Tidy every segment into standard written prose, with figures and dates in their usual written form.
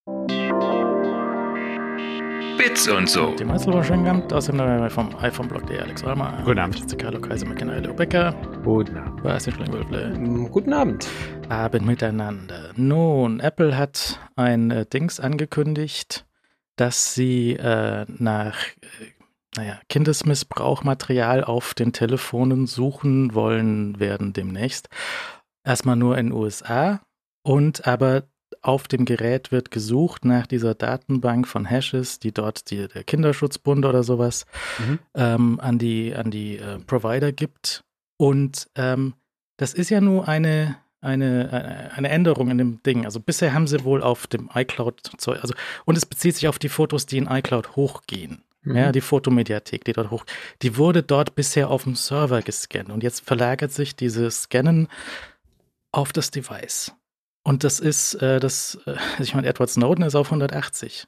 Bits und so. Die meisten wunderschönen Abend aus dem vom iPhone-Blog.de Alex Olmer. Guten Abend. Carlo Kaiser, McKenna Becker. Guten Abend. Was ist denn Guten Abend. Abend miteinander. Nun, Apple hat ein Dings angekündigt, dass sie nach Kindesmissbrauchmaterial auf den Telefonen suchen wollen werden demnächst. Erstmal nur in den USA und aber auf dem Gerät wird gesucht nach dieser Datenbank von Hashes, die dort der Kinderschutzbund oder sowas an die Provider gibt. Und das ist ja nur eine Änderung in dem Ding. Also bisher haben sie wohl auf dem iCloud, und es bezieht sich auf die Fotos, die in iCloud hochgehen. Ja, die Fotomediathek, die dort die wurde dort bisher auf dem Server gescannt. Und jetzt verlagert sich dieses Scannen auf das Device. Und das ist, Edward Snowden ist auf 180.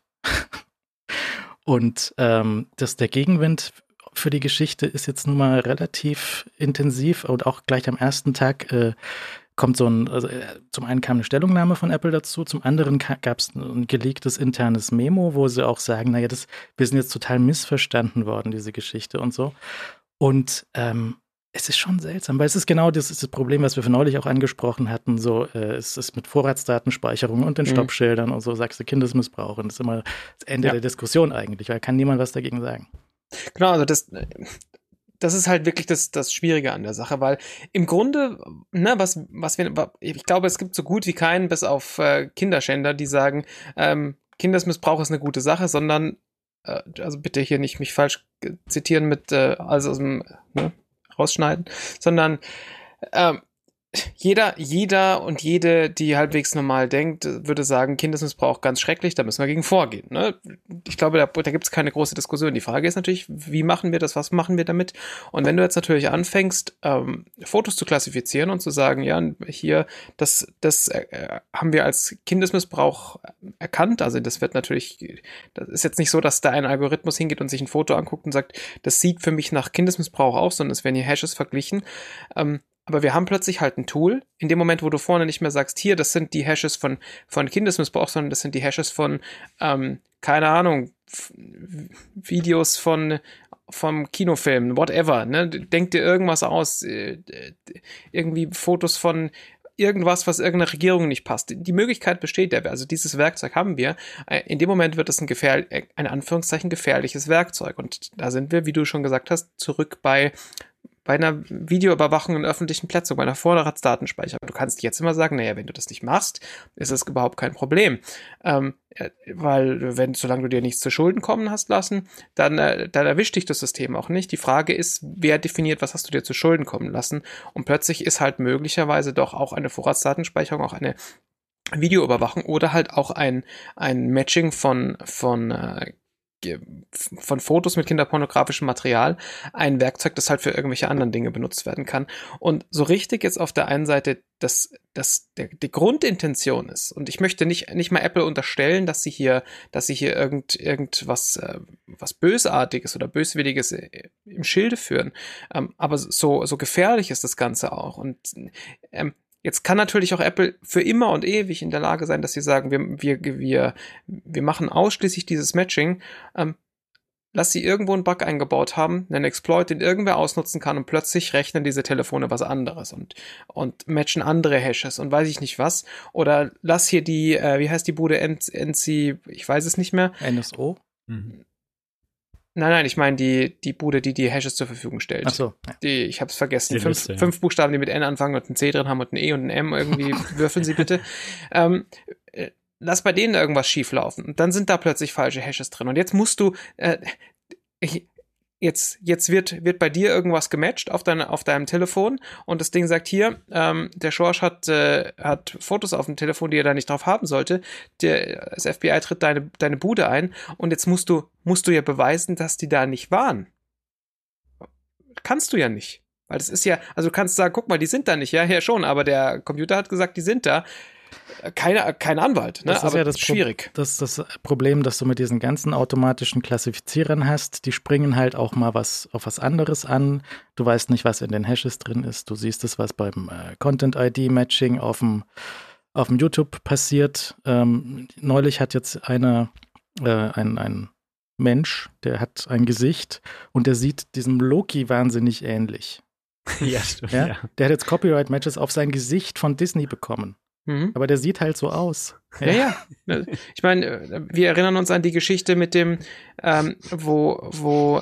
Und der Gegenwind für die Geschichte ist jetzt nun mal relativ intensiv und auch gleich am ersten Tag kommt zum einen kam eine Stellungnahme von Apple dazu, zum anderen gab es ein geleaktes internes Memo, wo sie auch sagen, wir sind jetzt total missverstanden worden, diese Geschichte und so. Und es ist schon seltsam, weil es ist genau das Problem, was wir neulich auch angesprochen hatten, es ist mit Vorratsdatenspeicherung und den Stoppschildern und so, sagst du Kindesmissbrauch, und das ist immer das Ende der Diskussion eigentlich, weil kann niemand was dagegen sagen. Genau, also das ist halt wirklich das Schwierige an der Sache, weil im Grunde, ich glaube, es gibt so gut wie keinen, bis auf Kinderschänder, die sagen, Kindesmissbrauch ist eine gute Sache, sondern, also bitte hier nicht mich falsch zitieren mit alles aus dem, rausschneiden, sondern jeder und jede, die halbwegs normal denkt, würde sagen, Kindesmissbrauch ganz schrecklich, da müssen wir gegen vorgehen. Ne? Ich glaube, da gibt es keine große Diskussion. Die Frage ist natürlich, wie machen wir das, was machen wir damit? Und wenn du jetzt natürlich anfängst, Fotos zu klassifizieren und zu sagen, ja, hier, das haben wir als Kindesmissbrauch erkannt, also das ist jetzt nicht so, dass da ein Algorithmus hingeht und sich ein Foto anguckt und sagt, das sieht für mich nach Kindesmissbrauch aus, sondern es werden hier Hashes verglichen. Aber wir haben plötzlich halt ein Tool, in dem Moment, wo du vorne nicht mehr sagst, hier, das sind die Hashes von Kindesmissbrauch, sondern das sind die Hashes von, keine Ahnung, Videos vom Kinofilm, whatever, ne? Denk dir irgendwas aus, irgendwie Fotos von irgendwas, was irgendeiner Regierung nicht passt. Die Möglichkeit besteht ja, also dieses Werkzeug haben wir. In dem Moment wird es ein Anführungszeichen gefährliches Werkzeug. Und da sind wir, wie du schon gesagt hast, zurück bei einer Videoüberwachung in öffentlichen Plätzen, bei einer Vorratsdatenspeicherung. Du kannst jetzt immer sagen, wenn du das nicht machst, ist das überhaupt kein Problem. Weil, solange du dir nichts zu Schulden kommen hast lassen, dann erwischt dich das System auch nicht. Die Frage ist, wer definiert, was hast du dir zu Schulden kommen lassen? Und plötzlich ist halt möglicherweise doch auch eine Vorratsdatenspeicherung, auch eine Videoüberwachung oder halt auch ein Matching von Fotos mit kinderpornografischem Material ein Werkzeug, das halt für irgendwelche anderen Dinge benutzt werden kann. Und so richtig jetzt auf der einen Seite, die Grundintention ist, und ich möchte nicht mal Apple unterstellen, dass sie hier irgendwas was Bösartiges oder Böswilliges im Schilde führen. Aber so gefährlich ist das Ganze auch. Und jetzt kann natürlich auch Apple für immer und ewig in der Lage sein, dass sie sagen, wir machen ausschließlich dieses Matching. Lass sie irgendwo einen Bug eingebaut haben, einen Exploit, den irgendwer ausnutzen kann, und plötzlich rechnen diese Telefone was anderes und matchen andere Hashes und weiß ich nicht was. Oder lass hier die, wie heißt die Bude, NC, ich weiß es nicht mehr. NSO? Nein, ich meine die Bude, die Hashes zur Verfügung stellt. Ach so. Ja. Ich habe es vergessen. Die Liste, fünf Buchstaben, die mit N anfangen und ein C drin haben und ein E und ein M irgendwie. Würfeln Sie bitte. Lass bei denen irgendwas schief laufen. Und dann sind da plötzlich falsche Hashes drin. Und jetzt musst du Jetzt wird bei dir irgendwas gematcht auf deinem Telefon und das Ding sagt hier, der Schorsch hat Fotos auf dem Telefon, die er da nicht drauf haben sollte. Das FBI tritt deine Bude ein und jetzt musst du ja beweisen, dass die da nicht waren. Kannst du ja nicht. Weil das ist ja, also du kannst sagen, guck mal, die sind da nicht, ja schon, aber der Computer hat gesagt, die sind da. Kein Anwalt, ne? Das ist aber ja das schwierig. Das ist das Problem, dass du mit diesen ganzen automatischen Klassifizierern hast. Die springen halt auch mal auf was anderes an. Du weißt nicht, was in den Hashes drin ist. Du siehst es, was beim Content-ID-Matching auf dem auf dem YouTube passiert. Neulich hat jetzt ein Mensch, der hat ein Gesicht und der sieht diesem Loki wahnsinnig ähnlich. Ja, stimmt. Ja? Ja. Der hat jetzt Copyright-Matches auf sein Gesicht von Disney bekommen. Mhm. Aber der sieht halt so aus. Ja. Ich meine, wir erinnern uns an die Geschichte mit dem, wo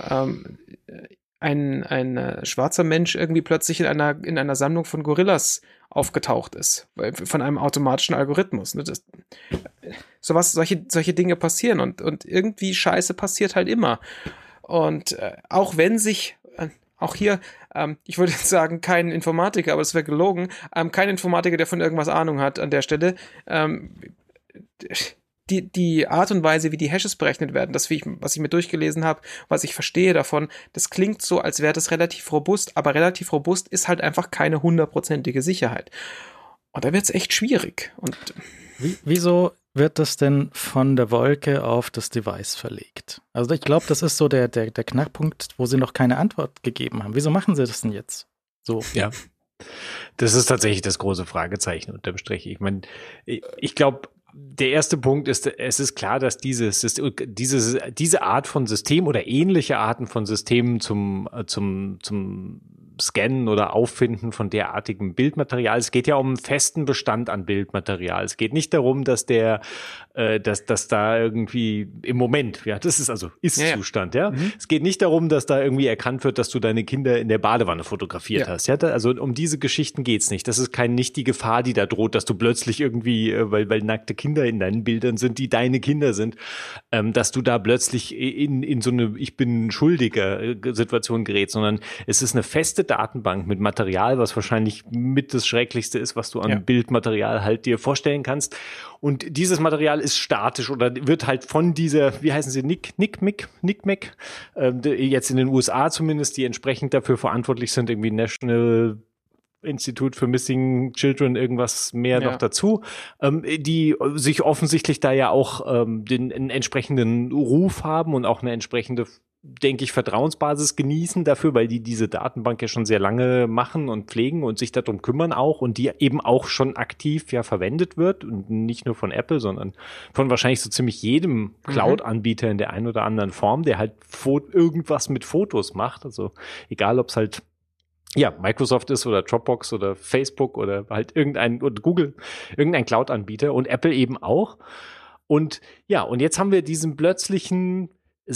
ein schwarzer Mensch irgendwie plötzlich in einer Sammlung von Gorillas aufgetaucht ist, von einem automatischen Algorithmus. Ne? Solche Dinge passieren und irgendwie Scheiße passiert halt immer. Und auch wenn sich, auch hier, ich würde jetzt sagen, kein Informatiker, aber das wäre gelogen, kein Informatiker, der von irgendwas Ahnung hat an der Stelle, die Art und Weise, wie die Hashes berechnet werden, was ich mir durchgelesen habe, was ich verstehe davon, das klingt so, als wäre das relativ robust, aber relativ robust ist halt einfach keine 100%ige Sicherheit. Und da wird es echt schwierig. Und Wieso wird das denn von der Wolke auf das Device verlegt? Also ich glaube, das ist so der Knackpunkt, wo sie noch keine Antwort gegeben haben. Wieso machen sie das denn jetzt so? Ja. Das ist tatsächlich das große Fragezeichen unterm Strich. Ich meine, ich glaube, der erste Punkt ist, es ist klar, dass diese Art von System oder ähnliche Arten von Systemen zum Scannen oder Auffinden von derartigem Bildmaterial. Es geht ja um einen festen Bestand an Bildmaterial. Es geht nicht darum, dass da irgendwie im Moment, ja, das ist also Ist-Zustand, ja. Mhm. Es geht nicht darum, dass da irgendwie erkannt wird, dass du deine Kinder in der Badewanne fotografiert hast. Ja, also um diese Geschichten geht's nicht. Das ist nicht die Gefahr, die da droht, dass du plötzlich irgendwie, weil nackte Kinder in deinen Bildern sind, die deine Kinder sind, dass du da plötzlich in so eine Ich bin schuldiger Situation gerätst, sondern es ist eine feste Datenbank mit Material, was wahrscheinlich mit das Schrecklichste ist, was du an Bildmaterial halt dir vorstellen kannst. Und dieses Material ist statisch oder wird halt von dieser, wie heißen sie, NCMEC, jetzt in den USA zumindest, die entsprechend dafür verantwortlich sind, irgendwie National Institute for Missing Children, irgendwas mehr noch dazu, die sich offensichtlich da ja auch einen entsprechenden Ruf haben und auch eine entsprechende, denke ich, Vertrauensbasis genießen dafür, weil die diese Datenbank ja schon sehr lange machen und pflegen und sich darum kümmern auch und die eben auch schon aktiv ja verwendet wird und nicht nur von Apple, sondern von wahrscheinlich so ziemlich jedem Cloud-Anbieter in der einen oder anderen Form, der halt irgendwas mit Fotos macht, also egal, ob es halt Microsoft ist oder Dropbox oder Facebook oder halt oder Google, irgendein Cloud-Anbieter und Apple eben auch. Und und jetzt haben wir diesen plötzlichen,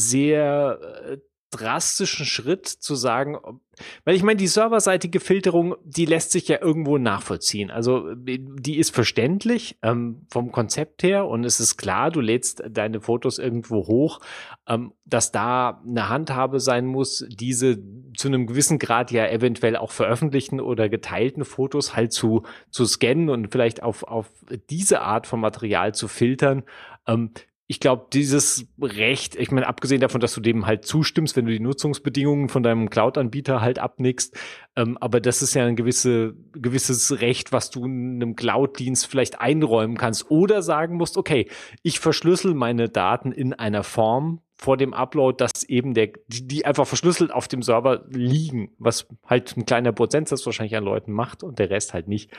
sehr drastischen Schritt zu sagen, weil ich meine, die serverseitige Filterung, die lässt sich ja irgendwo nachvollziehen. Also die ist verständlich vom Konzept her und es ist klar, du lädst deine Fotos irgendwo hoch, dass da eine Handhabe sein muss, diese zu einem gewissen Grad ja eventuell auch veröffentlichten oder geteilten Fotos halt zu scannen und vielleicht auf diese Art von Material zu filtern. Ich glaube, dieses Recht, ich meine, abgesehen davon, dass du dem halt zustimmst, wenn du die Nutzungsbedingungen von deinem Cloud-Anbieter halt abnickst, aber das ist ja ein gewisses Recht, was du einem Cloud-Dienst vielleicht einräumen kannst oder sagen musst, okay, ich verschlüssel meine Daten in einer Form vor dem Upload, dass eben die einfach verschlüsselt auf dem Server liegen, was halt ein kleiner Prozentsatz wahrscheinlich an Leuten macht und der Rest halt nicht.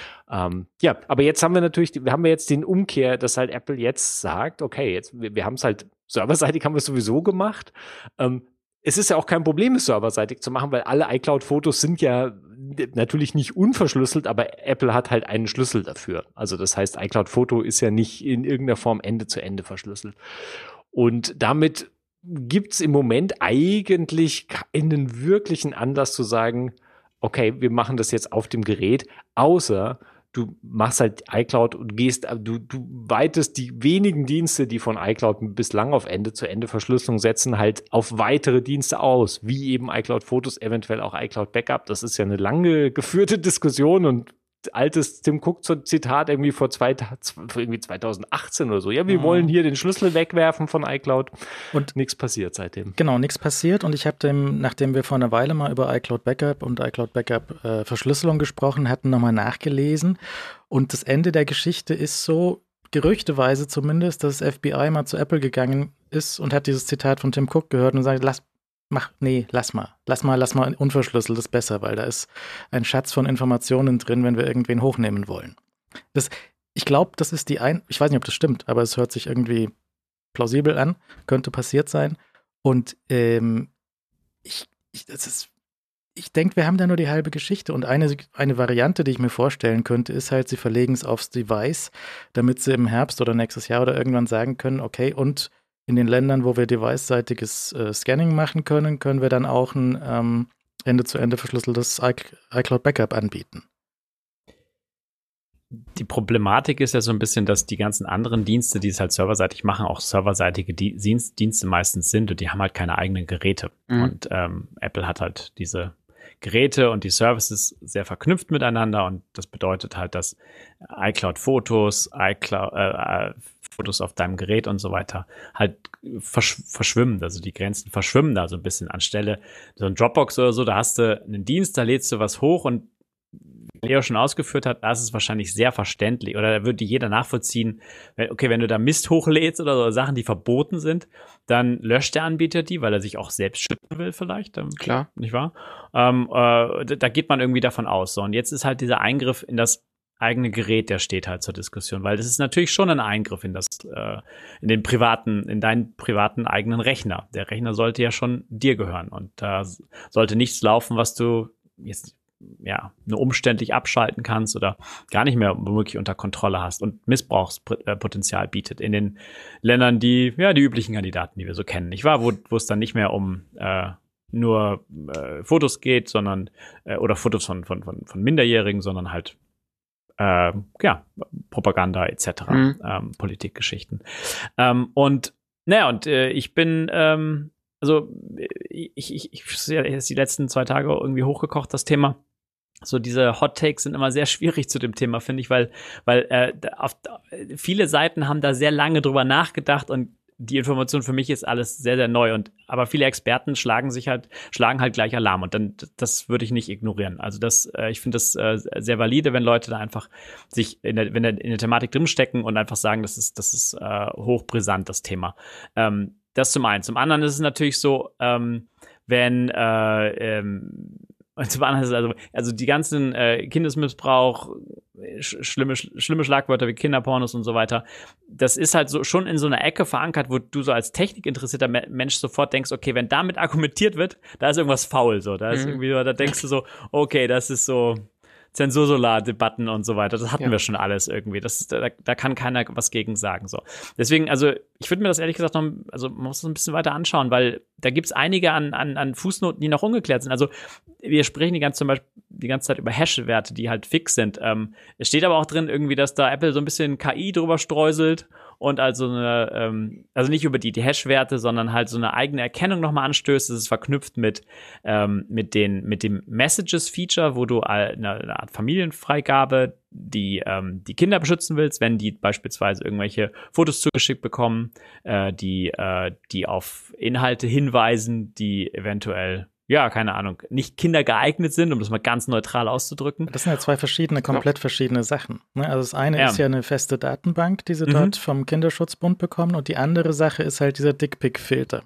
Aber jetzt haben wir jetzt den Umkehr, dass halt Apple jetzt sagt, okay, jetzt wir haben es halt serverseitig haben wir es sowieso gemacht. Es ist ja auch kein Problem, es serverseitig zu machen, weil alle iCloud-Fotos sind ja natürlich nicht unverschlüsselt, aber Apple hat halt einen Schlüssel dafür. Also das heißt, iCloud-Foto ist ja nicht in irgendeiner Form Ende zu Ende verschlüsselt. Und damit gibt's im Moment eigentlich keinen wirklichen Anlass zu sagen, okay, wir machen das jetzt auf dem Gerät, außer du machst halt iCloud und du weitest die wenigen Dienste, die von iCloud bislang auf Ende-zu-Ende-Verschlüsselung setzen, halt auf weitere Dienste aus, wie eben iCloud Fotos, eventuell auch iCloud Backup. Das ist ja eine lange geführte Diskussion und altes Tim Cook-Zitat irgendwie irgendwie 2018 oder so. Ja, wir wollen hier den Schlüssel wegwerfen von iCloud. Und nichts passiert seitdem. Genau, nichts passiert. Und ich habe nachdem wir vor einer Weile mal über iCloud Backup und iCloud Backup Verschlüsselung gesprochen hatten, nochmal nachgelesen. Und das Ende der Geschichte ist so, gerüchteweise zumindest, dass das FBI mal zu Apple gegangen ist und hat dieses Zitat von Tim Cook gehört und sagt, lass mal unverschlüsselt, ist besser, weil da ist ein Schatz von Informationen drin, wenn wir irgendwen hochnehmen wollen. ich glaube, das ist ich weiß nicht, ob das stimmt, aber es hört sich irgendwie plausibel an, könnte passiert sein. Und ich denke, wir haben da nur die halbe Geschichte. Und eine Variante, die ich mir vorstellen könnte, ist halt, sie verlegen es aufs Device, damit sie im Herbst oder nächstes Jahr oder irgendwann sagen können, okay, und in den Ländern, wo wir device-seitiges Scanning machen können, können wir dann auch ein Ende-zu-Ende verschlüsseltes iCloud-Backup anbieten. Die Problematik ist ja so ein bisschen, dass die ganzen anderen Dienste, die es halt serverseitig machen, auch serverseitige Dienste meistens sind und die haben halt keine eigenen Geräte. Und Apple hat halt diese Geräte und die Services sehr verknüpft miteinander und das bedeutet halt, dass iCloud-Fotos, Fotos auf deinem Gerät und so weiter halt verschwimmen, also die Grenzen verschwimmen da so ein bisschen anstelle so ein Dropbox oder so, da hast du einen Dienst, da lädst du was hoch und wie Leo schon ausgeführt hat, da ist es wahrscheinlich sehr verständlich oder da würde jeder nachvollziehen, wenn du da Mist hochlädst oder so Sachen, die verboten sind, dann löscht der Anbieter die, weil er sich auch selbst schützen will vielleicht. Klar. Nicht wahr? Da geht man irgendwie davon aus. So. Und jetzt ist halt dieser Eingriff in das eigene Gerät, der steht halt zur Diskussion, weil das ist natürlich schon ein Eingriff in deinen privaten eigenen Rechner. Der Rechner sollte ja schon dir gehören und da sollte nichts laufen, was du jetzt nur umständlich abschalten kannst oder gar nicht mehr womöglich unter Kontrolle hast und Missbrauchspotenzial bietet in den Ländern, die üblichen Kandidaten, die wir so kennen, nicht wahr? Wo es dann nicht mehr um nur Fotos geht, sondern oder Fotos von Minderjährigen, sondern halt Propaganda etc., Politikgeschichten. Ich bin ich ist die letzten 2 Tage irgendwie hochgekocht, das Thema. So diese Hot Takes sind immer sehr schwierig zu dem Thema, finde ich, weil viele Seiten haben da sehr lange drüber nachgedacht und die Information für mich ist alles sehr, sehr neu. Aber viele Experten schlagen halt gleich Alarm und dann das würde ich nicht ignorieren. Also ich finde das sehr valide, wenn Leute da einfach sich in der Thematik drinstecken und einfach sagen, das ist hochbrisant, das Thema. Das zum einen. Zum anderen ist es natürlich so, zum anderen ist es also die ganzen Kindesmissbrauch, schlimme Schlagwörter wie Kinderpornos und so weiter, das ist halt so schon in so einer Ecke verankert, wo du so als technikinteressierter Mensch sofort denkst, okay, wenn damit argumentiert wird, da ist irgendwas faul, so, da ist irgendwie, da denkst du so, okay, das ist so Zensursolar-Debatten und so weiter, das hatten wir schon alles irgendwie. Da kann keiner was gegen sagen. So. Deswegen, also ich würde mir das ehrlich gesagt man muss das ein bisschen weiter anschauen, weil da gibt es einige an Fußnoten, die noch ungeklärt sind. Also wir sprechen die ganze Zeit über Hash-Werte, die halt fix sind. Es steht aber auch drin irgendwie, dass da Apple so ein bisschen KI drüber streuselt und also also nicht über die Hash-Werte, sondern halt so eine eigene Erkennung nochmal anstößt. Das ist verknüpft mit dem Messages-Feature, wo du eine Art Familienfreigabe, die Kinder beschützen willst, wenn die beispielsweise irgendwelche Fotos zugeschickt bekommen, die auf Inhalte hinweisen, die eventuell keine Ahnung, nicht kindergeeignet sind, um das mal ganz neutral auszudrücken. Das sind ja 2 komplett verschiedene Sachen. Ne? Also das eine ist ja eine feste Datenbank, die sie dort vom Kinderschutzbund bekommen und die andere Sache ist halt dieser Dickpick-Filter.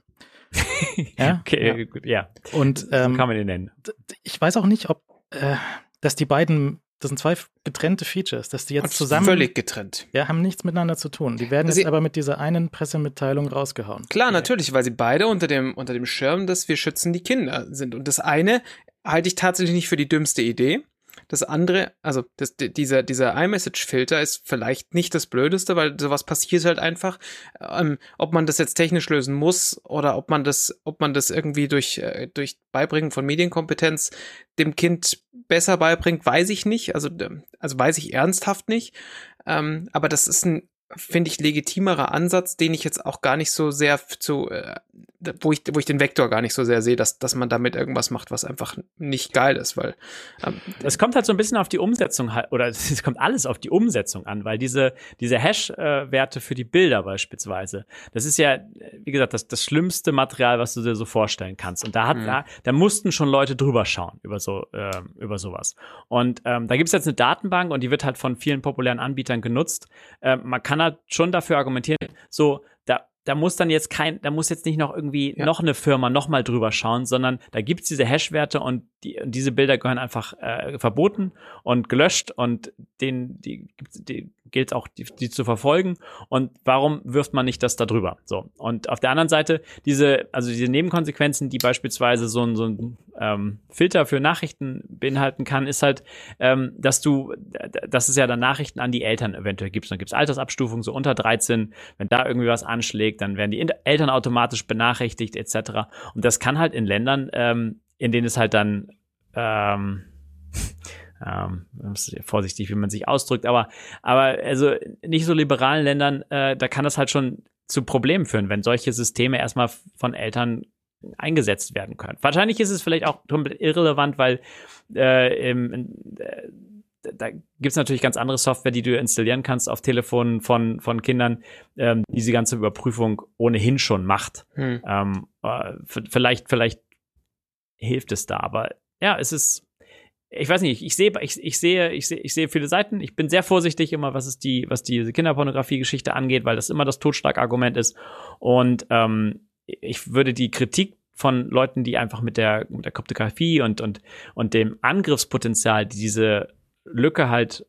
Okay, gut, ja. Und so kann man ihn nennen. Ich weiß auch nicht, ob dass die beiden, das sind 2 getrennte Features, dass die jetzt zusammen völlig getrennt. Ja, haben nichts miteinander zu tun. Die werden jetzt aber mit dieser einen Pressemitteilung rausgehauen. Klar, natürlich, weil sie beide unter dem Schirm, dass wir schützen die Kinder sind. Und das eine halte ich tatsächlich nicht für die dümmste Idee. Das andere, also dieser iMessage-Filter ist vielleicht nicht das Blödeste, weil sowas passiert halt einfach. Ob man das jetzt technisch lösen muss oder ob man das irgendwie durch Beibringen von Medienkompetenz dem Kind besser beibringt, weiß ich nicht. Also weiß ich ernsthaft nicht. Aber das ist ein, finde ich, legitimerer Ansatz, den ich jetzt auch gar nicht so sehr wo ich den Vektor gar nicht so sehr sehe, dass man damit irgendwas macht, was einfach nicht geil ist, weil es kommt halt so ein bisschen auf die Umsetzung oder es kommt alles auf die Umsetzung an, weil diese Hash-Werte für die Bilder beispielsweise, das ist ja, wie gesagt, das schlimmste Material, was du dir so vorstellen kannst. Und da mussten schon Leute drüber schauen über sowas. Und da gibt's jetzt eine Datenbank und die wird halt von vielen populären Anbietern genutzt. Man kann halt schon dafür argumentieren, so da muss jetzt nicht noch irgendwie noch eine Firma noch mal drüber schauen, sondern da gibt's diese Hash-Werte und diese Bilder gehören einfach verboten und gelöscht und die gilt auch, die zu verfolgen. Und warum wirft man nicht das da drüber? So. Und auf der anderen Seite diese Nebenkonsequenzen, die beispielsweise so ein Filter für Nachrichten beinhalten kann, ist halt, dass es ja dann Nachrichten an die Eltern eventuell gibt. Dann gibt's Altersabstufungen, so unter 13, wenn da irgendwie was anschlägt, dann werden die Eltern automatisch benachrichtigt, etc. Und das kann halt in Ländern, in denen es halt dann vorsichtig, wie man sich ausdrückt, aber also nicht so liberalen Ländern, da kann das halt schon zu Problemen führen, wenn solche Systeme erstmal von Eltern eingesetzt werden können. Wahrscheinlich ist es vielleicht auch komplett irrelevant, weil da gibt's natürlich ganz andere Software, die du installieren kannst auf Telefonen von Kindern, die diese ganze Überprüfung ohnehin schon macht. Vielleicht hilft es da, aber ja, es ist, ich weiß nicht, ich sehe viele Seiten. Ich bin sehr vorsichtig immer, was diese Kinderpornografie-Geschichte angeht, weil das immer das Totschlagargument ist. Und ich würde die Kritik von Leuten, die einfach mit der Kryptographie und dem Angriffspotenzial, die diese Lücke halt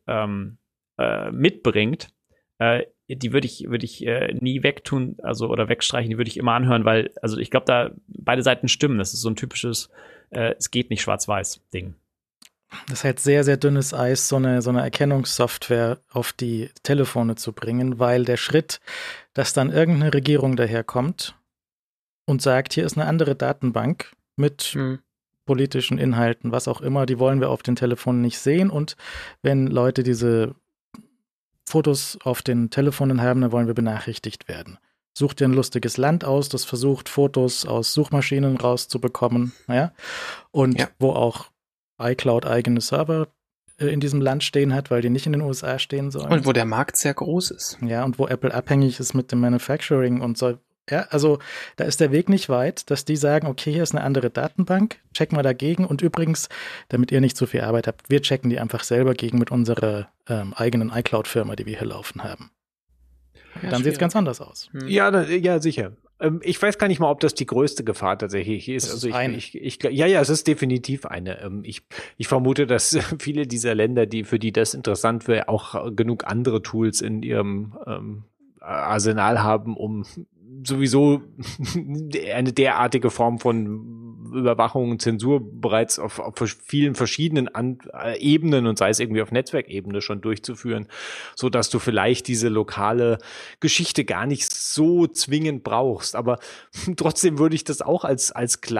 mitbringt, die würde ich nie wegtun, also oder wegstreichen, die würde ich immer anhören, weil, also ich glaube, da beide Seiten stimmen. Das ist so ein typisches es geht nicht Schwarz-Weiß-Ding. Das ist halt sehr, sehr dünnes Eis, so eine Erkennungssoftware auf die Telefone zu bringen, weil der Schritt, dass dann irgendeine Regierung daherkommt und sagt, hier ist eine andere Datenbank mit politischen Inhalten, was auch immer, die wollen wir auf den Telefonen nicht sehen, und wenn Leute diese Fotos auf den Telefonen haben, dann wollen wir benachrichtigt werden. Such dir ein lustiges Land aus, das versucht, Fotos aus Suchmaschinen rauszubekommen, und wo auch iCloud eigene Server in diesem Land stehen hat, weil die nicht in den USA stehen sollen. Und wo der Markt sehr groß ist. Ja, und wo Apple abhängig ist mit dem Manufacturing und so. Ja, also da ist der Weg nicht weit, dass die sagen, okay, hier ist eine andere Datenbank, checken wir dagegen, und übrigens, damit ihr nicht so viel Arbeit habt, wir checken die einfach selber gegen mit unserer eigenen iCloud-Firma, die wir hier laufen haben. Ja, dann sieht es ganz anders aus. Ja, sicher. Ich weiß gar nicht mal, ob das die größte Gefahr tatsächlich ist. Das ist eine. Es ist definitiv eine. Ich vermute, dass viele dieser Länder, für die das interessant wäre, auch genug andere Tools in ihrem Arsenal haben, um sowieso eine derartige Form von Überwachung und Zensur bereits auf vielen verschiedenen Ebenen, und sei es irgendwie auf Netzwerkebene, schon durchzuführen, so dass du vielleicht diese lokale Geschichte gar nicht so zwingend brauchst. Aber trotzdem würde ich das auch als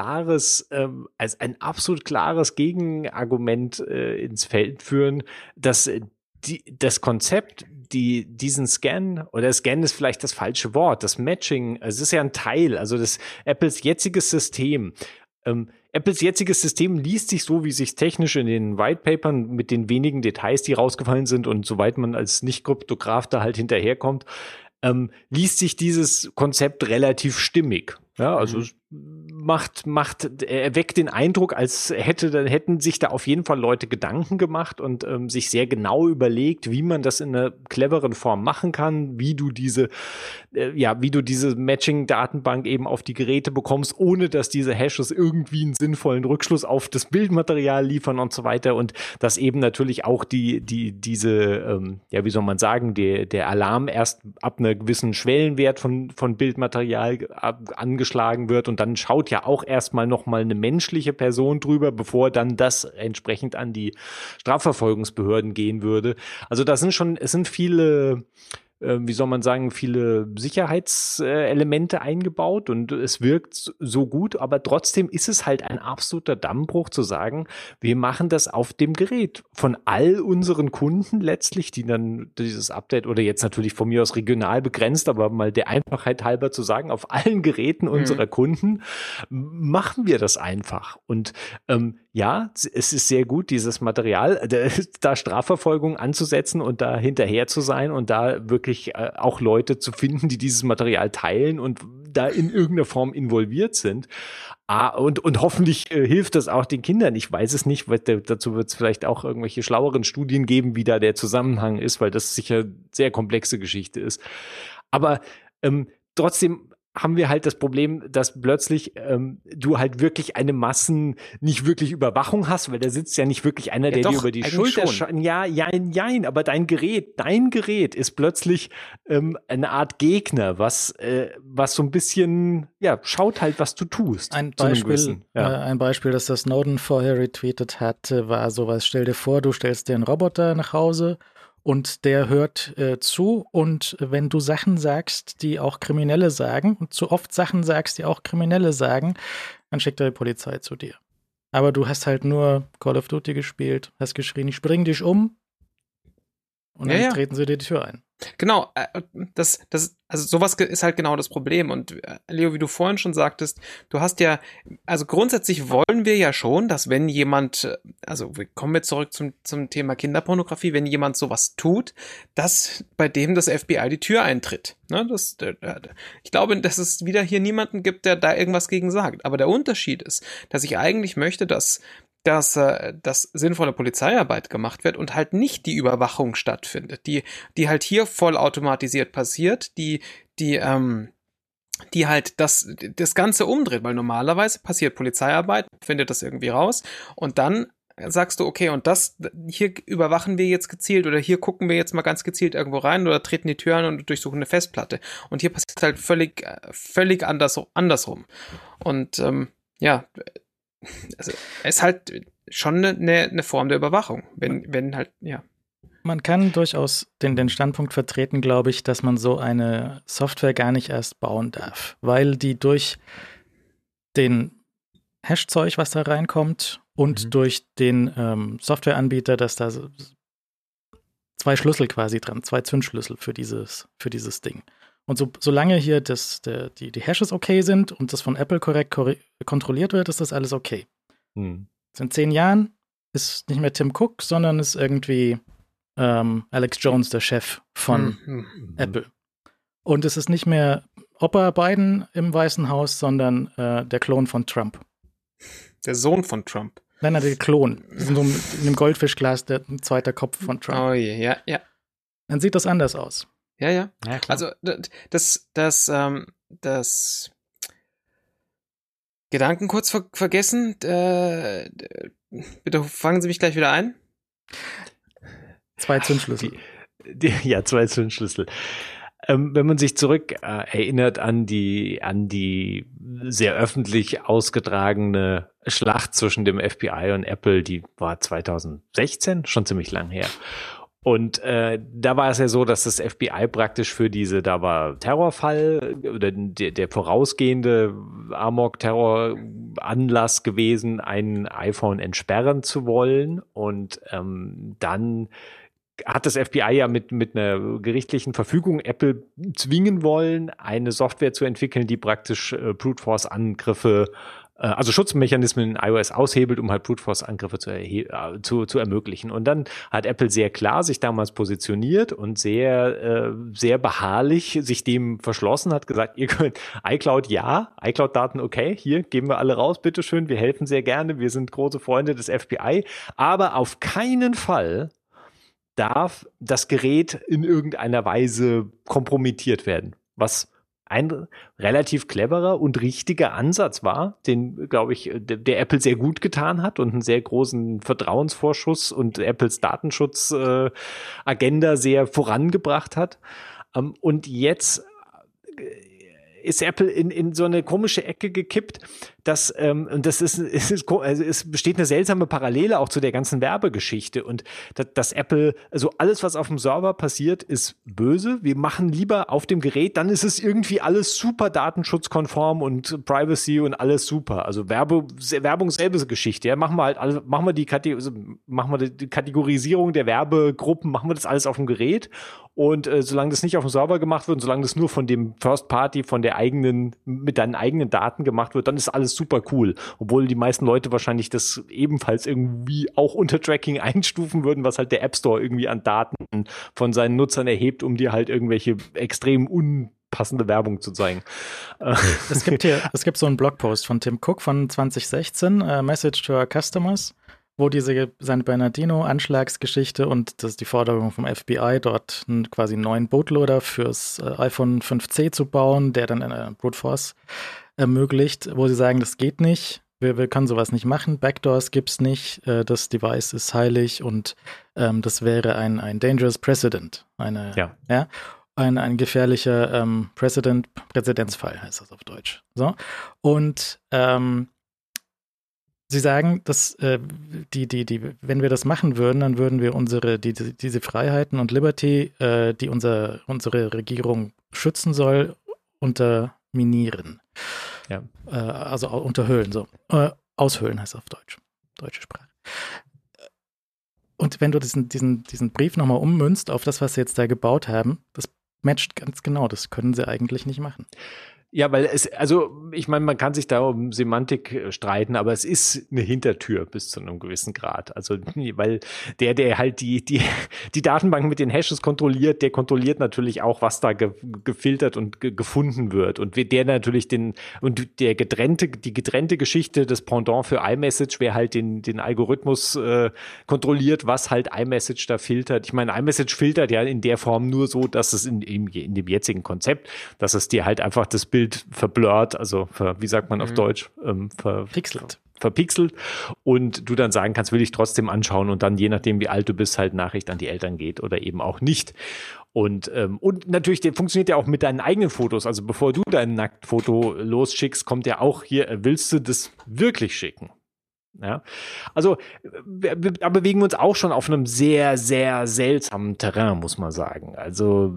als ein absolut klares Gegenargument ins Feld führen, dass das Konzept, diesen Scan, oder Scan ist vielleicht das falsche Wort, das Matching, es ist ja ein Teil, also das Apples jetziges System. Apples jetziges System liest sich so, wie sich technisch in den Whitepapern mit den wenigen Details, die rausgefallen sind, und soweit man als Nicht-Kryptograf da halt hinterherkommt, liest sich dieses Konzept relativ stimmig. Ja, also es erweckt den Eindruck, als hätten sich da auf jeden Fall Leute Gedanken gemacht und sich sehr genau überlegt, wie man das in einer cleveren Form machen kann, wie du diese Matching-Datenbank eben auf die Geräte bekommst, ohne dass diese Hashes irgendwie einen sinnvollen Rückschluss auf das Bildmaterial liefern und so weiter, und dass eben natürlich auch der Alarm erst ab einer gewissen Schwellenwert von Bildmaterial angeschlagen wird, und dann schaut ja auch erstmal nochmal eine menschliche Person drüber, bevor dann das entsprechend an die Strafverfolgungsbehörden gehen würde. Also es sind viele, viele Sicherheitselemente eingebaut, und es wirkt so gut, aber trotzdem ist es halt ein absoluter Dammbruch zu sagen, wir machen das auf dem Gerät von all unseren Kunden letztlich, die dann dieses Update, oder jetzt natürlich von mir aus regional begrenzt, aber mal der Einfachheit halber zu sagen, auf allen Geräten unserer Kunden machen wir das einfach. Und es ist sehr gut, dieses Material, da Strafverfolgung anzusetzen und da hinterher zu sein und da wirklich auch Leute zu finden, die dieses Material teilen und da in irgendeiner Form involviert sind. Und hoffentlich hilft das auch den Kindern. Ich weiß es nicht, weil dazu wird es vielleicht auch irgendwelche schlaueren Studien geben, wie da der Zusammenhang ist, weil das sicher sehr komplexe Geschichte ist. Aber trotzdem haben wir halt das Problem, dass plötzlich du halt wirklich eine nicht wirklich Überwachung hast, weil da sitzt ja nicht wirklich einer, der dir über die Schulter schaut. Ja, aber dein Gerät ist plötzlich eine Art Gegner, was so ein bisschen, schaut halt, was du tust. Ein Beispiel, das der Snowden vorher retweetet hatte, war sowas: Stell dir vor, du stellst dir einen Roboter nach Hause und der hört zu, und wenn du Sachen sagst, die auch Kriminelle sagen, und zu oft Sachen sagst, die auch Kriminelle sagen, dann schickt er die Polizei zu dir. Aber du hast halt nur Call of Duty gespielt, hast geschrien, ich bring dich um, und dann treten sie dir die Tür ein. Genau, also sowas ist halt genau das Problem. Und Leo, wie du vorhin schon sagtest, du hast ja, also grundsätzlich wollen wir ja schon, dass wenn jemand, also kommen wir zurück zum Thema Kinderpornografie, wenn jemand sowas tut, dass bei dem das FBI die Tür eintritt. Ne, ich glaube, dass es wieder hier niemanden gibt, der da irgendwas gegen sagt. Aber der Unterschied ist, dass ich eigentlich möchte, dass sinnvolle Polizeiarbeit gemacht wird und halt nicht die Überwachung stattfindet, die halt hier vollautomatisiert passiert, die halt das Ganze umdreht, weil normalerweise passiert Polizeiarbeit, findet das irgendwie raus, und dann sagst du, okay, und das hier überwachen wir jetzt gezielt, oder hier gucken wir jetzt mal ganz gezielt irgendwo rein oder treten die Tür an und durchsuchen eine Festplatte. Und hier passiert halt völlig andersrum. Und also es ist halt schon eine Form der Überwachung, wenn halt, ja. Man kann durchaus den Standpunkt vertreten, glaube ich, dass man so eine Software gar nicht erst bauen darf, weil die durch den Hash-Zeug, was da reinkommt, und durch den Softwareanbieter, dass da 2 Schlüssel quasi dran, 2 Zündschlüssel für dieses Ding. Und solange hier die Hashes okay sind und das von Apple korrekt kontrolliert wird, ist das alles okay. In 10 Jahren ist nicht mehr Tim Cook, sondern ist irgendwie Alex Jones, der Chef von Apple. Und es ist nicht mehr Opa Biden im Weißen Haus, sondern der Klon von Trump. Der Sohn von Trump. Nein, der Klon. So in einem Goldfischglas der zweite Kopf von Trump. Oh je, ja. Dann sieht das anders aus. Ja, klar. Also das Gedanken kurz vergessen. Bitte fangen Sie mich gleich wieder ein. 2 Zündschlüssel. 2 Zündschlüssel. Wenn man sich zurück erinnert an die sehr öffentlich ausgetragene Schlacht zwischen dem FBI und Apple, die war 2016, schon ziemlich lang her. Und da war es ja so, dass das FBI praktisch da war Terrorfall oder der vorausgehende Amok-Terror-Anlass gewesen, ein iPhone entsperren zu wollen. Und dann hat das FBI ja mit einer gerichtlichen Verfügung Apple zwingen wollen, eine Software zu entwickeln, die praktisch Brute Force Angriffe, also Schutzmechanismen in iOS aushebelt, um halt Brute Force Angriffe zu ermöglichen. Und dann hat Apple sehr klar sich damals positioniert und sehr beharrlich sich dem verschlossen, hat gesagt, ihr könnt iCloud-Daten okay, hier geben wir alle raus, bitteschön, wir helfen sehr gerne, wir sind große Freunde des FBI, aber auf keinen Fall darf das Gerät in irgendeiner Weise kompromittiert werden, was ein relativ cleverer und richtiger Ansatz war, den, glaube ich, der Apple sehr gut getan hat und einen sehr großen Vertrauensvorschuss und Apples Datenschutz-Agenda sehr vorangebracht hat. Und jetzt ist Apple in so eine komische Ecke gekippt, dass und es besteht eine seltsame Parallele auch zu der ganzen Werbegeschichte und dass Apple, also alles, was auf dem Server passiert, ist böse. Wir machen lieber auf dem Gerät, dann ist es irgendwie alles super datenschutzkonform und Privacy und alles super. Also Werbung selbe Geschichte. Ja, machen wir die Kategorisierung der Werbegruppen, machen wir das alles auf dem Gerät. Und solange das nicht auf dem Server gemacht wird und solange das nur von dem First Party, mit deinen eigenen Daten gemacht wird, dann ist alles super cool. Obwohl die meisten Leute wahrscheinlich das ebenfalls irgendwie auch unter Tracking einstufen würden, was halt der App Store irgendwie an Daten von seinen Nutzern erhebt, um dir halt irgendwelche extrem unpassende Werbung zu zeigen. Es gibt so einen Blogpost von Tim Cook von 2016, Message to our Customers. wo seine Bernardino-Anschlagsgeschichte und das ist die Forderung vom FBI, dort quasi einen neuen Bootloader fürs iPhone 5C zu bauen, der dann eine Brute Force ermöglicht, wo sie sagen, das geht nicht, wir können sowas nicht machen, Backdoors gibt's nicht, das Device ist heilig und das wäre ein dangerous precedent, ein gefährlicher Präzedenzfall heißt das auf Deutsch. So. Und Sie sagen, dass wenn wir das machen würden, dann würden wir diese Freiheiten und Liberty, die unsere Regierung schützen soll, unterminieren. Ja. Also unterhöhlen. So. Aushöhlen heißt es auf Deutsch. Deutsche Sprache. Und wenn du diesen Brief nochmal ummünzt auf das, was sie jetzt da gebaut haben, das matcht ganz genau. Das können sie eigentlich nicht machen. Ja, weil ich meine, man kann sich da um Semantik streiten, aber es ist eine Hintertür bis zu einem gewissen Grad. Also, weil der halt die Datenbank mit den Hashes kontrolliert, der kontrolliert natürlich auch, was da gefiltert und gefunden wird. Und der natürlich die getrennte Geschichte des Pendant für iMessage, wer halt den Algorithmus kontrolliert, was halt iMessage da filtert. Ich meine, iMessage filtert ja in der Form nur so, dass es in dem jetzigen Konzept, dass es dir halt einfach das Bild verblurrt, also wie sagt man auf Deutsch? Verpixelt und du dann sagen kannst, will ich trotzdem anschauen und dann je nachdem, wie alt du bist, halt Nachricht an die Eltern geht oder eben auch nicht. Und natürlich, der funktioniert ja auch mit deinen eigenen Fotos. Also bevor du dein Nacktfoto losschickst, kommt ja auch hier, willst du das wirklich schicken? Ja, also wir bewegen uns auch schon auf einem sehr, sehr seltsamen Terrain, muss man sagen. Also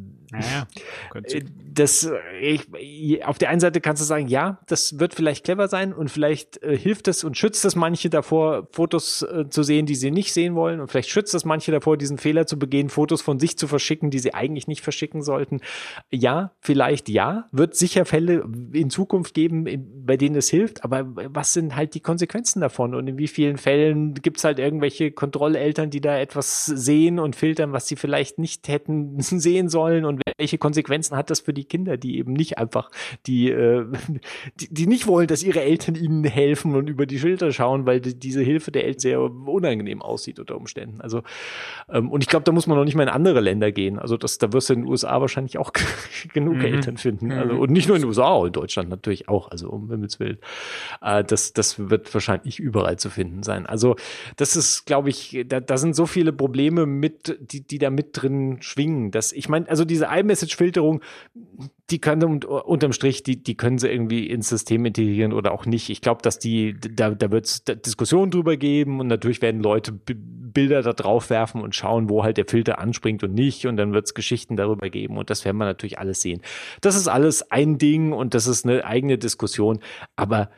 auf der einen Seite kannst du sagen, ja, das wird vielleicht clever sein und vielleicht hilft es und schützt es manche davor, Fotos zu sehen, die sie nicht sehen wollen und vielleicht schützt es manche davor, diesen Fehler zu begehen, Fotos von sich zu verschicken, die sie eigentlich nicht verschicken sollten. Ja, vielleicht ja, wird sicher Fälle in Zukunft geben, bei denen es hilft, aber was sind halt die Konsequenzen davon und in wie vielen Fällen gibt es halt irgendwelche Kontrolleltern, die da etwas sehen und filtern, was sie vielleicht nicht hätten sehen sollen und welche Konsequenzen hat das für die Kinder, die eben nicht einfach, die nicht wollen, dass ihre Eltern ihnen helfen und über die Schulter schauen, weil diese Hilfe der Eltern sehr unangenehm aussieht unter Umständen. Also und ich glaube, da muss man noch nicht mal in andere Länder gehen. Also da wirst du in den USA wahrscheinlich auch genug Eltern finden. Also, und nicht nur in den USA, auch in Deutschland natürlich auch, also um Himmels Willen. Das wird wahrscheinlich überall zu finden sein. Also das ist, glaube ich, da sind so viele Probleme die da mit drin schwingen, dass ich meine, also diese iMessage-Filterung, die können unterm Strich, die können sie irgendwie ins System integrieren oder auch nicht. Ich glaube, dass da wird es Diskussionen drüber geben und natürlich werden Leute Bilder da drauf werfen und schauen, wo halt der Filter anspringt und nicht und dann wird es Geschichten darüber geben und das werden wir natürlich alles sehen. Das ist alles ein Ding und das ist eine eigene Diskussion, aber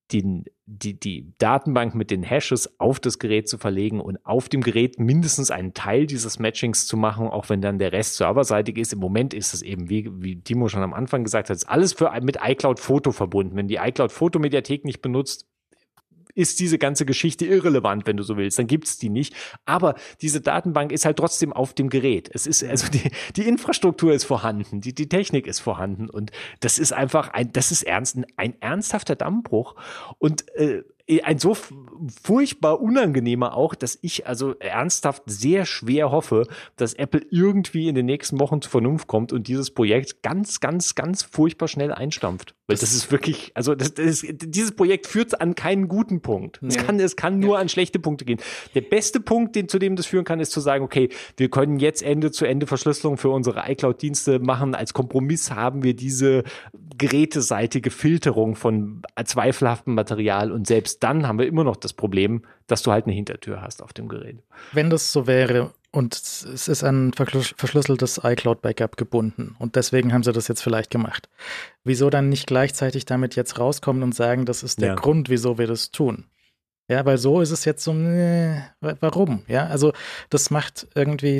die Datenbank mit den Hashes auf das Gerät zu verlegen und auf dem Gerät mindestens einen Teil dieses Matchings zu machen, auch wenn dann der Rest serverseitig ist. Im Moment ist es eben, wie Timo schon am Anfang gesagt hat, ist alles mit iCloud Foto verbunden. Wenn die iCloud Fotomediathek nicht benutzt, ist diese ganze Geschichte irrelevant, wenn du so willst, dann gibt's die nicht. Aber diese Datenbank ist halt trotzdem auf dem Gerät. Es ist, also die Infrastruktur ist vorhanden, die Technik ist vorhanden und das ist einfach ein ernsthafter Dammbruch und ein so furchtbar unangenehmer auch, dass ich also ernsthaft sehr schwer hoffe, dass Apple irgendwie in den nächsten Wochen zur Vernunft kommt und dieses Projekt ganz, ganz, ganz furchtbar schnell einstampft. Weil das ist wirklich, also dieses Projekt führt an keinen guten Punkt. Es kann nur an schlechte Punkte gehen. Der beste Punkt, zu dem das führen kann, ist zu sagen, okay, wir können jetzt Ende-zu-Ende Verschlüsselung für unsere iCloud-Dienste machen. Als Kompromiss haben wir diese geräteseitige Filterung von zweifelhaftem Material und selbst dann haben wir immer noch das Problem, dass du halt eine Hintertür hast auf dem Gerät. Wenn das so wäre und es ist ein verschlüsseltes iCloud-Backup gebunden und deswegen haben sie das jetzt vielleicht gemacht, wieso dann nicht gleichzeitig damit jetzt rauskommen und sagen, das ist der Grund, wieso wir das tun? Ja, weil so ist es jetzt so, warum? Ja, also das macht irgendwie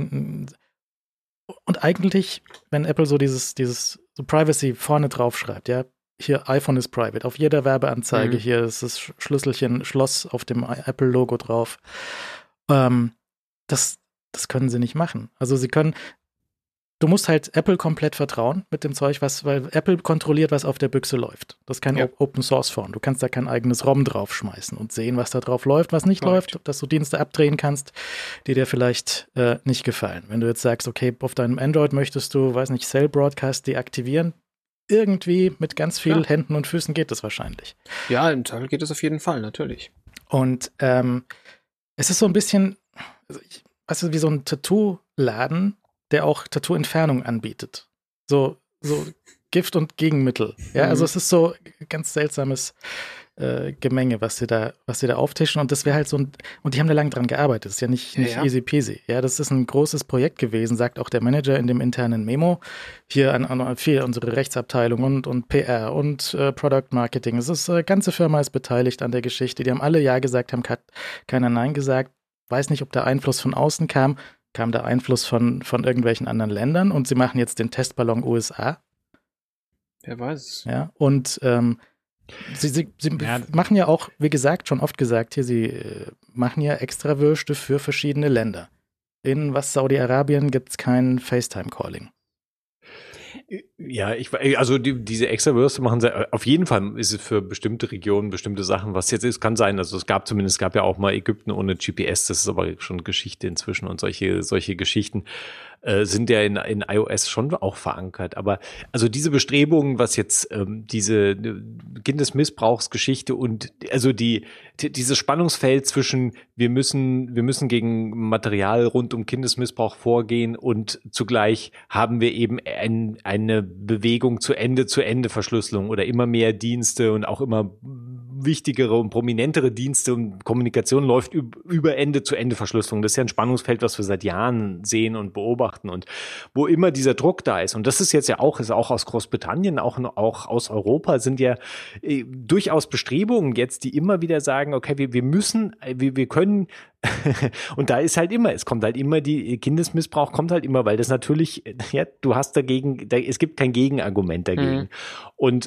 und eigentlich, wenn Apple so dieses so Privacy vorne drauf schreibt, ja, hier iPhone ist private, auf jeder Werbeanzeige, hier ist das Schlüsselchen, Schloss auf dem Apple-Logo drauf. Das können sie nicht machen. Also sie können, du musst halt Apple komplett vertrauen mit dem Zeug, weil Apple kontrolliert, was auf der Büchse läuft. Das ist kein Open-Source-Phone. Du kannst da kein eigenes ROM draufschmeißen und sehen, was da drauf läuft, was nicht läuft, dass du Dienste abdrehen kannst, die dir vielleicht nicht gefallen. Wenn du jetzt sagst, okay, auf deinem Android möchtest du, weiß nicht, Cell Broadcast deaktivieren, irgendwie mit ganz vielen Händen und Füßen geht das wahrscheinlich. Ja, im Teil geht es auf jeden Fall, natürlich. Und es ist so ein bisschen, weißt du, wie so ein Tattoo-Laden, der auch Tattoo-Entfernung anbietet. So Gift und Gegenmittel. Ja, also es ist so ganz seltsames Gemenge, was sie da auftischen. Und das wäre halt so und die haben da lange dran gearbeitet. Das ist ja nicht easy peasy. Ja, das ist ein großes Projekt gewesen, sagt auch der Manager in dem internen Memo. Hier an unsere Rechtsabteilung und PR und Product Marketing. Es ist, ganze Firma ist beteiligt an der Geschichte. Die haben alle Ja gesagt, haben keiner Nein gesagt. Weiß nicht, ob der Einfluss von außen kam der Einfluss von irgendwelchen anderen Ländern und sie machen jetzt den Testballon USA. Wer weiß es. Ja, und sie machen ja auch, wie gesagt, schon oft gesagt hier, sie machen ja Extrawürste für verschiedene Länder. In Saudi-Arabien gibt es kein FaceTime-Calling. Ja, also diese Extrawürste machen sie, auf jeden Fall ist es für bestimmte Regionen, bestimmte Sachen, was jetzt ist, kann sein, also es gab ja auch mal Ägypten ohne GPS, das ist aber schon Geschichte inzwischen und solche Geschichten sind ja in iOS schon auch verankert, aber also diese Bestrebungen, was jetzt diese Kindesmissbrauchsgeschichte und also dieses Spannungsfeld zwischen wir müssen gegen Material rund um Kindesmissbrauch vorgehen und zugleich haben wir eben eine Bewegung zu Ende-Verschlüsselung oder immer mehr Dienste und auch immer wichtigere und prominentere Dienste und Kommunikation läuft über Ende-zu-Ende-Verschlüsselung. Das ist ja ein Spannungsfeld, was wir seit Jahren sehen und beobachten und wo immer dieser Druck da ist. Und das ist jetzt ja auch aus Großbritannien, auch aus Europa sind ja durchaus Bestrebungen jetzt, die immer wieder sagen, okay, wir können und da ist halt immer, es kommt halt immer die Kindesmissbrauch kommt halt immer, weil das natürlich, ja, du hast dagegen, es gibt kein Gegenargument dagegen. Und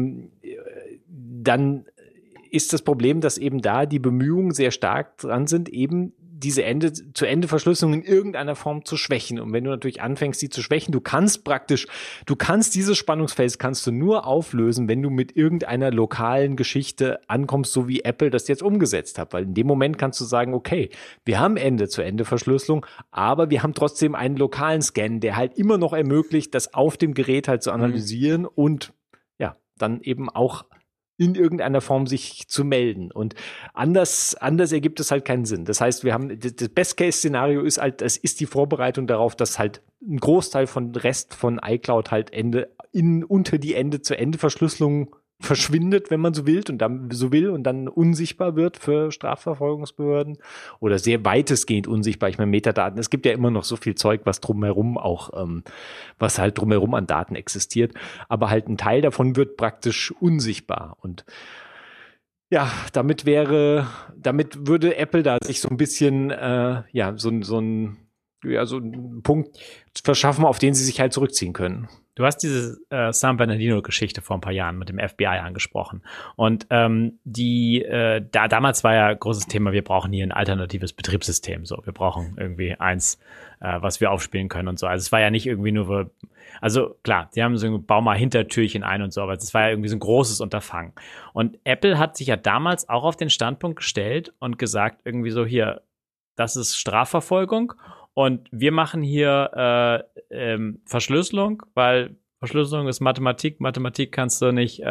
dann ist das Problem, dass eben da die Bemühungen sehr stark dran sind, eben diese Ende-zu-Ende-Verschlüsselung in irgendeiner Form zu schwächen. Und wenn du natürlich anfängst, sie zu schwächen, du kannst dieses Spannungsfeld kannst du nur auflösen, wenn du mit irgendeiner lokalen Geschichte ankommst, so wie Apple das jetzt umgesetzt hat. Weil in dem Moment kannst du sagen, okay, wir haben Ende-zu-Ende-Verschlüsselung, aber wir haben trotzdem einen lokalen Scan, der halt immer noch ermöglicht, das auf dem Gerät halt zu analysieren und ja, dann eben auch in irgendeiner Form sich zu melden. Und anders ergibt es halt keinen Sinn. Das heißt, wir haben, das Best-Case-Szenario ist halt, das ist die Vorbereitung darauf, dass halt ein Großteil von Rest von iCloud halt unter die Ende-zu-Ende-Verschlüsselung verschwindet, wenn man so will, und dann unsichtbar wird für Strafverfolgungsbehörden oder sehr weitestgehend unsichtbar. Ich meine, Metadaten, es gibt ja immer noch so viel Zeug, was halt drumherum an Daten existiert, aber halt ein Teil davon wird praktisch unsichtbar und ja, damit würde Apple da sich so ein bisschen, so einen Punkt verschaffen, auf den sie sich halt zurückziehen können. Du hast diese San Bernardino-Geschichte vor ein paar Jahren mit dem FBI angesprochen. Und damals war ja großes Thema, wir brauchen hier ein alternatives Betriebssystem. So, wir brauchen irgendwie eins, was wir aufspielen können und so. Also es war ja nicht irgendwie nur, also klar, die haben so ein Bau mal Hintertürchen ein und so, aber es war ja irgendwie so ein großes Unterfangen. Und Apple hat sich ja damals auch auf den Standpunkt gestellt und gesagt, irgendwie so, hier, das ist Strafverfolgung. Und wir machen hier Verschlüsselung, weil Verschlüsselung ist Mathematik. Mathematik kannst du nicht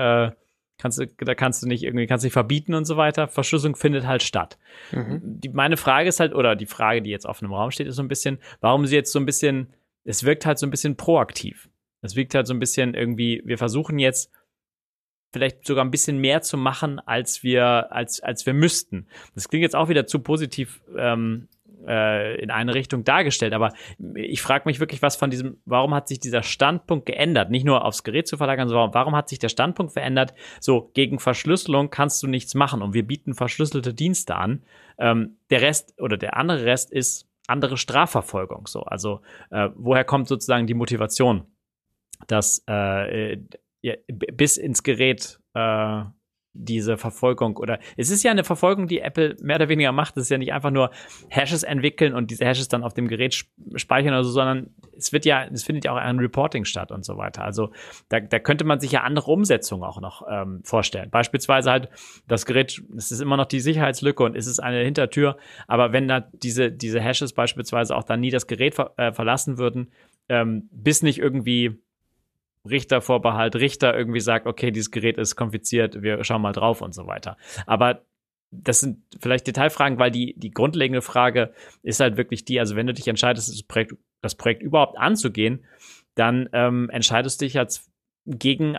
verbieten und so weiter. Verschlüsselung findet halt statt. Meine Frage ist halt, oder die Frage, die jetzt offen im Raum steht, ist so ein bisschen, warum sie jetzt so ein bisschen, es wirkt halt so ein bisschen proaktiv. Es wirkt halt so ein bisschen irgendwie, wir versuchen jetzt vielleicht sogar ein bisschen mehr zu machen, als wir müssten. Das klingt jetzt auch wieder zu positiv in eine Richtung dargestellt, aber ich frage mich wirklich, warum hat sich dieser Standpunkt geändert? Nicht nur aufs Gerät zu verlagern, sondern warum hat sich der Standpunkt verändert? So, gegen Verschlüsselung kannst du nichts machen und wir bieten verschlüsselte Dienste an. Der Rest oder der andere Rest ist andere Strafverfolgung. So, also woher kommt sozusagen die Motivation, dass bis ins Gerät diese Verfolgung, oder es ist ja eine Verfolgung, die Apple mehr oder weniger macht. Es ist ja nicht einfach nur Hashes entwickeln und diese Hashes dann auf dem Gerät speichern oder so, sondern es findet ja auch ein Reporting statt und so weiter. Also da könnte man sich ja andere Umsetzungen auch noch vorstellen. Beispielsweise halt das Gerät, es ist immer noch die Sicherheitslücke und es ist eine Hintertür, aber wenn da diese Hashes beispielsweise auch dann nie das Gerät verlassen würden, bis nicht irgendwie Richter irgendwie sagt, okay, dieses Gerät ist konfiziert, wir schauen mal drauf und so weiter. Aber das sind vielleicht Detailfragen, weil die grundlegende Frage ist halt wirklich die, also wenn du dich entscheidest, das Projekt überhaupt anzugehen, dann entscheidest du dich jetzt gegen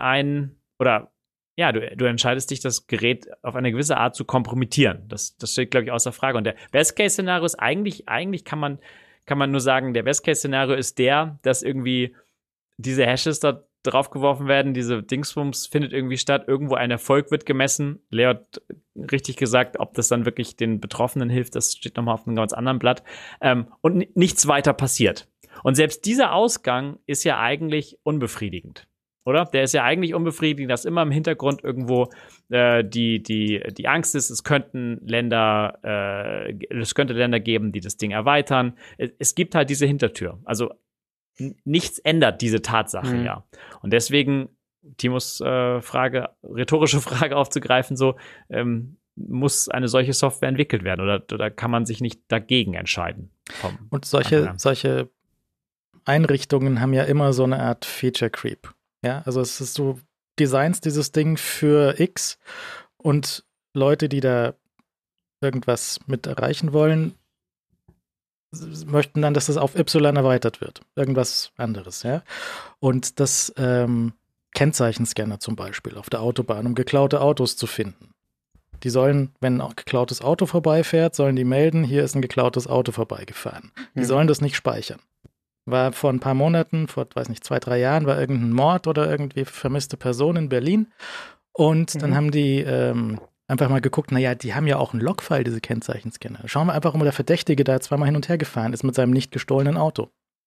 du entscheidest dich, das Gerät auf eine gewisse Art zu kompromittieren. Das steht, glaube ich, außer Frage. Und der Best-Case-Szenario ist eigentlich kann man nur sagen, der Best-Case-Szenario ist dass irgendwie diese Hashes da draufgeworfen werden, diese Dingsbums findet irgendwie statt, irgendwo ein Erfolg wird gemessen. Leo hat richtig gesagt, ob das dann wirklich den Betroffenen hilft, das steht nochmal auf einem ganz anderen Blatt. Und nichts weiter passiert. Und selbst dieser Ausgang ist ja eigentlich unbefriedigend, oder? Der ist ja eigentlich unbefriedigend, dass immer im Hintergrund irgendwo die Angst ist, es könnte Länder geben, die das Ding erweitern. Es gibt halt diese Hintertür. Also nichts ändert diese Tatsache, ja. Und deswegen, Timos rhetorische Frage aufzugreifen, muss eine solche Software entwickelt werden oder kann man sich nicht dagegen entscheiden? Und solche Einrichtungen haben ja immer so eine Art Feature Creep. Ja, also es ist, du designst dieses Ding für X und Leute, die da irgendwas mit erreichen wollen, möchten dann, dass das auf Y erweitert wird. Irgendwas anderes, ja. Und das Kennzeichenscanner zum Beispiel auf der Autobahn, um geklaute Autos zu finden. Die sollen, wenn ein geklautes Auto vorbeifährt, sollen die melden, hier ist ein geklautes Auto vorbeigefahren. Die sollen das nicht speichern. War vor ein paar Monaten, vor, 2-3 Jahren, war irgendein Mord oder irgendwie vermisste Person in Berlin. Und dann haben die einfach mal geguckt, naja, die haben ja auch einen Logfile, diese Kennzeichenscanner. Schauen wir einfach, ob der Verdächtige da zweimal hin und her gefahren ist mit seinem nicht gestohlenen Auto.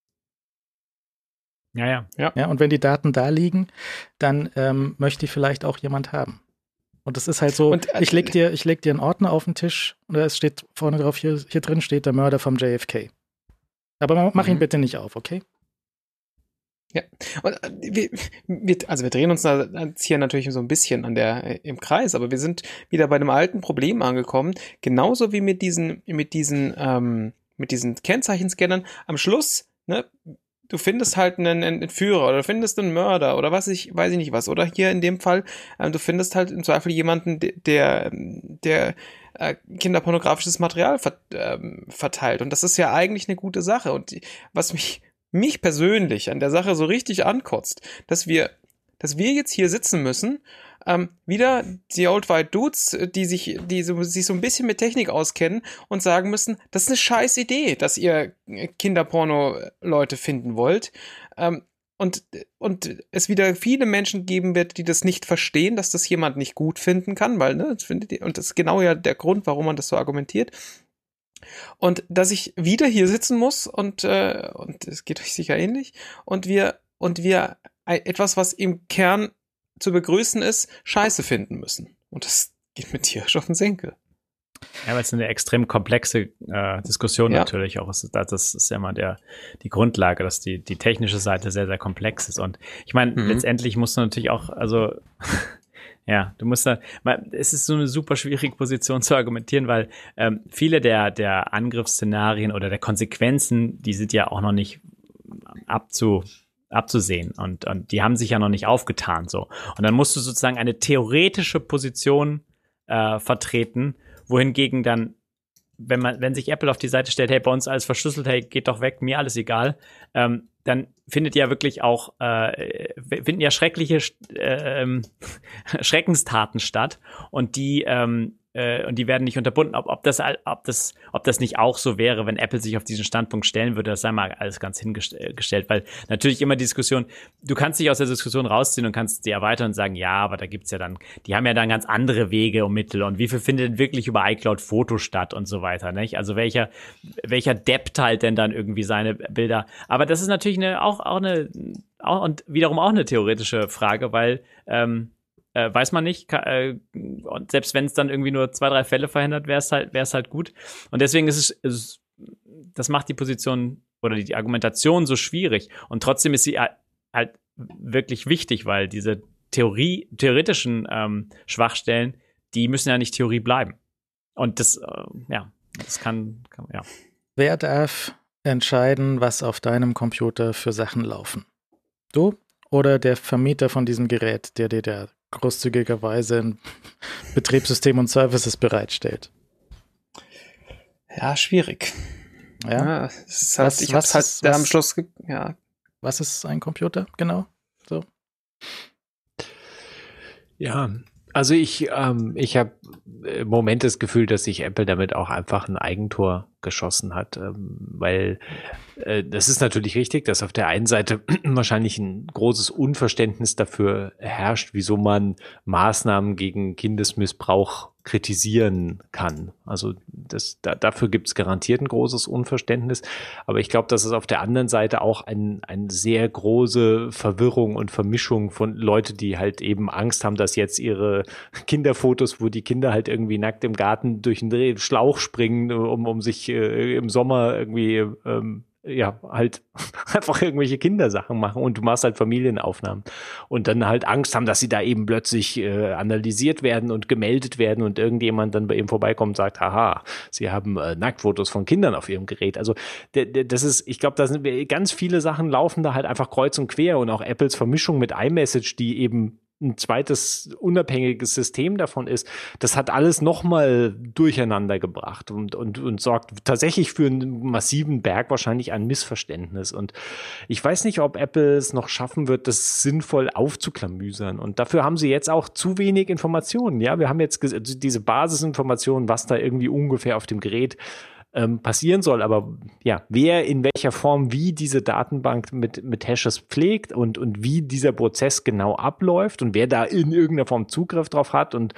Ja. Und wenn die Daten da liegen, dann möchte die vielleicht auch jemand haben. Und das ist halt so, und, ich leg dir einen Ordner auf den Tisch und es steht vorne drauf, hier drin steht der Mörder vom JFK. Aber mach ihn bitte nicht auf, okay? Ja, und wir drehen uns jetzt hier natürlich so ein bisschen im Kreis, aber wir sind wieder bei einem alten Problem angekommen, genauso wie mit diesen Kennzeichenscannern. Am Schluss, ne, du findest halt einen Entführer oder du findest einen Mörder oder weiß ich nicht was. Oder hier in dem Fall, du findest halt im Zweifel jemanden, der kinderpornografisches Material verteilt. Und das ist ja eigentlich eine gute Sache. Und was mich persönlich an der Sache so richtig ankotzt, dass wir jetzt hier sitzen müssen, wieder die Old White Dudes, die sich so ein bisschen mit Technik auskennen und sagen müssen, das ist eine scheiß Idee, dass ihr Kinderporno-Leute finden wollt. Und es wieder viele Menschen geben wird, die das nicht verstehen, dass das jemand nicht gut finden kann, weil, ne, und das ist genau ja der Grund, warum man das so argumentiert. Und dass ich wieder hier sitzen muss und es geht euch sicher ähnlich und wir etwas, was im Kern zu begrüßen ist, scheiße finden müssen. Und das geht mir tierisch auf den Senkel. Ja, weil es eine extrem komplexe Diskussion natürlich auch ist. Das ist ja immer die Grundlage, dass die technische Seite sehr, sehr komplex ist. Und ich meine, letztendlich musst du natürlich auch, also ja, du musst es ist so eine super schwierige Position zu argumentieren, weil viele der Angriffsszenarien oder der Konsequenzen, die sind ja auch noch nicht abzusehen und die haben sich ja noch nicht aufgetan so. Und dann musst du sozusagen eine theoretische Position vertreten, wohingegen dann, wenn sich Apple auf die Seite stellt, hey, bei uns alles verschlüsselt, hey, geht doch weg, mir alles egal, dann finden ja schreckliche Schreckenstaten statt und die werden nicht unterbunden. Ob das nicht auch so wäre, wenn Apple sich auf diesen Standpunkt stellen würde, das sei mal alles ganz hingestellt, weil natürlich immer die Diskussion, du kannst dich aus der Diskussion rausziehen und kannst die erweitern und sagen, ja, aber da gibt's ja dann, die haben ja dann ganz andere Wege und Mittel und wie viel findet denn wirklich über iCloud Foto statt und so weiter, nicht? Also welcher Depp teilt denn dann irgendwie seine Bilder? Aber das ist natürlich wiederum auch eine theoretische Frage, weil weiß man nicht. Und selbst wenn es dann irgendwie nur 2, 3 Fälle verhindert, wäre es halt gut. Und deswegen das macht die Position oder die Argumentation so schwierig. Und trotzdem ist sie halt wirklich wichtig, weil diese theoretischen Schwachstellen, die müssen ja nicht Theorie bleiben. Und das kann. Wer darf entscheiden, was auf deinem Computer für Sachen laufen? Du oder der Vermieter von diesem Gerät, der dir da großzügigerweise ein Betriebssystem und Services bereitstellt? Ja, schwierig. Ja, es ist halt, am Schluss, ja. Was ist ein Computer, genau? So. Ja, also ich habe im Moment das Gefühl, dass sich Apple damit auch einfach ein Eigentor geschossen hat, weil das ist natürlich richtig, dass auf der einen Seite wahrscheinlich ein großes Unverständnis dafür herrscht, wieso man Maßnahmen gegen Kindesmissbrauch kritisieren kann. Also dafür gibt es garantiert ein großes Unverständnis. Aber ich glaube, dass es auf der anderen Seite auch eine sehr große Verwirrung und Vermischung von Leute, die halt eben Angst haben, dass jetzt ihre Kinderfotos, wo die Kinder halt irgendwie nackt im Garten durch einen Schlauch springen, um sich im Sommer irgendwie halt einfach irgendwelche Kindersachen machen und du machst halt Familienaufnahmen und dann halt Angst haben, dass sie da eben plötzlich analysiert werden und gemeldet werden und irgendjemand dann bei ihm vorbeikommt und sagt, haha, sie haben Nacktfotos von Kindern auf ihrem Gerät. Also das ist, ich glaube, da sind ganz viele Sachen laufen da halt einfach kreuz und quer und auch Apples Vermischung mit iMessage, die eben ein zweites unabhängiges System davon ist, das hat alles nochmal durcheinander gebracht und sorgt tatsächlich für einen massiven Berg wahrscheinlich an Missverständnis. Und ich weiß nicht, ob Apple es noch schaffen wird, das sinnvoll aufzuklamüsern. Und dafür haben sie jetzt auch zu wenig Informationen. Ja, wir haben jetzt diese Basisinformationen, was da irgendwie ungefähr auf dem Gerät passieren soll, aber ja, wer in welcher Form wie diese Datenbank mit Hashes pflegt und wie dieser Prozess genau abläuft und wer da in irgendeiner Form Zugriff drauf hat und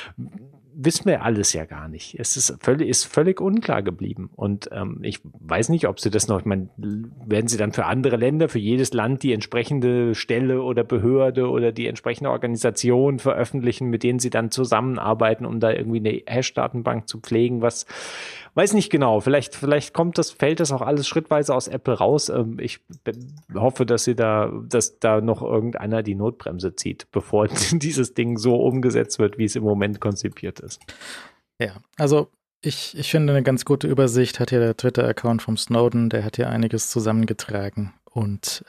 wissen wir alles ja gar nicht. Es ist völlig unklar geblieben. Und ich weiß nicht, ob sie das noch, ich meine, werden sie dann für andere Länder, für jedes Land die entsprechende Stelle oder Behörde oder die entsprechende Organisation veröffentlichen, mit denen sie dann zusammenarbeiten, um da irgendwie eine Hash-Datenbank zu pflegen, weiß nicht genau. Vielleicht fällt das auch alles schrittweise aus Apple raus. Ich hoffe, dass da noch irgendeiner die Notbremse zieht, bevor dieses Ding so umgesetzt wird, wie es im Moment konzipiert ist. Ja, also ich finde, eine ganz gute Übersicht hat hier der Twitter-Account vom Snowden, der hat hier einiges zusammengetragen und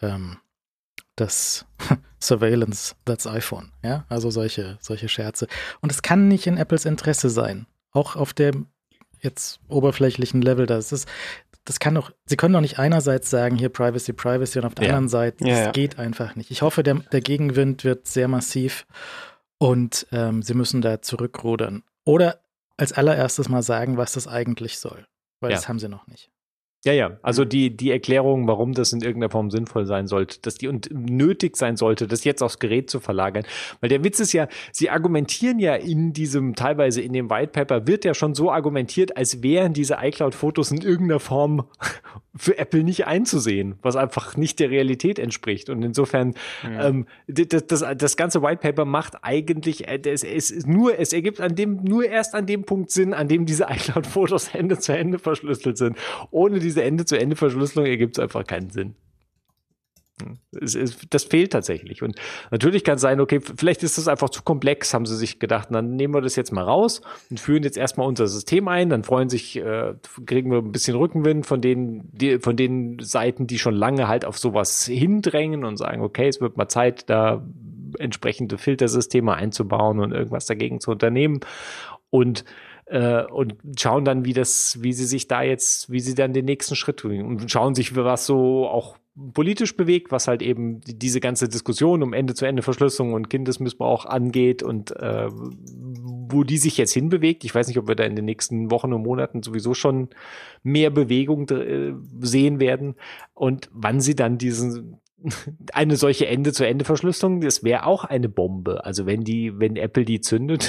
das Surveillance, that's iPhone, ja, also solche Scherze. Und es kann nicht in Apples Interesse sein, auch auf dem jetzt oberflächlichen Level, das kann doch, sie können doch nicht einerseits sagen, hier Privacy und auf der anderen Seite, das geht einfach nicht. Ich hoffe, der Gegenwind wird sehr massiv und sie müssen da zurückrudern. Oder als allererstes mal sagen, was das eigentlich soll, weil das haben sie noch nicht. Ja, also die Erklärung, warum das in irgendeiner Form sinnvoll sein sollte, und nötig sein sollte, das jetzt aufs Gerät zu verlagern. Weil der Witz ist ja, sie argumentieren ja teilweise in dem White Paper, wird ja schon so argumentiert, als wären diese iCloud-Fotos in irgendeiner Form für Apple nicht einzusehen, was einfach nicht der Realität entspricht. Und insofern, das ganze White Paper macht eigentlich, es ergibt nur erst an dem Punkt Sinn, an dem diese iCloud-Fotos Ende zu Ende verschlüsselt sind. Ohne diese Ende-zu-Ende-Verschlüsselung ergibt es einfach keinen Sinn. Das fehlt tatsächlich. Und natürlich kann es sein, okay, vielleicht ist das einfach zu komplex, haben sie sich gedacht, dann nehmen wir das jetzt mal raus und führen jetzt erstmal unser System ein, dann kriegen wir ein bisschen Rückenwind von den Seiten, die schon lange halt auf sowas hindrängen und sagen, okay, es wird mal Zeit, da entsprechende Filtersysteme einzubauen und irgendwas dagegen zu unternehmen und schauen dann, wie sie dann den nächsten Schritt tun und schauen sich, was so auch politisch bewegt, was halt eben diese ganze Diskussion um Ende-zu-Ende-Verschlüsselung und Kindesmissbrauch angeht und wo die sich jetzt hinbewegt. Ich weiß nicht, ob wir da in den nächsten Wochen und Monaten sowieso schon mehr Bewegung sehen werden und wann sie dann eine solche Ende-zu-Ende-Verschlüsselung, das wäre auch eine Bombe. Also wenn Apple die zündet,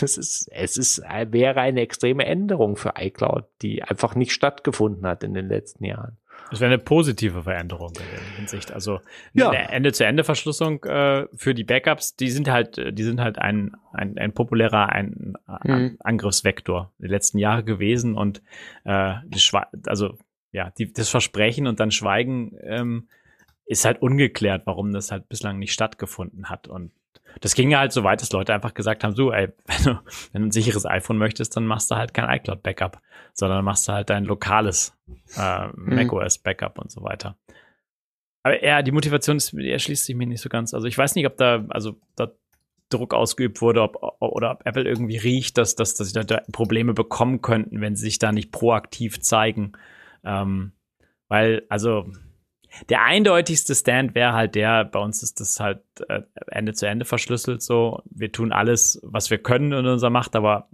wäre eine extreme Änderung für iCloud, die einfach nicht stattgefunden hat in den letzten Jahren. Das wäre eine positive Veränderung in der Hinsicht. Also eine Ende-zu-Ende-Verschlüsselung für die Backups, die sind halt ein populärer Angriffsvektor die letzten Jahre gewesen und das Versprechen und dann Schweigen ist halt ungeklärt, warum das halt bislang nicht stattgefunden hat. Und das ging ja halt so weit, dass Leute einfach gesagt haben, so, ey, wenn du ein sicheres iPhone möchtest, dann machst du halt kein iCloud-Backup, sondern machst du halt dein lokales macOS-Backup und so weiter. Aber die Motivation erschließt sich mir nicht so ganz. Also ich weiß nicht, ob da Druck ausgeübt wurde, oder ob Apple irgendwie riecht, dass sie da Probleme bekommen könnten, wenn sie sich da nicht proaktiv zeigen. Weil, also der eindeutigste Stand wäre halt bei uns ist das halt Ende zu Ende verschlüsselt so. Wir tun alles, was wir können in unserer Macht, aber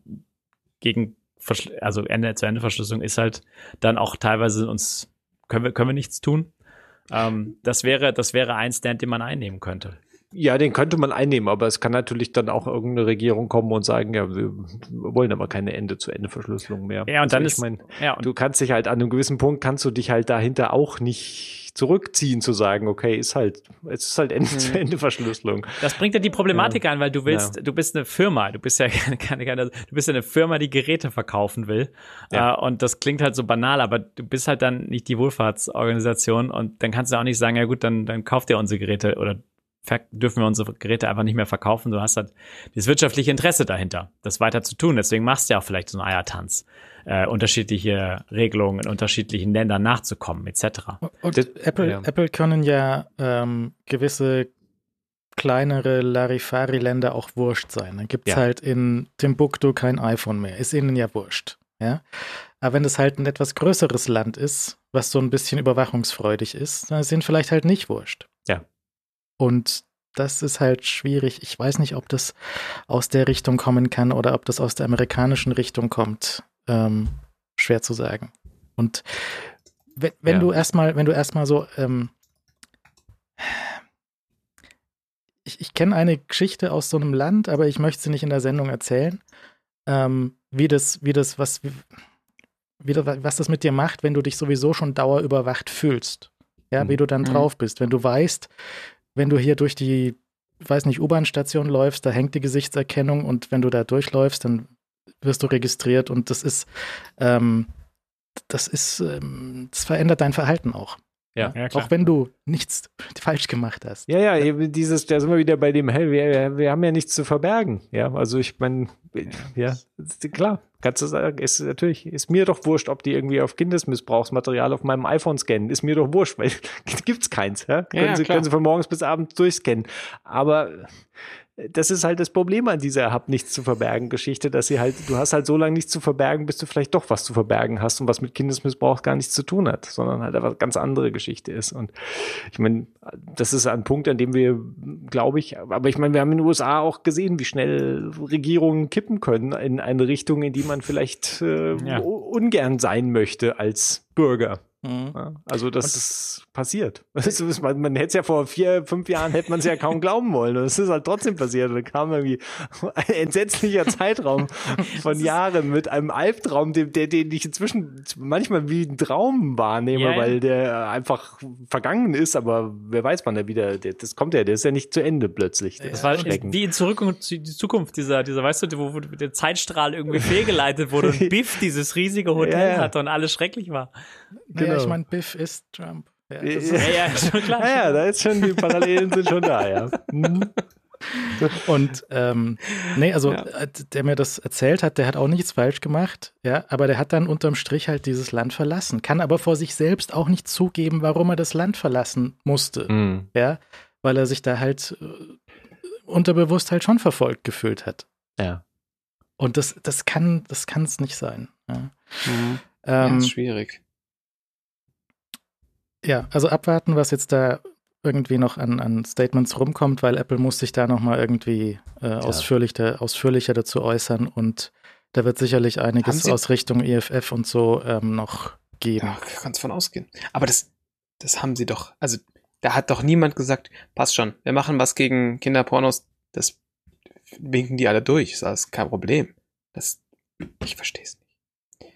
also Ende zu Ende Verschlüsselung ist halt dann auch teilweise können wir nichts tun. Das wäre ein Stand, den man einnehmen könnte. Ja, den könnte man einnehmen, aber es kann natürlich dann auch irgendeine Regierung kommen und sagen, ja, wir wollen aber keine Ende-zu-Ende-Verschlüsselung mehr. Ja, und also dann du kannst dich halt an einem gewissen Punkt, kannst du dich halt dahinter auch nicht zurückziehen, zu sagen, okay, es ist halt Ende-zu-Ende-Verschlüsselung. Das bringt ja die Problematik an, weil du bist eine Firma, du bist ja du bist ja eine Firma, die Geräte verkaufen will. Ja. Und das klingt halt so banal, aber du bist halt dann nicht die Wohlfahrtsorganisation und dann kannst du auch nicht sagen, ja gut, dann kauft ihr unsere Geräte oder dürfen wir unsere Geräte einfach nicht mehr verkaufen. Du hast halt das wirtschaftliche Interesse dahinter, das weiter zu tun. Deswegen machst du ja auch vielleicht so einen Eiertanz, unterschiedliche Regelungen in unterschiedlichen Ländern nachzukommen, etc. Und Apple können ja gewisse kleinere Larifari-Länder auch wurscht sein. Dann gibt es halt in Timbuktu kein iPhone mehr. Ist ihnen ja wurscht. Ja? Aber wenn es halt ein etwas größeres Land ist, was so ein bisschen überwachungsfreudig ist, dann ist ihnen vielleicht halt nicht wurscht. Ja. Und das ist halt schwierig. Ich weiß nicht, ob das aus der Richtung kommen kann oder ob das aus der amerikanischen Richtung kommt. Schwer zu sagen. Und wenn du erstmal so ich kenne eine Geschichte aus so einem Land, aber ich möchte sie nicht in der Sendung erzählen, was das mit dir macht, wenn du dich sowieso schon dauerüberwacht fühlst. Ja, wie du dann drauf bist. Wenn du weißt, wenn du hier durch die, U-Bahn-Station läufst, da hängt die Gesichtserkennung und wenn du da durchläufst, dann wirst du registriert und das verändert dein Verhalten auch. Ja, auch wenn du nichts falsch gemacht hast. Ja, da sind wir wieder bei dem, hey, wir haben ja nichts zu verbergen. Ja, also ich meine, klar, kannst du sagen, ist mir doch wurscht, ob die irgendwie auf Kindesmissbrauchsmaterial auf meinem iPhone scannen. Ist mir doch wurscht, weil gibt's keins. Ja? Können sie von morgens bis abends durchscannen. Aber das ist halt das Problem an dieser Hab nichts zu verbergen Geschichte, dass du hast halt so lange nichts zu verbergen, bis du vielleicht doch was zu verbergen hast und was mit Kindesmissbrauch gar nichts zu tun hat, sondern halt eine ganz andere Geschichte ist. Und ich meine, das ist ein Punkt, an dem wir, glaube ich, aber ich meine, wir haben in den USA auch gesehen, wie schnell Regierungen kippen können in eine Richtung, in die man vielleicht ungern sein möchte als Bürger. Ja, also das ist passiert. Man hätte es ja vor 4-5 Jahren hätte man es ja kaum glauben wollen. Und es ist halt trotzdem passiert. Und dann kam irgendwie ein entsetzlicher Zeitraum von Jahren mit einem Albtraum, den ich inzwischen manchmal wie einen Traum wahrnehme, weil der einfach vergangen ist. Aber wer weiß, wann er wieder, das kommt der ist ja nicht zu Ende plötzlich. Das war wie in Zurück und die Zukunft, dieser, weißt du, wo der Zeitstrahl irgendwie fehlgeleitet wurde und Biff dieses riesige Hotel hatte und alles schrecklich war. Genau. Ich meine, Biff ist Trump. Ist schon klar. Ja, da ist schon, die Parallelen sind schon da, ja. Und der mir das erzählt hat, der hat auch nichts falsch gemacht, ja, aber der hat dann unterm Strich halt dieses Land verlassen, kann aber vor sich selbst auch nicht zugeben, warum er das Land verlassen musste, ja, weil er sich da halt unterbewusst halt schon verfolgt gefühlt hat. Ja. Und das kann es nicht sein. Ja. Das ist schwierig. Ja, also abwarten, was jetzt da irgendwie noch an Statements rumkommt, weil Apple muss sich da nochmal irgendwie ausführlicher dazu äußern und da wird sicherlich einiges aus Richtung EFF und so noch geben. Ja, kannst von ausgehen. Aber das haben sie doch, also da hat doch niemand gesagt, passt schon, wir machen was gegen Kinderpornos, das winken die alle durch, das ist kein Problem. Ich verstehe es nicht.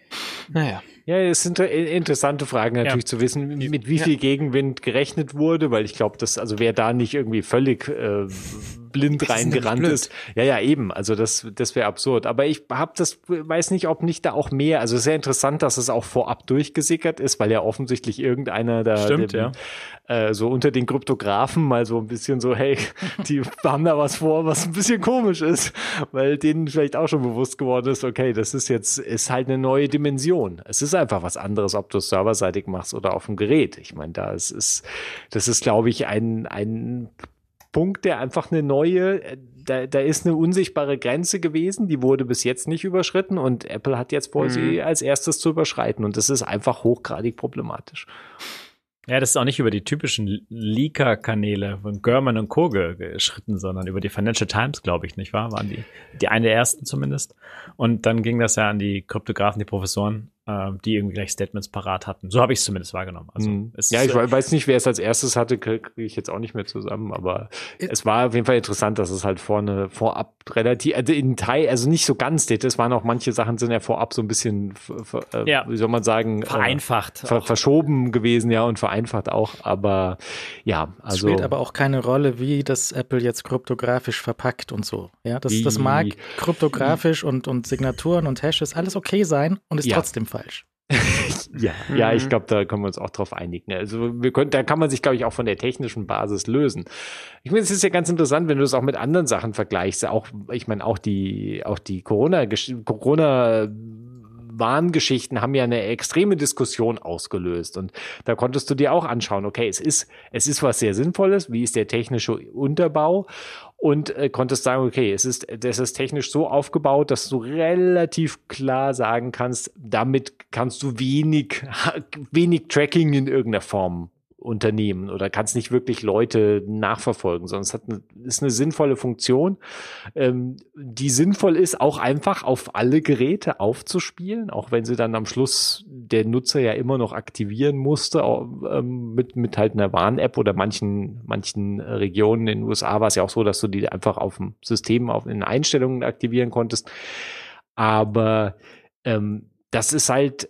Naja. Ja, es sind interessante Fragen natürlich zu wissen, mit wie viel Gegenwind gerechnet wurde, weil ich glaube, dass, also wer da nicht irgendwie völlig blind reingerannt ist. Ja, eben. Also das wäre absurd. Aber ich weiß nicht, ob nicht da auch mehr, also sehr interessant, dass es auch vorab durchgesickert ist, weil ja offensichtlich irgendeiner da so unter den Kryptografen mal so ein bisschen so, hey, die haben da was vor, was ein bisschen komisch ist, weil denen vielleicht auch schon bewusst geworden ist, okay, das ist halt eine neue Dimension. Es ist einfach was anderes, ob du es serverseitig machst oder auf dem Gerät. Ich meine, das ist, glaube ich, ein Punkt, der einfach eine neue, da ist eine unsichtbare Grenze gewesen, die wurde bis jetzt nicht überschritten und Apple hat jetzt vor, sie als erstes zu überschreiten und das ist einfach hochgradig problematisch. Ja, das ist auch nicht über die typischen Leaker-Kanäle von Gurman und Co. geschritten, sondern über die Financial Times, glaube ich, nicht wahr? Waren die eine der ersten zumindest. Und dann ging das ja an die Kryptografen, die Professoren, die irgendwie gleich Statements parat hatten. So habe ich es zumindest wahrgenommen. Also ich weiß nicht, wer es als erstes hatte, kriege ich jetzt auch nicht mehr zusammen, aber es war auf jeden Fall interessant, dass es halt vorab relativ, also in Teil, also nicht so ganz, das waren auch manche Sachen sind ja vorab so ein bisschen, wie soll man sagen, vereinfacht. Verschoben gewesen, ja, und vereinfacht auch, aber ja, also. Es spielt aber auch keine Rolle, wie das Apple jetzt kryptografisch verpackt und so. Ja, das mag kryptografisch und Signaturen und Hashes alles okay sein und ist trotzdem falsch. Ja, ich glaube, da können wir uns auch drauf einigen. Also da kann man sich, glaube ich, auch von der technischen Basis lösen. Ich meine, es ist ja ganz interessant, wenn du es auch mit anderen Sachen vergleichst. Auch die Corona-Warngeschichten haben ja eine extreme Diskussion ausgelöst. Und da konntest du dir auch anschauen, okay, es ist was sehr Sinnvolles. Wie ist der technische Unterbau? Und konntest sagen, okay, das ist technisch so aufgebaut, dass du relativ klar sagen kannst, damit kannst du wenig Tracking in irgendeiner Form unternehmen oder kannst nicht wirklich Leute nachverfolgen, sondern es ist eine sinnvolle Funktion, die sinnvoll ist, auch einfach auf alle Geräte aufzuspielen, auch wenn sie dann am Schluss der Nutzer ja immer noch aktivieren musste, mit halt einer Warn-App oder manchen Regionen in den USA war es ja auch so, dass du die einfach auf dem System in Einstellungen aktivieren konntest. Aber das ist halt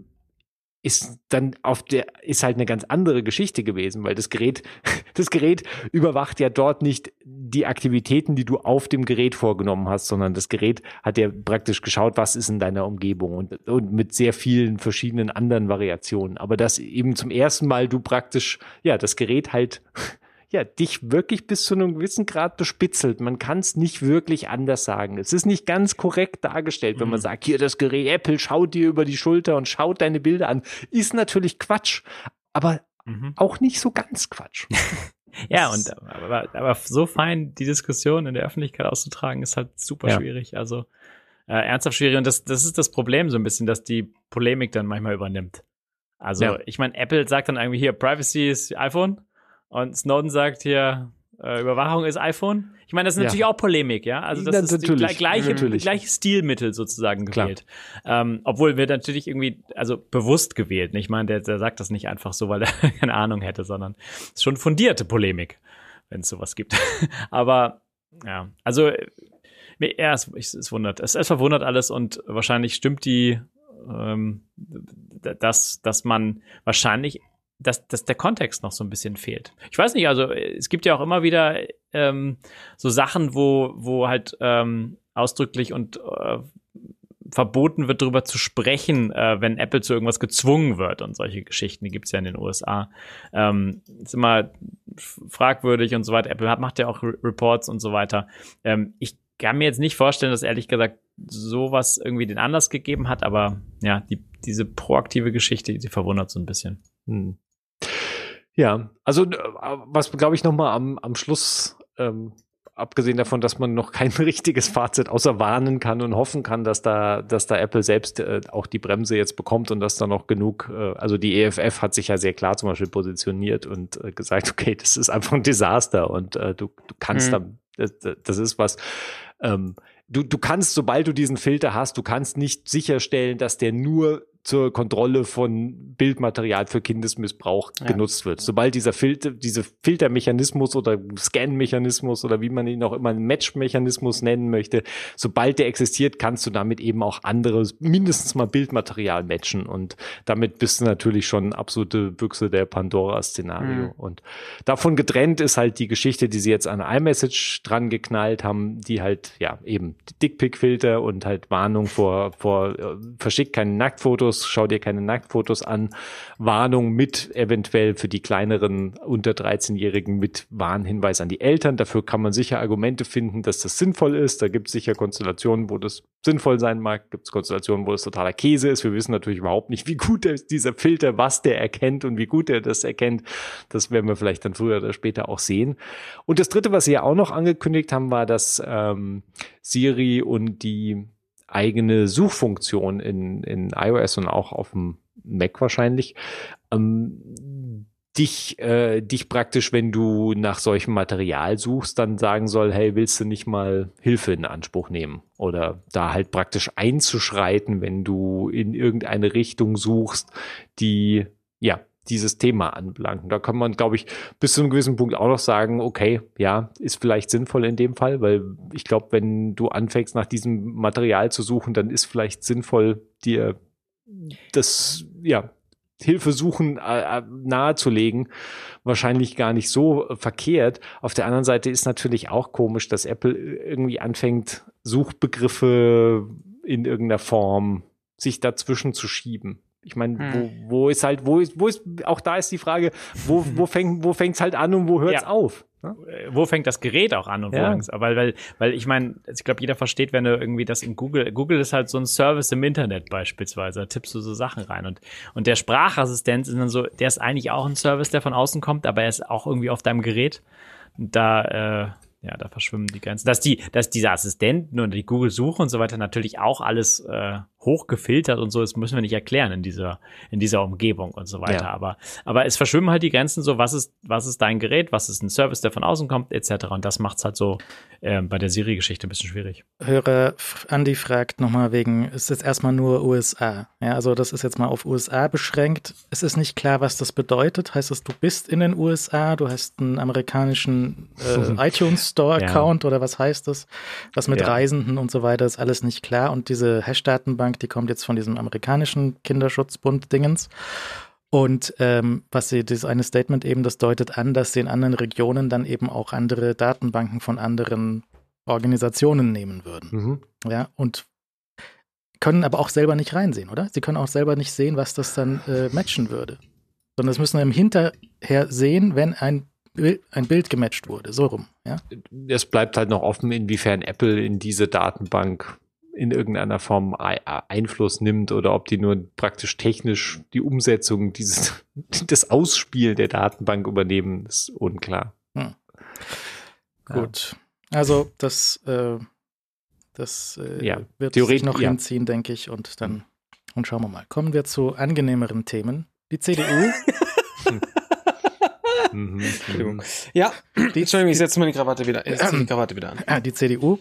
ist halt eine ganz andere Geschichte gewesen, weil das Gerät überwacht ja dort nicht die Aktivitäten, die du auf dem Gerät vorgenommen hast, sondern das Gerät hat ja praktisch geschaut, was ist in deiner Umgebung und mit sehr vielen verschiedenen anderen Variationen. Aber dass eben zum ersten Mal du praktisch, das Gerät halt dich wirklich bis zu einem gewissen Grad bespitzelt. Man kann es nicht wirklich anders sagen. Es ist nicht ganz korrekt dargestellt, wenn man sagt, hier das Gerät Apple schaut dir über die Schulter und schaut deine Bilder an. Ist natürlich Quatsch, aber auch nicht so ganz Quatsch. Ja, aber so fein die Diskussion in der Öffentlichkeit auszutragen, ist halt super schwierig. Also ernsthaft schwierig. Und das ist das Problem so ein bisschen, dass die Polemik dann manchmal übernimmt. Also ich meine, Apple sagt dann irgendwie hier, Privacy ist iPhone. Und Snowden sagt hier, Überwachung ist iPhone. Ich meine, das ist natürlich auch Polemik, ja. Also das ist die gleiche Stilmittel sozusagen gewählt. Obwohl wir natürlich irgendwie, also bewusst gewählt. Ich meine, der sagt das nicht einfach so, weil er keine Ahnung hätte, sondern es ist schon fundierte Polemik, wenn es sowas gibt. Aber ja, also es verwundert alles und wahrscheinlich stimmt dass man wahrscheinlich dass der Kontext noch so ein bisschen fehlt. Ich weiß nicht, also es gibt ja auch immer wieder so Sachen, wo halt ausdrücklich und verboten wird, darüber zu sprechen, wenn Apple zu irgendwas gezwungen wird und solche Geschichten, die gibt's ja in den USA. Ist immer fragwürdig und so weiter. Apple macht ja auch Reports und so weiter. Ich kann mir jetzt nicht vorstellen, dass ehrlich gesagt sowas irgendwie den Anlass gegeben hat, aber ja, diese proaktive Geschichte, die verwundert so ein bisschen. Ja, also was glaube ich nochmal am Schluss, abgesehen davon, dass man noch kein richtiges Fazit außer warnen kann und hoffen kann, dass da Apple selbst auch die Bremse jetzt bekommt und dass da noch genug, also die EFF hat sich ja sehr klar zum Beispiel positioniert und gesagt, okay, das ist einfach ein Desaster und du kannst das ist was, du kannst, sobald du diesen Filter hast, du kannst nicht sicherstellen, dass der nur zur Kontrolle von Bildmaterial für Kindesmissbrauch genutzt wird. Sobald diese Filtermechanismus oder Scan-Mechanismus oder wie man ihn auch immer, Match-Mechanismus nennen möchte, sobald der existiert, kannst du damit eben auch anderes, mindestens mal Bildmaterial matchen und damit bist du natürlich schon absolute Büchse der Pandora-Szenario. Und davon getrennt ist halt die Geschichte, die sie jetzt an iMessage dran geknallt haben, die halt, ja, eben Dickpick-Filter und halt Warnung vor verschickt keine Nacktfotos, schau dir keine Nacktfotos an, Warnung mit eventuell für die kleineren unter 13-Jährigen mit Warnhinweis an die Eltern. Dafür kann man sicher Argumente finden, dass das sinnvoll ist. Da gibt es sicher Konstellationen, wo das sinnvoll sein mag. Gibt es Konstellationen, wo es totaler Käse ist. Wir wissen natürlich überhaupt nicht, wie gut dieser Filter, was der erkennt und wie gut er das erkennt. Das werden wir vielleicht dann früher oder später auch sehen. Und das Dritte, was sie ja auch noch angekündigt haben, war, dass Siri und die eigene Suchfunktion in iOS und auch auf dem Mac wahrscheinlich, dich praktisch, wenn du nach solchem Material suchst, dann sagen soll, hey, willst du nicht mal Hilfe in Anspruch nehmen? Oder da halt praktisch einzuschreiten, wenn du in irgendeine Richtung suchst, die, ja, dieses Thema anbelangt. Und da kann man, glaube ich, bis zu einem gewissen Punkt auch noch sagen, okay, ja, ist vielleicht sinnvoll in dem Fall, weil ich glaube, wenn du anfängst, nach diesem Material zu suchen, dann ist vielleicht sinnvoll, dir das, ja, Hilfe suchen nahezulegen, wahrscheinlich gar nicht so verkehrt. Auf der anderen Seite ist natürlich auch komisch, dass Apple irgendwie anfängt, Suchbegriffe in irgendeiner Form sich dazwischen zu schieben. Ich meine, auch da ist die Frage, wo fängt's halt an und wo hört's auf? Ne? Wo fängt das Gerät auch an und wo fängt's an? Weil ich meine, ich glaube, jeder versteht, wenn du irgendwie das in Google ist halt so ein Service im Internet beispielsweise, da tippst du so Sachen rein und der Sprachassistent ist dann so, der ist eigentlich auch ein Service, der von außen kommt, aber er ist auch irgendwie auf deinem Gerät und da verschwimmen die Grenzen. Dass diese Assistenten und die Google-Suche und so weiter natürlich auch alles hochgefiltert und so, das müssen wir nicht erklären in dieser Umgebung und so weiter. Ja. Aber es verschwimmen halt die Grenzen so, was ist dein Gerät, was ist ein Service, der von außen kommt, etc. Und das macht's halt so bei der Siri-Geschichte ein bisschen schwierig. Hörer Andi fragt nochmal ist jetzt erstmal nur USA. Ja, also das ist jetzt mal auf USA beschränkt. Es ist nicht klar, was das bedeutet. Heißt das, du bist in den USA, du hast einen amerikanischen iTunes Store-Account oder was heißt das? Was mit Reisenden und so weiter ist alles nicht klar. Und diese Hash-Datenbank, die kommt jetzt von diesem amerikanischen Kinderschutzbund-Dingens. Und das eine Statement eben, das deutet an, dass sie in anderen Regionen dann eben auch andere Datenbanken von anderen Organisationen nehmen würden. Mhm. Ja, und können aber auch selber nicht reinsehen, oder? Sie können auch selber nicht sehen, was das dann matchen würde. Sondern das müssen wir im Hinterher sehen, wenn ein Bild gematcht wurde, so rum. Ja? Es bleibt halt noch offen, inwiefern Apple in diese Datenbank in irgendeiner Form Einfluss nimmt oder ob die nur praktisch technisch die Umsetzung das Ausspielen der Datenbank übernehmen, ist unklar. Gut. Also das wird sich noch hinziehen, denke ich, und schauen wir mal. Kommen wir zu angenehmeren Themen. Die CDU. Entschuldigung. Ja, Entschuldigung, ich setze meine Krawatte wieder. an. Die CDU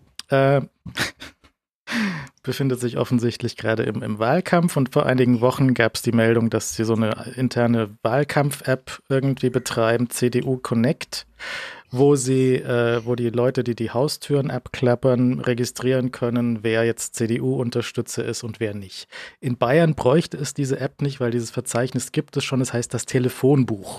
befindet sich offensichtlich gerade im Wahlkampf und vor einigen Wochen gab es die Meldung, dass sie so eine interne Wahlkampf-App irgendwie betreiben, CDU Connect, wo die Leute, die die Haustüren abklappern, registrieren können, wer jetzt CDU-Unterstützer ist und wer nicht. In Bayern bräuchte es diese App nicht, weil dieses Verzeichnis gibt es schon, es heißt das Telefonbuch.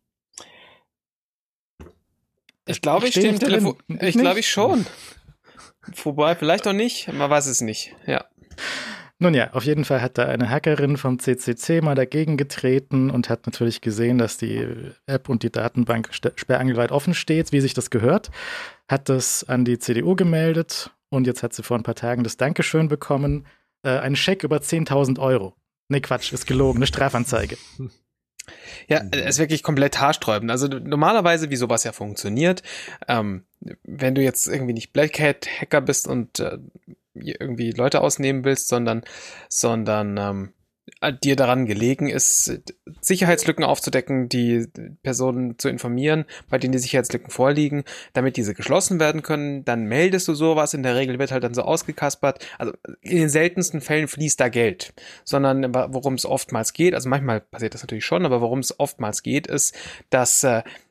Ich glaube, ich stehe im Telefon. Ich glaube, ich schon. Wobei, vielleicht auch nicht. Man weiß es nicht. Ja. Nun ja, auf jeden Fall hat da eine Hackerin vom CCC mal dagegen getreten und hat natürlich gesehen, dass die App und die Datenbank sperrangelweit offen steht, wie sich das gehört. Hat das an die CDU gemeldet und jetzt hat sie vor ein paar Tagen das Dankeschön bekommen. Einen Scheck über 10.000 €. Nee, Quatsch, ist gelogen. Eine Strafanzeige. Ja, es ist wirklich komplett haarsträubend. Also normalerweise, wie sowas ja funktioniert, wenn du jetzt irgendwie nicht Black Hat Hacker bist und irgendwie Leute ausnehmen willst, sondern dir daran gelegen ist, Sicherheitslücken aufzudecken, die Personen zu informieren, bei denen die Sicherheitslücken vorliegen, damit diese geschlossen werden können, dann meldest du sowas, in der Regel wird halt dann so ausgekaspert, also in den seltensten Fällen fließt da Geld, sondern worum es oftmals geht, also manchmal passiert das natürlich schon, aber worum es oftmals geht, ist, dass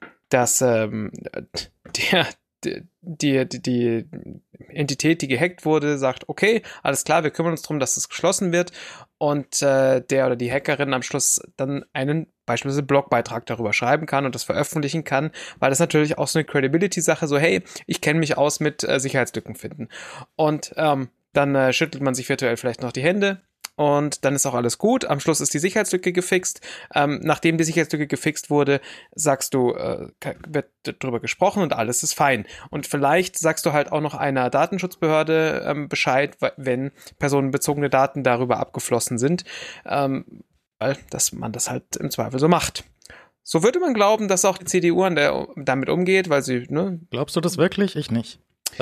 die Entität, die gehackt wurde, sagt, okay, alles klar, wir kümmern uns darum, dass es geschlossen wird und der oder die Hackerin am Schluss dann einen beispielsweise Blogbeitrag darüber schreiben kann und das veröffentlichen kann, weil das natürlich auch so eine Credibility-Sache, so hey, ich kenne mich aus mit Sicherheitslücken finden. Und dann schüttelt man sich virtuell vielleicht noch die Hände. Und dann ist auch alles gut. Am Schluss ist die Sicherheitslücke gefixt. Nachdem die Sicherheitslücke gefixt wurde, sagst du, wird darüber gesprochen und alles ist fein. Und vielleicht sagst du halt auch noch einer Datenschutzbehörde Bescheid, wenn personenbezogene Daten darüber abgeflossen sind, weil man das halt im Zweifel so macht. So würde man glauben, dass auch die CDU damit umgeht, weil sie, ne? Glaubst du das wirklich? Ich nicht.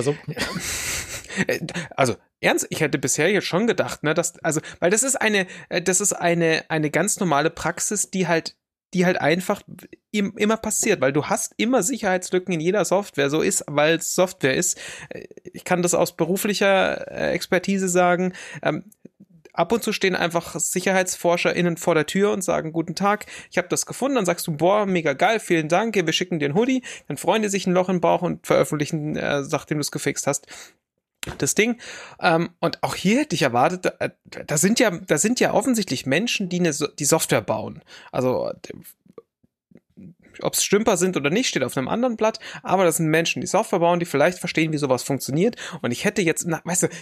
Also ernst, ich hätte bisher jetzt schon gedacht, ne, weil das ist eine ganz normale Praxis, die halt einfach immer passiert, weil du hast immer Sicherheitslücken in jeder Software, so ist, weil es Software ist. Ich kann das aus beruflicher Expertise sagen. Ab und zu stehen einfach SicherheitsforscherInnen vor der Tür und sagen, guten Tag, ich habe das gefunden. Dann sagst du, boah, mega geil, vielen Dank, wir schicken dir einen Hoodie. Dann freuen die sich ein Loch im Bauch und veröffentlichen, nachdem du es gefixt hast, das Ding. Und auch hier hätte ich erwartet, da sind ja offensichtlich Menschen, die die Software bauen. Also ob es Stümper sind oder nicht, steht auf einem anderen Blatt, aber das sind Menschen, die Software bauen, die vielleicht verstehen, wie sowas funktioniert. Und ich hätte jetzt, weißt du,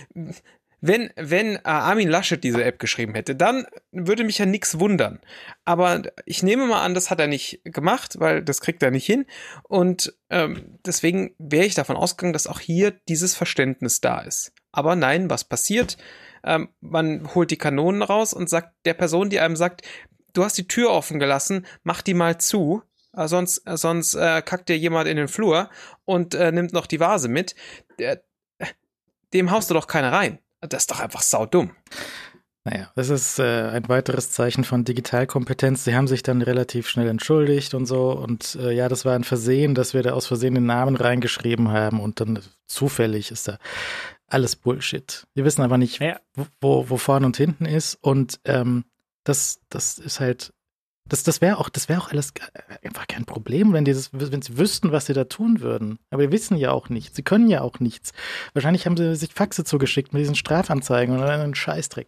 wenn Armin Laschet diese App geschrieben hätte, dann würde mich ja nichts wundern. Aber ich nehme mal an, das hat er nicht gemacht, weil das kriegt er nicht hin. Und deswegen wäre ich davon ausgegangen, dass auch hier dieses Verständnis da ist. Aber nein, was passiert? Man holt die Kanonen raus und sagt der Person, die einem sagt, du hast die Tür offen gelassen, mach die mal zu. Sonst kackt dir jemand in den Flur und nimmt noch die Vase mit. Dem haust du doch keiner rein. Das ist doch einfach saudumm. Naja, das ist ein weiteres Zeichen von Digitalkompetenz. Sie haben sich dann relativ schnell entschuldigt und so. Und ja, das war ein Versehen, dass wir da aus Versehen den Namen reingeschrieben haben. Und dann zufällig ist da alles Bullshit. Wir wissen aber nicht, wo vorne und hinten ist. Und das ist halt, das wäre auch alles einfach kein Problem, wenn sie wüssten, was sie da tun würden. Aber wir wissen ja auch nichts. Sie können ja auch nichts. Wahrscheinlich haben sie sich Faxe zugeschickt mit diesen Strafanzeigen oder einen Scheißdreck.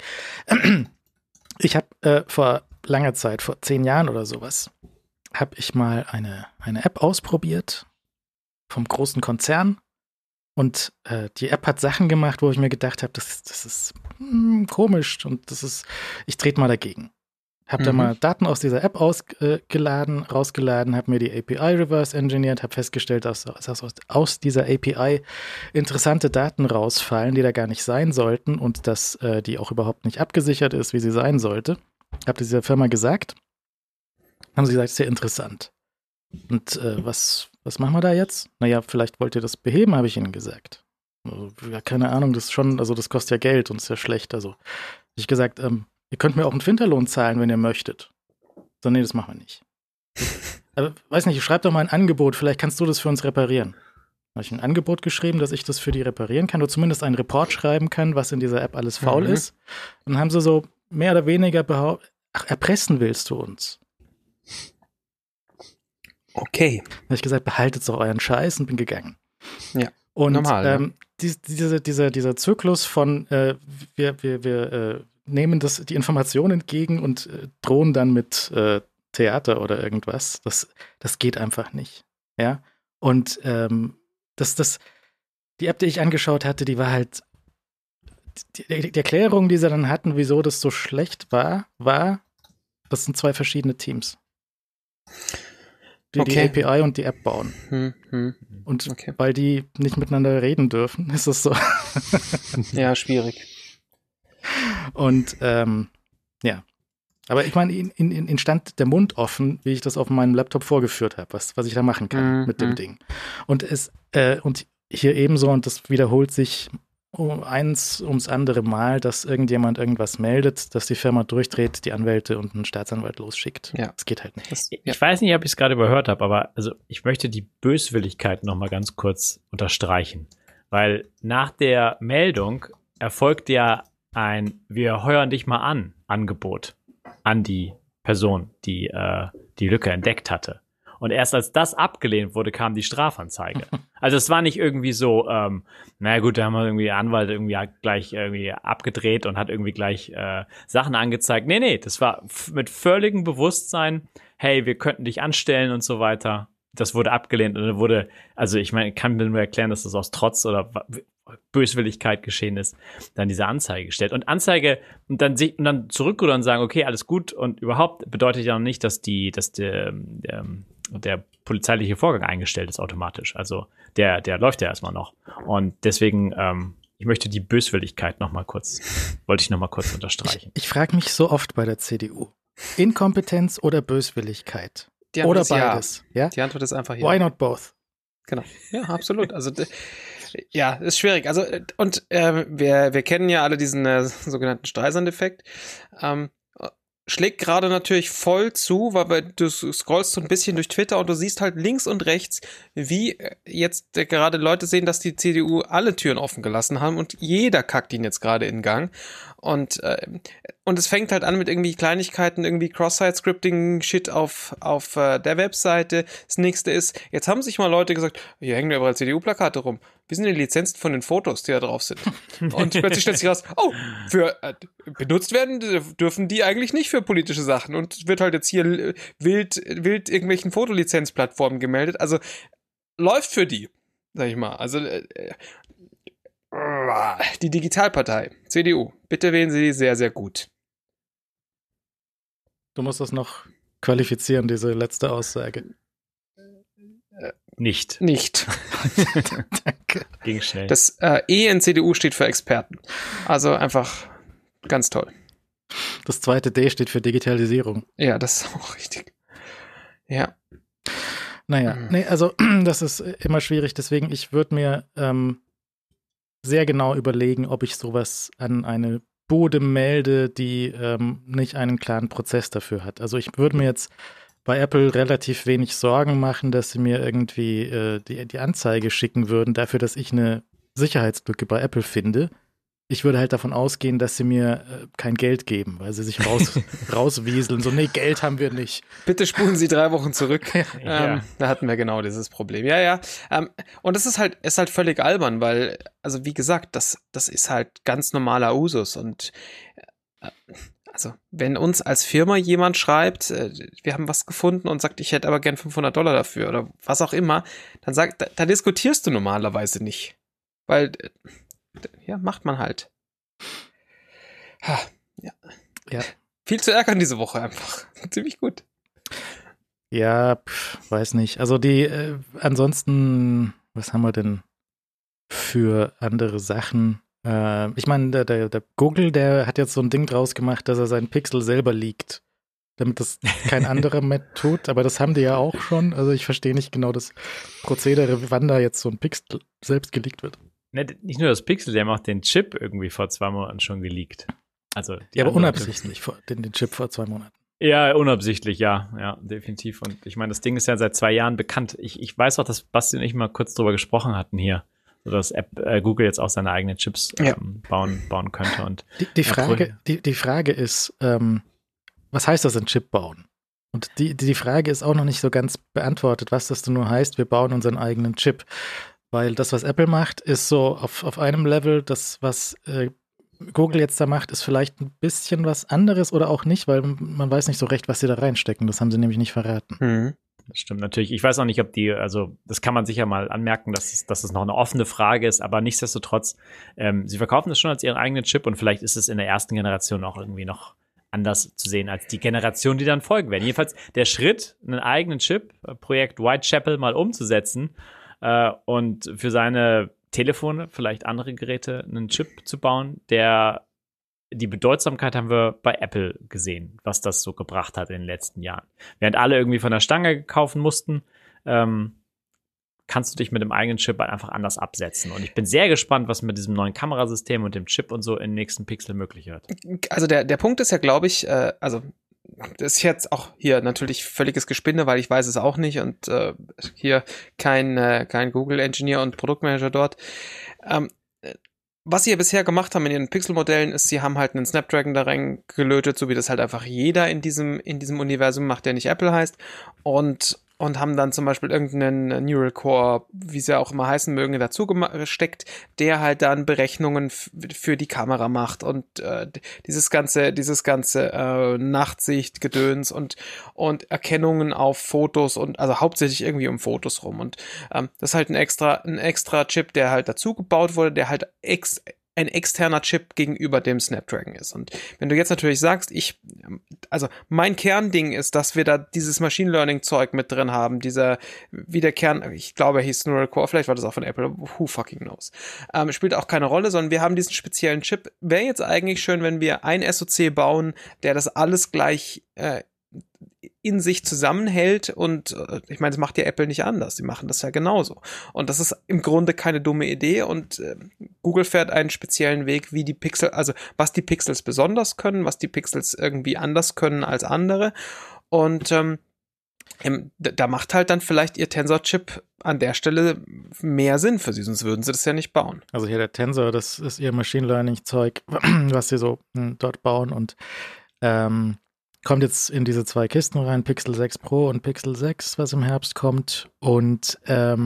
Ich habe vor langer Zeit, vor 10 Jahren oder sowas, habe ich mal eine App ausprobiert vom großen Konzern. Und die App hat Sachen gemacht, wo ich mir gedacht habe, das ist komisch und ich trete mal dagegen. Hab da mal Daten aus dieser App rausgeladen, habe mir die API reverse engineert, habe festgestellt, dass aus dieser API interessante Daten rausfallen, die da gar nicht sein sollten und dass die auch überhaupt nicht abgesichert ist, wie sie sein sollte. Habe dieser Firma gesagt, haben sie gesagt, sehr interessant. Und was machen wir da jetzt? Naja, vielleicht wollt ihr das beheben, habe ich ihnen gesagt. Also, ja, keine Ahnung, das kostet ja Geld und ist ja schlecht. Also habe ich gesagt, ihr könnt mir auch einen Finderlohn zahlen, wenn ihr möchtet. So, nee, das machen wir nicht. Aber weiß nicht, schreib doch mal ein Angebot, vielleicht kannst du das für uns reparieren. Habe ich ein Angebot geschrieben, dass ich das für die reparieren kann oder zumindest einen Report schreiben kann, was in dieser App alles faul ist. Und dann haben sie so mehr oder weniger behauptet, erpressen willst du uns? Okay. Da habe ich gesagt, behaltet doch euren Scheiß und bin gegangen. Ja. Und normal, dieser Zyklus von wir nehmen die Information entgegen und drohen dann mit Theater oder irgendwas. Das geht einfach nicht. Ja. Und die App, die ich angeschaut hatte, die war halt die Erklärung, die sie dann hatten, wieso das so schlecht war, das sind 2 verschiedene Teams. Die API und die App bauen. Und weil die nicht miteinander reden dürfen, ist es so. Ja, schwierig. Und ja. Aber ich meine, in stand der Mund offen, wie ich das auf meinem Laptop vorgeführt habe, was ich da machen kann mit dem Ding. Und hier ebenso, und das wiederholt sich eins ums andere Mal, dass irgendjemand irgendwas meldet, dass die Firma durchdreht, die Anwälte und einen Staatsanwalt losschickt. Ja. Das geht halt nicht. Ich weiß nicht, ob ich es gerade überhört habe, aber also ich möchte die Böswilligkeit noch mal ganz kurz unterstreichen. Weil nach der Meldung erfolgt ja ein Wir heuern dich mal an Angebot an die Person, die die Lücke entdeckt hatte. Und erst als das abgelehnt wurde, kam die Strafanzeige. Also es war nicht irgendwie so, naja gut, da haben wir irgendwie Anwalt irgendwie gleich irgendwie abgedreht und hat irgendwie gleich Sachen angezeigt. Nee, das war mit völligem Bewusstsein, hey, wir könnten dich anstellen und so weiter. Das wurde abgelehnt und dann wurde, also ich meine, ich kann mir nur erklären, dass das aus Trotz oder Böswilligkeit geschehen ist, dann diese Anzeige gestellt. Und Anzeige und dann zurückrudern und sagen, okay, alles gut und überhaupt bedeutet ja noch nicht, dass der polizeiliche Vorgang eingestellt ist automatisch. Also der läuft ja erstmal noch. Und deswegen, ich möchte die Böswilligkeit wollte ich noch mal kurz unterstreichen. Ich frage mich so oft bei der CDU. Inkompetenz oder Böswilligkeit? Oder beides? Ja. Die Antwort ist einfach ja. Why not both? Genau. Ja, absolut. Also ja, ist schwierig. Also und wir kennen ja alle diesen sogenannten Streisand-Effekt. Schlägt gerade natürlich voll zu, weil du scrollst so ein bisschen durch Twitter und du siehst halt links und rechts, wie jetzt gerade Leute sehen, dass die CDU alle Türen offen gelassen haben und jeder kackt ihn jetzt gerade in Gang. Und es fängt halt an mit irgendwie Kleinigkeiten, irgendwie Cross-Site-Scripting-Shit auf der Webseite. Das nächste ist, jetzt haben sich mal Leute gesagt, hier hängen ja überall CDU-Plakate rum. Wie sind die Lizenzen von den Fotos, die da drauf sind? Und plötzlich stellt sich raus, benutzt werden dürfen die eigentlich nicht für politische Sachen. Und wird halt jetzt hier wild irgendwelchen Fotolizenzplattformen gemeldet. Also läuft für die, sag ich mal. Also die Digitalpartei, CDU. Bitte wählen Sie sehr, sehr gut. Du musst das noch qualifizieren, diese letzte Aussage. Nicht. Danke. Ging schnell. Das E in CDU steht für Experten. Also einfach ganz toll. Das zweite D steht für Digitalisierung. Ja, das ist auch richtig. Ja. Naja, nee, also das ist immer schwierig, deswegen ich würde mir sehr genau überlegen, ob ich sowas an eine Bude melde, die nicht einen klaren Prozess dafür hat. Also ich würde mir jetzt bei Apple relativ wenig Sorgen machen, dass sie mir irgendwie die Anzeige schicken würden, dafür, dass ich eine Sicherheitslücke bei Apple finde. Ich würde halt davon ausgehen, dass sie mir kein Geld geben, weil sie sich rauswieseln. So, nee, Geld haben wir nicht. Bitte spulen Sie 3 Wochen zurück. Ja. Da hatten wir genau dieses Problem. Ja. Und das ist halt völlig albern, weil, also wie gesagt, das ist halt ganz normaler Usus. Und also, wenn uns als Firma jemand schreibt, wir haben was gefunden und sagt, ich hätte aber gern $500 dafür oder was auch immer, dann diskutierst du normalerweise nicht. Weil ja, macht man halt. Ja. Viel zu ärgern diese Woche einfach. Ziemlich gut. Ja, weiß nicht. Also ansonsten, was haben wir denn für andere Sachen? Ich meine, der Google, der hat jetzt so ein Ding draus gemacht, dass er seinen Pixel selber leakt, damit das kein anderer mehr tut. Aber das haben die ja auch schon. Also ich verstehe nicht genau das Prozedere, wann da jetzt so ein Pixel selbst geleakt wird. Nicht nur das Pixel, der macht den Chip irgendwie vor 2 Monaten schon geleakt. Also ja, aber unabsichtlich, den Chip vor 2 Monaten. Ja, unabsichtlich, ja, definitiv. Und ich meine, das Ding ist ja seit 2 Jahren bekannt. Ich weiß auch, dass Basti und ich mal kurz drüber gesprochen hatten hier, sodass Google jetzt auch seine eigenen Chips bauen könnte. Und die Frage ist, was heißt das, ein Chip bauen? Und die Frage ist auch noch nicht so ganz beantwortet, was das denn nur heißt, wir bauen unseren eigenen Chip. Weil das, was Apple macht, ist so auf einem Level, das, was Google jetzt da macht, ist vielleicht ein bisschen was anderes oder auch nicht, weil man weiß nicht so recht, was sie da reinstecken. Das haben sie nämlich nicht verraten. Mhm. Das stimmt natürlich. Ich weiß auch nicht, ob das kann man sicher mal anmerken, dass es noch eine offene Frage ist, aber nichtsdestotrotz, sie verkaufen es schon als ihren eigenen Chip und vielleicht ist es in der ersten Generation auch irgendwie noch anders zu sehen als die Generation, die dann folgen werden. Jedenfalls der Schritt, einen eigenen Chip, Projekt Whitechapel mal umzusetzen, und für seine Telefone, vielleicht andere Geräte, einen Chip zu bauen, die Bedeutsamkeit haben wir bei Apple gesehen, was das so gebracht hat in den letzten Jahren. Während alle irgendwie von der Stange kaufen mussten, kannst du dich mit dem eigenen Chip halt einfach anders absetzen. Und ich bin sehr gespannt, was mit diesem neuen Kamerasystem und dem Chip und so im nächsten Pixel möglich wird. Also der Punkt ist ja, glaube ich, das ist jetzt auch hier natürlich völliges Gespinne, weil ich weiß es auch nicht und hier kein Google-Engineer und Produktmanager dort. Was sie ja bisher gemacht haben in ihren Pixel-Modellen ist, sie haben halt einen Snapdragon da reingelötet, so wie das halt einfach jeder in diesem Universum macht, der nicht Apple heißt, und haben dann zum Beispiel irgendeinen Neural Core, wie sie auch immer heißen mögen, dazu gesteckt, der halt dann Berechnungen für die Kamera macht und dieses ganze Nachtsicht-Gedöns und Erkennungen auf Fotos und also hauptsächlich irgendwie um Fotos rum. Und das ist halt ein extra Chip, der halt dazu gebaut wurde, der halt ein externer Chip gegenüber dem Snapdragon ist. Und wenn du jetzt natürlich sagst, also mein Kernding ist, dass wir da dieses Machine Learning Zeug mit drin haben, wie der Kern, ich glaube, er hieß Neural Core, vielleicht war das auch von Apple, who fucking knows. Spielt auch keine Rolle, sondern wir haben diesen speziellen Chip. Wäre jetzt eigentlich schön, wenn wir ein SoC bauen, der das alles gleich in sich zusammenhält und ich meine, das macht ja Apple nicht anders, die machen das ja genauso und das ist im Grunde keine dumme Idee und Google fährt einen speziellen Weg, wie die Pixel, also was die Pixels besonders können, was die Pixels irgendwie anders können als andere und da macht halt dann vielleicht ihr Tensor-Chip an der Stelle mehr Sinn für sie, sonst würden sie das ja nicht bauen. Also hier der Tensor, das ist ihr Machine Learning-Zeug, was sie so dort bauen und kommt jetzt in diese 2 Kisten rein, Pixel 6 Pro und Pixel 6, was im Herbst kommt. Und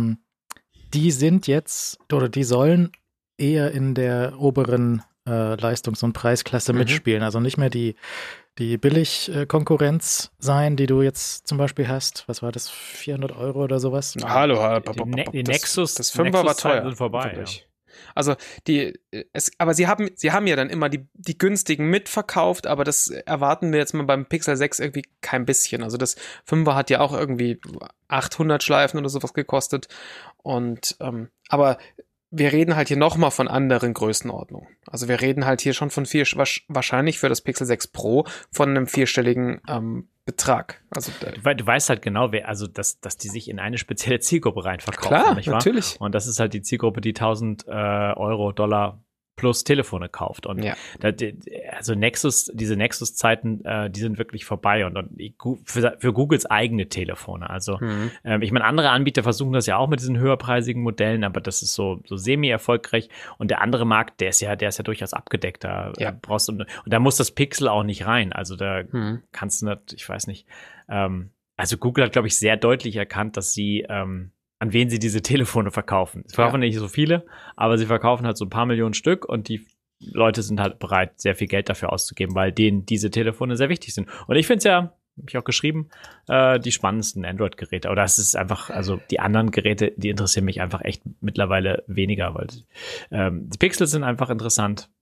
die sind jetzt, oder die sollen eher in der oberen Leistungs- und Preisklasse mitspielen. Also nicht mehr die Billig-Konkurrenz sein, die du jetzt zum Beispiel hast. Was war das, 400 € oder sowas? Hallo. Die Nexus, das 5er war teuer. sind vorbei. Ja. Also aber sie haben ja dann immer die günstigen mitverkauft, aber das erwarten wir jetzt mal beim Pixel 6 irgendwie kein bisschen. Also das 5er hat ja auch irgendwie 800 Schleifen oder sowas gekostet und aber wir reden halt hier nochmal von anderen Größenordnungen. Also wir reden halt hier schon von wahrscheinlich für das Pixel 6 Pro von einem 4-stelligen Betrag. Also du weißt halt genau, dass die sich in eine spezielle Zielgruppe reinverkaufen. Klar, nicht wahr? Natürlich. Und das ist halt die Zielgruppe, die 1.000 €, Dollar plus Telefone kauft. Und also diese Nexus-Zeiten, die sind wirklich vorbei und für Googles eigene Telefone. Also ich meine, andere Anbieter versuchen das ja auch mit diesen höherpreisigen Modellen, aber das ist so semi-erfolgreich. Und der andere Markt, der ist ja durchaus abgedeckt. Da brauchst du, und da muss das Pixel auch nicht rein. Also da kannst du nicht, ich weiß nicht. Also Google hat, glaube ich, sehr deutlich erkannt, dass sie an wen sie diese Telefone verkaufen. Sie verkaufen nicht so viele, aber sie verkaufen halt so ein paar Millionen Stück und die Leute sind halt bereit, sehr viel Geld dafür auszugeben, weil denen diese Telefone sehr wichtig sind. Und ich finde es ja, habe ich auch geschrieben, die spannendsten Android-Geräte. Oder es ist einfach, also die anderen Geräte, die interessieren mich einfach echt mittlerweile weniger, weil die Pixels sind einfach interessant,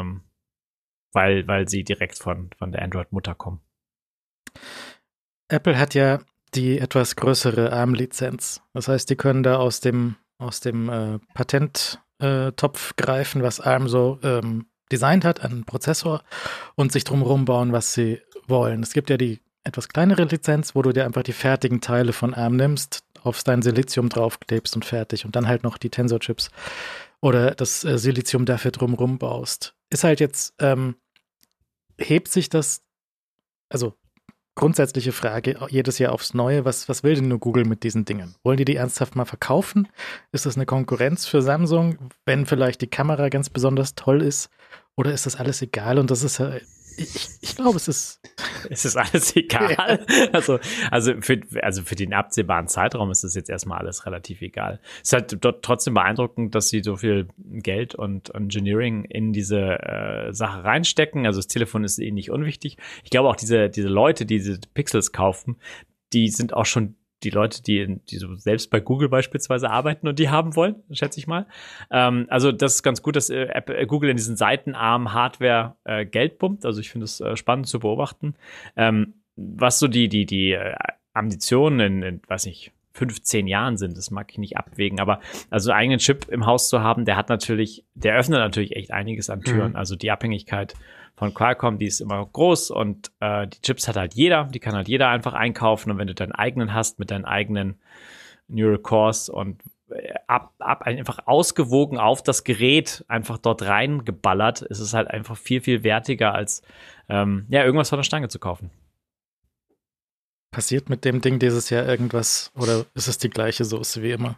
weil sie direkt von der Android-Mutter kommen. Apple hat ja die etwas größere ARM-Lizenz. Das heißt, die können da aus dem Patenttopf greifen, was ARM so designt hat, einen Prozessor und sich drumherum bauen, was sie wollen. Es gibt ja die etwas kleinere Lizenz, wo du dir einfach die fertigen Teile von ARM nimmst, auf dein Silizium draufklebst und fertig und dann halt noch die Tensor-Chips oder das Silizium dafür drumherum baust. Ist halt jetzt, hebt sich das, also grundsätzliche Frage, jedes Jahr aufs Neue, was will denn nur Google mit diesen Dingen? Wollen die ernsthaft mal verkaufen? Ist das eine Konkurrenz für Samsung, wenn vielleicht die Kamera ganz besonders toll ist? Oder ist das alles egal? Und das ist ja, ich glaube, es ist... Es ist alles egal. Ja. Also für den absehbaren Zeitraum ist das jetzt erstmal alles relativ egal. Es ist halt trotzdem beeindruckend, dass sie so viel Geld und Engineering in diese Sache reinstecken. Also das Telefon ist ihnen nicht unwichtig. Ich glaube auch diese Leute, die diese Pixels kaufen, die sind auch schon die Leute, die so selbst bei Google beispielsweise arbeiten und die haben wollen, schätze ich mal. Also das ist ganz gut, dass Google in diesen seitenarmen Hardware Geld pumpt. Also ich finde es spannend zu beobachten. Was so die Ambitionen in, weiß nicht, 15 Jahren sind, das mag ich nicht abwägen, aber also einen eigenen Chip im Haus zu haben, der öffnet natürlich echt einiges an Türen. Also die Abhängigkeit von Qualcomm, die ist immer groß und die Chips hat halt jeder, die kann halt jeder einfach einkaufen und wenn du deinen eigenen hast mit deinen eigenen Neural Cores und einfach ausgewogen auf das Gerät einfach dort reingeballert. Es ist halt einfach viel, viel wertiger als irgendwas von der Stange zu kaufen. Passiert mit dem Ding dieses Jahr irgendwas oder ist es die gleiche Soße wie immer?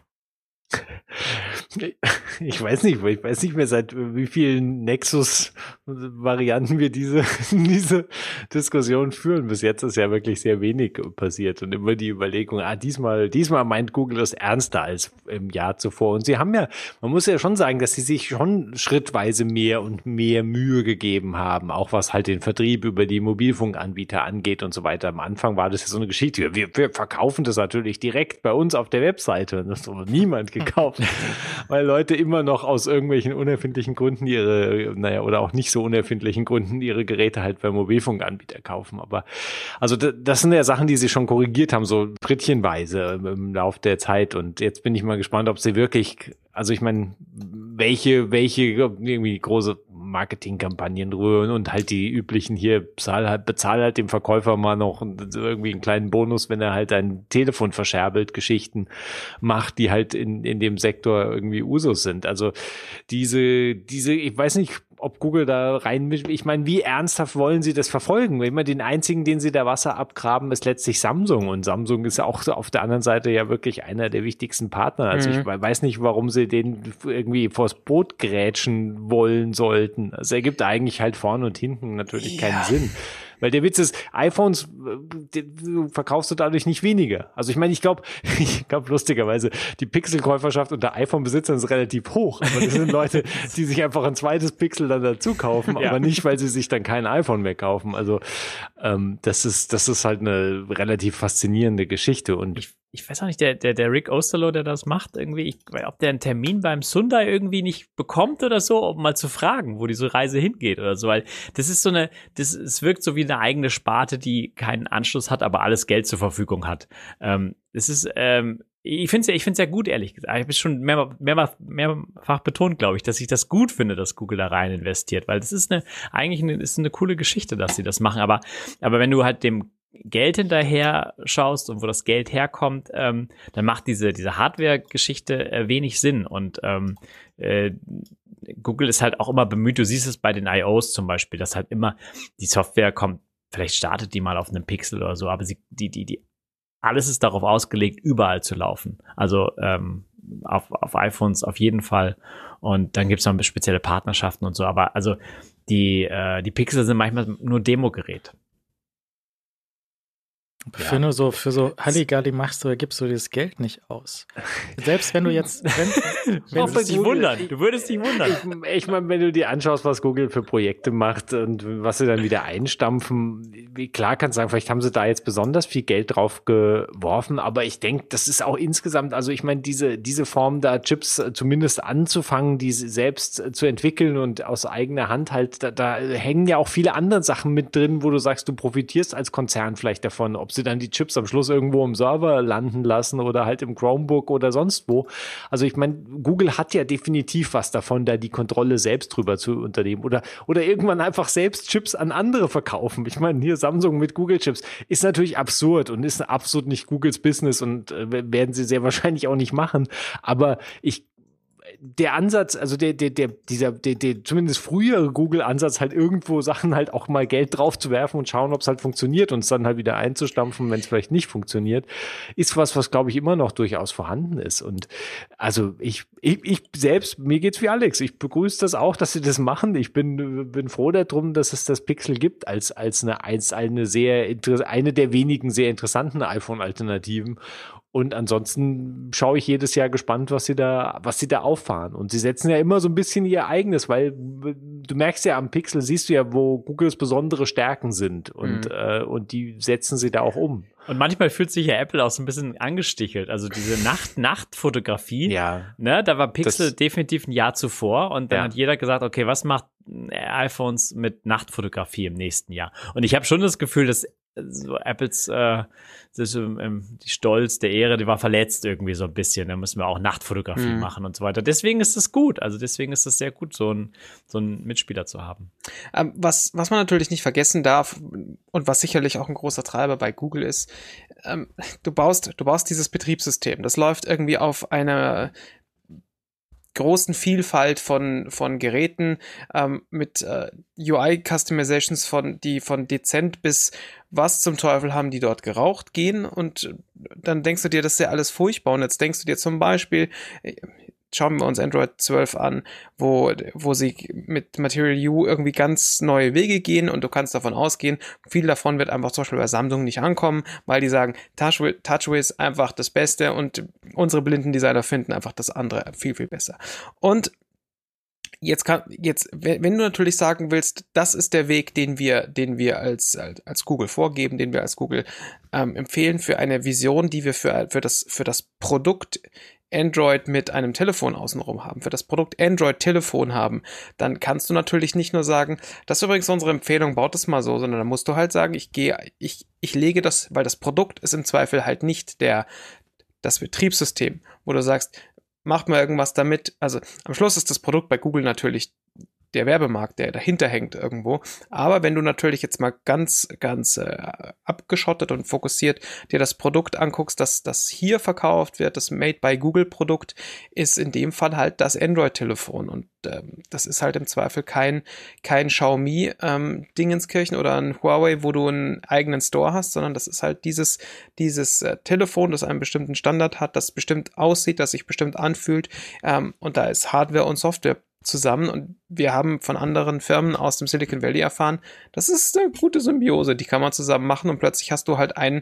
Ich weiß nicht mehr, seit wie vielen Nexus-Varianten wir diese Diskussion führen. Bis jetzt ist ja wirklich sehr wenig passiert und immer die Überlegung, diesmal meint Google das ernster als im Jahr zuvor. Und sie haben ja, man muss ja schon sagen, dass sie sich schon schrittweise mehr und mehr Mühe gegeben haben, auch was halt den Vertrieb über die Mobilfunkanbieter angeht und so weiter. Am Anfang war das ja so eine Geschichte. Wir verkaufen das natürlich direkt bei uns auf der Webseite. Und das hat niemand gekauft, weil Leute immer noch aus irgendwelchen unerfindlichen Gründen oder auch nicht so unerfindlichen Gründen ihre Geräte halt bei Mobilfunkanbieter kaufen. Aber also das sind ja Sachen, die sie schon korrigiert haben, so schrittchenweise im Laufe der Zeit. Und jetzt bin ich mal gespannt, ob sie wirklich, also ich meine, welche irgendwie große Marketingkampagnen rühren und halt die üblichen hier, bezahl halt dem Verkäufer mal noch irgendwie einen kleinen Bonus, wenn er halt ein Telefon verscherbelt, Geschichten macht, die halt in dem Sektor irgendwie Usus sind. Also diese, ich weiß nicht, ob Google da reinmischt. Ich meine, wie ernsthaft wollen sie das verfolgen? Immer den einzigen, den sie da Wasser abgraben, ist letztlich Samsung. Und Samsung ist auch auf der anderen Seite ja wirklich einer der wichtigsten Partner. Also ich weiß nicht, warum sie den irgendwie vors Boot grätschen wollen sollten. Es ergibt eigentlich halt vorne und hinten natürlich keinen Sinn. Weil der Witz ist, iPhones verkaufst du dadurch nicht weniger. Also ich meine, ich glaube lustigerweise, die Pixel-Käuferschaft unter iPhone-Besitzern ist relativ hoch. Aber das sind Leute, die sich einfach ein zweites Pixel dann dazu kaufen, aber nicht, weil sie sich dann kein iPhone mehr kaufen. Also das ist halt eine relativ faszinierende Geschichte. Und ich weiß auch nicht, der Rick Osterloh, der das macht, irgendwie, ob der einen Termin beim Sundai irgendwie nicht bekommt oder so, um mal zu fragen, wo diese Reise hingeht oder so, weil das ist es wirkt so wie eine eigene Sparte, die keinen Anschluss hat, aber alles Geld zur Verfügung hat. Ich finde es ja gut, ehrlich gesagt. Ich habe es schon mehrfach betont, glaube ich, dass ich das gut finde, dass Google da rein investiert, weil das ist eine coole Geschichte, dass sie das machen. Aber wenn du halt dem Geld hinterher schaust und wo das Geld herkommt, dann macht diese Hardware-Geschichte wenig Sinn. Und Google ist halt auch immer bemüht, du siehst es bei den I.O.s zum Beispiel, dass halt immer die Software kommt, vielleicht startet die mal auf einem Pixel oder so, aber alles ist darauf ausgelegt, überall zu laufen. Also auf iPhones auf jeden Fall. Und dann gibt es noch spezielle Partnerschaften und so. Aber also die Pixel sind manchmal nur Demo-Gerät. Für so Halligalli machst du, gibst du das Geld nicht aus. Selbst wenn du jetzt, wenn du würdest dich wundern. Ich meine, wenn du dir anschaust, was Google für Projekte macht und was sie dann wieder einstampfen, klar kannst du sagen, vielleicht haben sie da jetzt besonders viel Geld drauf geworfen, aber ich denke, das ist auch insgesamt, also ich meine, diese Form da Chips zumindest anzufangen, die selbst zu entwickeln und aus eigener Hand halt, da hängen ja auch viele andere Sachen mit drin, wo du sagst, du profitierst als Konzern vielleicht davon, ob sie dann die Chips am Schluss irgendwo im Server landen lassen oder halt im Chromebook oder sonst wo. Also ich meine, Google hat ja definitiv was davon, da die Kontrolle selbst drüber zu unternehmen oder irgendwann einfach selbst Chips an andere verkaufen. Ich meine, hier Samsung mit Google-Chips ist natürlich absurd und ist absolut nicht Googles Business und werden sie sehr wahrscheinlich auch nicht machen. Aber der Ansatz, also dieser zumindest frühere Google-Ansatz, halt irgendwo Sachen halt auch mal Geld drauf zu werfen und schauen, ob es halt funktioniert und es dann halt wieder einzustampfen, wenn es vielleicht nicht funktioniert, ist was glaube ich immer noch durchaus vorhanden ist. Und also ich selbst, mir geht's wie Alex. Ich begrüße das auch, dass sie das machen. Ich bin froh darum, dass es das Pixel gibt als eine der wenigen sehr interessanten iPhone-Alternativen. Und ansonsten schaue ich jedes Jahr gespannt, was sie da auffahren. Und sie setzen ja immer so ein bisschen ihr eigenes, weil du merkst ja am Pixel, siehst du ja, wo Googles besondere Stärken sind. Und die setzen sie da auch um. Und manchmal fühlt sich ja Apple auch so ein bisschen angestichelt. Also diese Nachtfotografie, ne, da war Pixel definitiv ein Jahr zuvor. Und dann hat jeder gesagt, okay, was macht iPhones mit Nachtfotografie im nächsten Jahr? Und ich habe schon das Gefühl, dass so Apples die Stolz der Ehre, die war verletzt irgendwie so ein bisschen. Da müssen wir auch Nachtfotografie machen und so weiter. Deswegen ist das gut. Also deswegen ist es sehr gut, so einen Mitspieler zu haben. Was man natürlich nicht vergessen darf und was sicherlich auch ein großer Treiber bei Google ist, du baust dieses Betriebssystem. Das läuft irgendwie auf einer großen Vielfalt von Geräten mit UI-Customizations die von dezent bis was zum Teufel haben die dort geraucht gehen, und dann denkst du dir, das ist ja alles furchtbar, und jetzt denkst du dir zum Beispiel, schauen wir uns Android 12 an, wo sie mit Material U irgendwie ganz neue Wege gehen, und du kannst davon ausgehen, viel davon wird einfach zum Beispiel bei Samsung nicht ankommen, weil die sagen, TouchWiz einfach das Beste und unsere blinden Designer finden einfach das andere viel, viel besser. Und jetzt, wenn du natürlich sagen willst, das ist der Weg, den wir als Google vorgeben, den wir als Google empfehlen für eine Vision, die wir für das Produkt Android mit einem Telefon außenrum haben, für das Produkt Android-Telefon haben, dann kannst du natürlich nicht nur sagen, das ist übrigens unsere Empfehlung, baut das mal so, sondern dann musst du halt sagen, ich lege das, weil das Produkt ist im Zweifel halt nicht das Betriebssystem, wo du sagst, mach mal irgendwas damit. Also am Schluss ist das Produkt bei Google natürlich der Werbemarkt, der dahinter hängt irgendwo. Aber wenn du natürlich jetzt mal ganz abgeschottet und fokussiert dir das Produkt anguckst, das hier verkauft wird, das Made by Google Produkt, ist in dem Fall halt das Android-Telefon. Und das ist halt im Zweifel kein Xiaomi Dingenskirchen oder ein Huawei, wo du einen eigenen Store hast, sondern das ist halt dieses Telefon, das einen bestimmten Standard hat, das bestimmt aussieht, das sich bestimmt anfühlt. Und da ist Hardware und Software zusammen, und wir haben von anderen Firmen aus dem Silicon Valley erfahren, das ist eine gute Symbiose, die kann man zusammen machen, und plötzlich hast du halt ein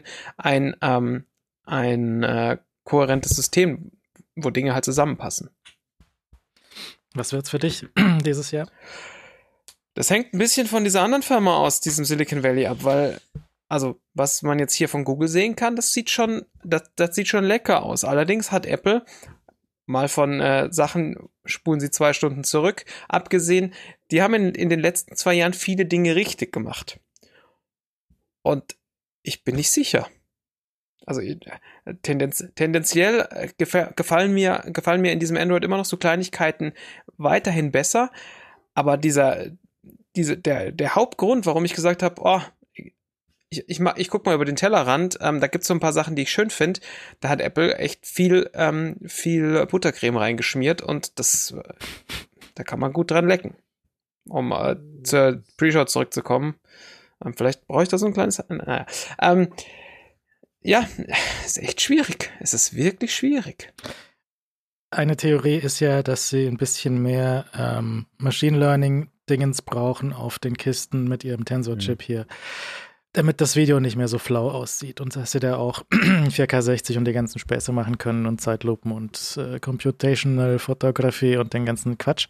kohärentes System, wo Dinge halt zusammenpassen. Was wird's für dich dieses Jahr? Das hängt ein bisschen von dieser anderen Firma aus diesem Silicon Valley ab, weil, also, was man jetzt hier von Google sehen kann, das sieht schon lecker aus. Allerdings hat Apple mal von Sachen, spulen sie 2 Stunden zurück, abgesehen, die haben in den letzten 2 Jahren viele Dinge richtig gemacht. Und ich bin nicht sicher. Also tendenziell gefallen mir in diesem Android immer noch so Kleinigkeiten weiterhin besser, aber der Hauptgrund, warum ich gesagt habe, ich guck mal über den Tellerrand, da gibt's so ein paar Sachen, die ich schön finde. Da hat Apple echt viel Buttercreme reingeschmiert, und da kann man gut dran lecken. Um zur Pre-Show zurückzukommen. Vielleicht brauche ich da so ein kleines... ja, ist echt schwierig. Es ist wirklich schwierig. Eine Theorie ist ja, dass sie ein bisschen mehr Machine Learning-Dingens brauchen auf den Kisten mit ihrem Tensor-Chip hier, damit das Video nicht mehr so flau aussieht, und dass sie da auch 4K60 und die ganzen Späße machen können und Zeitlupen und Computational Photography und den ganzen Quatsch.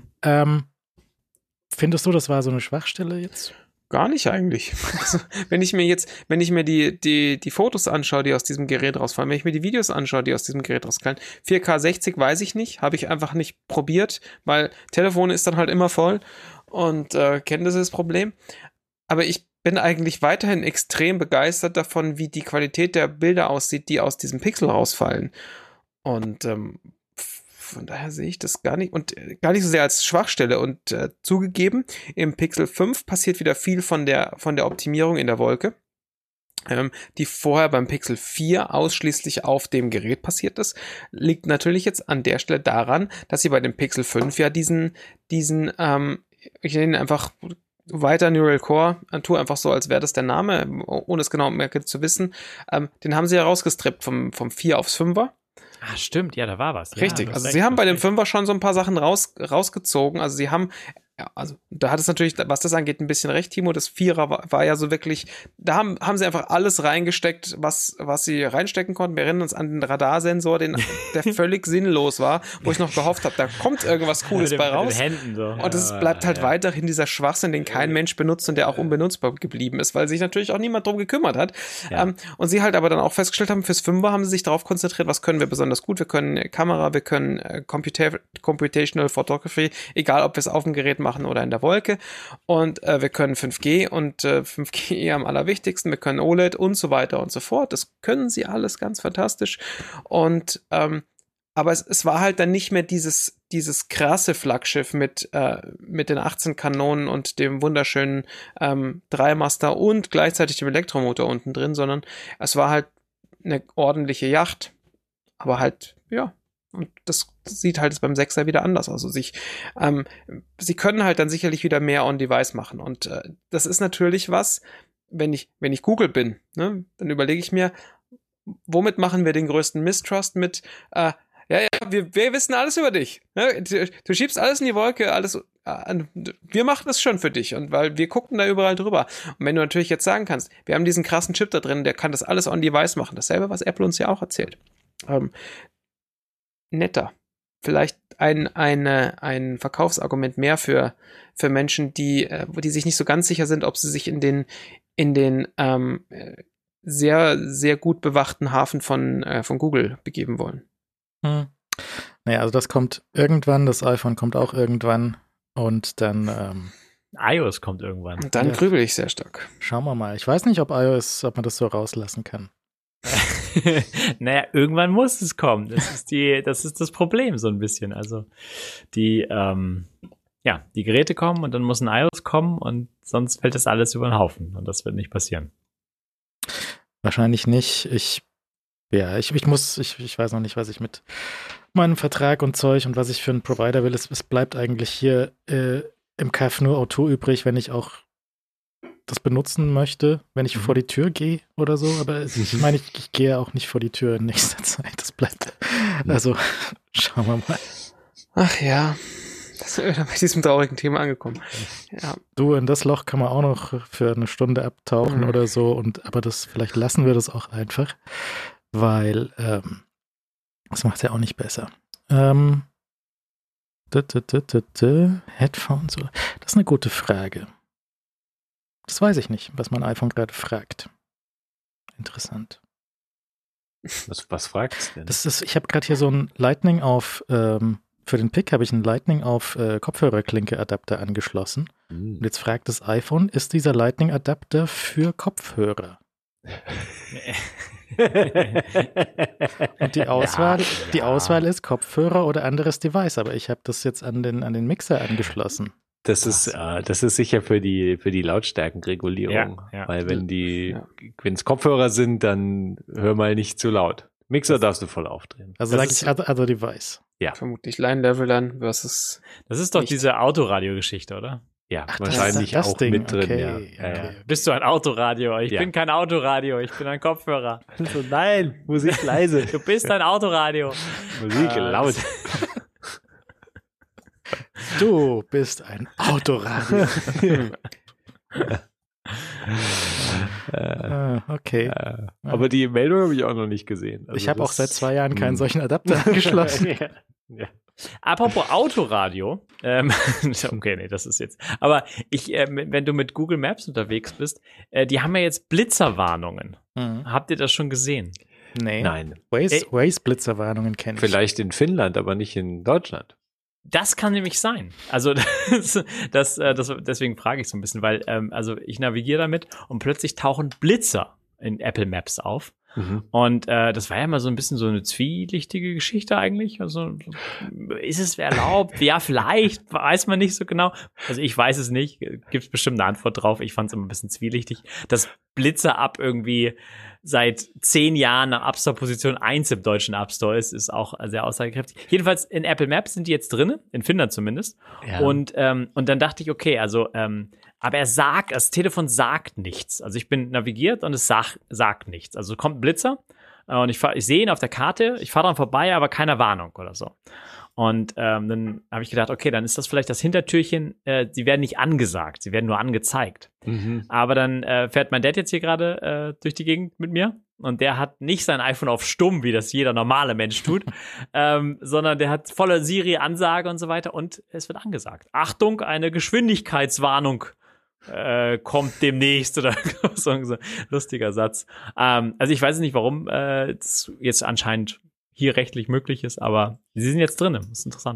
Findest du, das war so eine Schwachstelle jetzt? Gar nicht eigentlich. Also, wenn ich mir die Fotos anschaue, die aus diesem Gerät rausfallen, wenn ich mir die Videos anschaue, die aus diesem Gerät rausfallen, 4K60 weiß ich nicht, habe ich einfach nicht probiert, weil Telefon ist dann halt immer voll, und kenne das Problem. Aber ich bin eigentlich weiterhin extrem begeistert davon, wie die Qualität der Bilder aussieht, die aus diesem Pixel rausfallen. Und von daher sehe ich das gar nicht so sehr als Schwachstelle. Und zugegeben, im Pixel 5 passiert wieder viel von der Optimierung in der Wolke, die vorher beim Pixel 4 ausschließlich auf dem Gerät passiert ist. Liegt natürlich jetzt an der Stelle daran, dass sie bei dem Pixel 5 ja diesen ich nenne ihn einfach weiter Neural Core, tu einfach so, als wäre das der Name, ohne es genau mehr zu wissen. Den haben sie ja rausgestrippt vom 4 aufs 5er. Ah, stimmt, ja, da war was. Richtig, also sie haben bei dem 5er schon so ein paar Sachen rausgezogen. Also sie haben, also da hat es natürlich, was das angeht, ein bisschen recht, Timo. Das 4er war ja so wirklich, da haben sie einfach alles reingesteckt, was sie reinstecken konnten. Wir erinnern uns an den Radarsensor, der völlig sinnlos war, wo ich noch gehofft habe, da kommt irgendwas Cooles bei raus. Mit den Händen so. Und es bleibt halt weiterhin dieser Schwachsinn, den kein Mensch benutzt und der auch unbenutzbar geblieben ist, weil sich natürlich auch niemand drum gekümmert hat. Ja. Und sie halt aber dann auch festgestellt haben, fürs 5er haben sie sich darauf konzentriert, was können wir besonders gut. Wir können Kamera, wir können Computational Photography, egal ob wir es auf dem Gerät machen machen oder in der Wolke. Und wir können 5G und 5G am allerwichtigsten. Wir können OLED und so weiter und so fort. Das können sie alles ganz fantastisch. Und aber es war halt dann nicht mehr dieses krasse Flaggschiff mit den 18 Kanonen und dem wunderschönen Dreimaster und gleichzeitig dem Elektromotor unten drin, sondern es war halt eine ordentliche Yacht. Aber halt, ja, und das sieht halt beim 6er wieder anders aus. Also sie können halt dann sicherlich wieder mehr on-device machen. Und das ist natürlich was, wenn ich Google bin, ne, dann überlege ich mir, womit machen wir den größten Mistrust mit wir wissen alles über dich. Ne? Du schiebst alles in die Wolke, alles. Wir machen das schon für dich und weil wir gucken da überall drüber. Und wenn du natürlich jetzt sagen kannst, wir haben diesen krassen Chip da drin, der kann das alles on-device machen. Dasselbe, was Apple uns ja auch erzählt. Netter. Vielleicht ein Verkaufsargument mehr für Menschen, die sich nicht so ganz sicher sind, ob sie sich in den sehr, sehr gut bewachten Hafen von Google begeben wollen. Naja, also das kommt irgendwann, das iPhone kommt auch irgendwann und dann iOS kommt irgendwann. Und dann grübel ich sehr stark. Schauen wir mal. Ich weiß nicht, ob man das so rauslassen kann. Naja, irgendwann muss es kommen. Das ist das Problem so ein bisschen. Also die Geräte kommen und dann muss ein iOS kommen und sonst fällt das alles über den Haufen und das wird nicht passieren. Wahrscheinlich nicht. Ich weiß noch nicht, was ich mit meinem Vertrag und Zeug und was ich für einen Provider will. Es bleibt eigentlich hier im Kaff nur Auto übrig, wenn ich auch das benutzen möchte, wenn ich vor die Tür gehe oder so. Aber ich meine, ich gehe auch nicht vor die Tür in nächster Zeit. Das bleibt. Also schauen wir mal. Ach ja, da sind wir bei diesem traurigen Thema angekommen. Ja. Du, in das Loch kann man auch noch für eine Stunde abtauchen oder so. Aber vielleicht lassen wir das auch einfach. Weil das macht es ja auch nicht besser. Headphones, das ist eine gute Frage. Das weiß ich nicht, was mein iPhone gerade fragt. Interessant. Was fragt es denn? Ich habe gerade hier so ein Lightning auf, für den Pick habe ich einen Lightning auf Kopfhörerklinke-Adapter angeschlossen. Und jetzt fragt das iPhone, ist dieser Lightning-Adapter für Kopfhörer? Und die Auswahl ist Kopfhörer oder anderes Device, aber ich habe das jetzt an den Mixer angeschlossen. Das ist sicher für die Lautstärkenregulierung, weil wenn es Kopfhörer sind, dann hör mal nicht zu laut. Mixer darfst du voll aufdrehen. Also sage ich other Device. Ja. Vermutlich Line-Level dann versus. Das ist doch diese Autoradio-Geschichte, oder? Ja, Ach, wahrscheinlich das auch Ding. mit drin. Okay, Ja. okay. Bist du ein Autoradio? Ich bin kein Autoradio, ich bin ein Kopfhörer. Also nein, Musik leise. Du bist ein Autoradio. Musik laut. Du bist ein Autoradio. Okay. Aber die Meldung habe ich auch noch nicht gesehen. Also ich habe auch seit 2 Jahren keinen solchen Adapter angeschlossen. Ja. Apropos Autoradio, okay, nee, das ist jetzt, aber wenn du mit Google Maps unterwegs bist, die haben ja jetzt Blitzerwarnungen. Habt ihr das schon gesehen? Nee. Nein. Waze-Blitzerwarnungen kenne ich. Vielleicht in Finnland, aber nicht in Deutschland. Das kann nämlich sein. Also deswegen frage ich so ein bisschen, weil also ich navigiere damit und plötzlich tauchen Blitzer in Apple Maps auf. Und das war ja mal so ein bisschen so eine zwielichtige Geschichte eigentlich. Also ist es erlaubt? Ja, vielleicht, weiß man nicht so genau. Also ich weiß es nicht. Gibt es bestimmt eine Antwort drauf. Ich fand es immer ein bisschen zwielichtig. Dass Blitzer ab irgendwie seit 10 Jahren nach App Store Position 1 im deutschen App Store ist auch sehr aussagekräftig. Jedenfalls in Apple Maps sind die jetzt drin, in Finnland zumindest. Ja. Und dann dachte ich, okay, also aber das Telefon sagt nichts. Also ich bin navigiert und es sagt nichts. Also kommt ein Blitzer und ich sehe ihn auf der Karte, ich fahre dran vorbei, aber keine Warnung oder so. Und dann habe ich gedacht, okay, dann ist das vielleicht das Hintertürchen, sie werden nicht angesagt, sie werden nur angezeigt. Aber dann fährt mein Dad jetzt hier gerade durch die Gegend mit mir und der hat nicht sein iPhone auf stumm, wie das jeder normale Mensch tut, sondern der hat volle Siri-Ansage und so weiter und es wird angesagt. Achtung, eine Geschwindigkeitswarnung kommt demnächst oder so ein lustiger Satz. Also ich weiß nicht, warum das jetzt anscheinend hier rechtlich möglich ist, aber sie sind jetzt drin. Das ist interessant.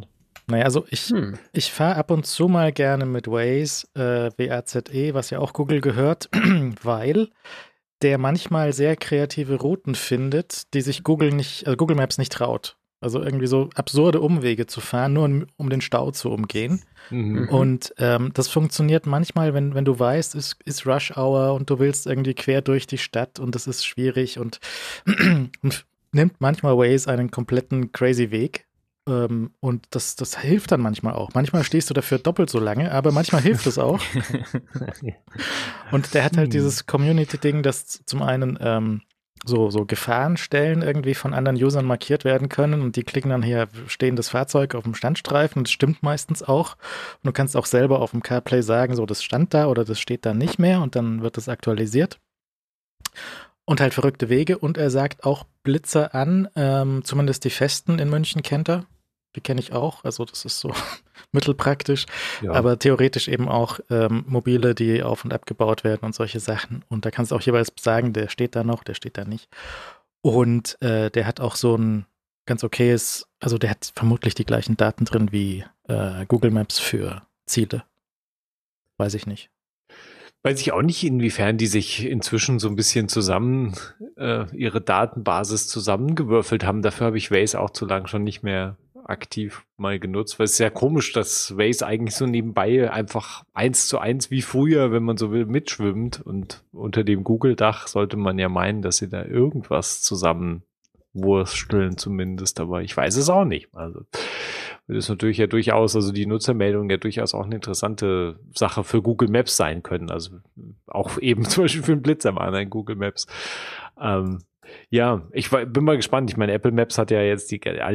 Naja, also ich fahre ab und zu mal gerne mit Waze, WAZE, was ja auch Google gehört, weil der manchmal sehr kreative Routen findet, die sich Google Maps nicht traut. Also irgendwie so absurde Umwege zu fahren, nur um den Stau zu umgehen. Und das funktioniert manchmal, wenn du weißt, es ist Rush Hour und du willst irgendwie quer durch die Stadt und das ist schwierig und nimmt manchmal Waze einen kompletten crazy Weg. Und das hilft dann manchmal auch. Manchmal stehst du dafür doppelt so lange, aber manchmal hilft es auch. Und der hat halt dieses Community-Ding, dass zum einen so Gefahrenstellen irgendwie von anderen Usern markiert werden können und die klicken dann hier stehendes Fahrzeug auf dem Standstreifen und das stimmt meistens auch. Und du kannst auch selber auf dem CarPlay sagen, so das stand da oder das steht da nicht mehr und dann wird das aktualisiert. Und halt verrückte Wege und er sagt auch Blitzer an, zumindest die festen in München kennt er. Die kenne ich auch, also das ist so mittelpraktisch, aber theoretisch eben auch mobile, die auf- und abgebaut werden und solche Sachen. Und da kannst du auch jeweils sagen, der steht da noch, der steht da nicht. Und der hat auch so ein ganz okayes, also der hat vermutlich die gleichen Daten drin wie Google Maps für Ziele. Weiß ich nicht. Weiß ich auch nicht, inwiefern die sich inzwischen so ein bisschen zusammen ihre Datenbasis zusammengewürfelt haben. Dafür habe ich Waze auch zu lang schon nicht mehr aktiv mal genutzt, weil es ist sehr komisch, dass Waze eigentlich so nebenbei einfach 1:1 wie früher, wenn man so will, mitschwimmt und unter dem Google-Dach sollte man ja meinen, dass sie da irgendwas zusammenwursteln zumindest, aber ich weiß es auch nicht. Also das ist natürlich ja durchaus, also die Nutzermeldungen ja durchaus auch eine interessante Sache für Google Maps sein können, also auch eben zum Beispiel für einen Blitzerwarner in Google Maps. Ja, bin mal gespannt. Ich meine, Apple Maps hat ja jetzt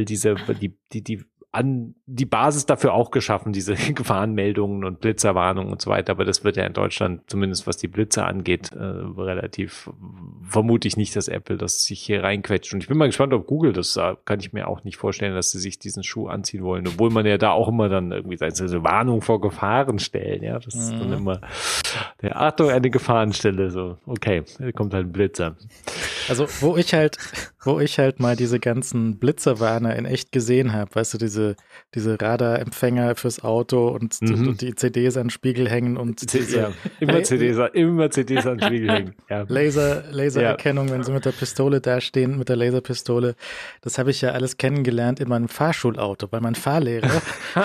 die Basis dafür auch geschaffen, diese Gefahrenmeldungen und Blitzerwarnungen und so weiter. Aber das wird ja in Deutschland, zumindest was die Blitzer angeht, relativ, vermute ich nicht, dass Apple das sich hier reinquetscht. Und ich bin mal gespannt, ob Google, das kann ich mir auch nicht vorstellen, dass sie sich diesen Schuh anziehen wollen. Obwohl man ja da auch immer dann irgendwie so Warnung vor Gefahren stellen. Ja, das ist dann immer der Achtung, eine Gefahrenstelle. So, okay, da kommt halt ein Blitzer. Also, wo ich halt mal diese ganzen Blitzerwarner in echt gesehen habe, weißt du, diese Radarempfänger fürs Auto und die CDs an den Spiegel hängen und immer CDs an den Spiegel hängen. Ja. Lasererkennung, wenn sie mit der Pistole dastehen, mit der Laserpistole. Das habe ich ja alles kennengelernt in meinem Fahrschulauto, bei meinem Fahrlehrer.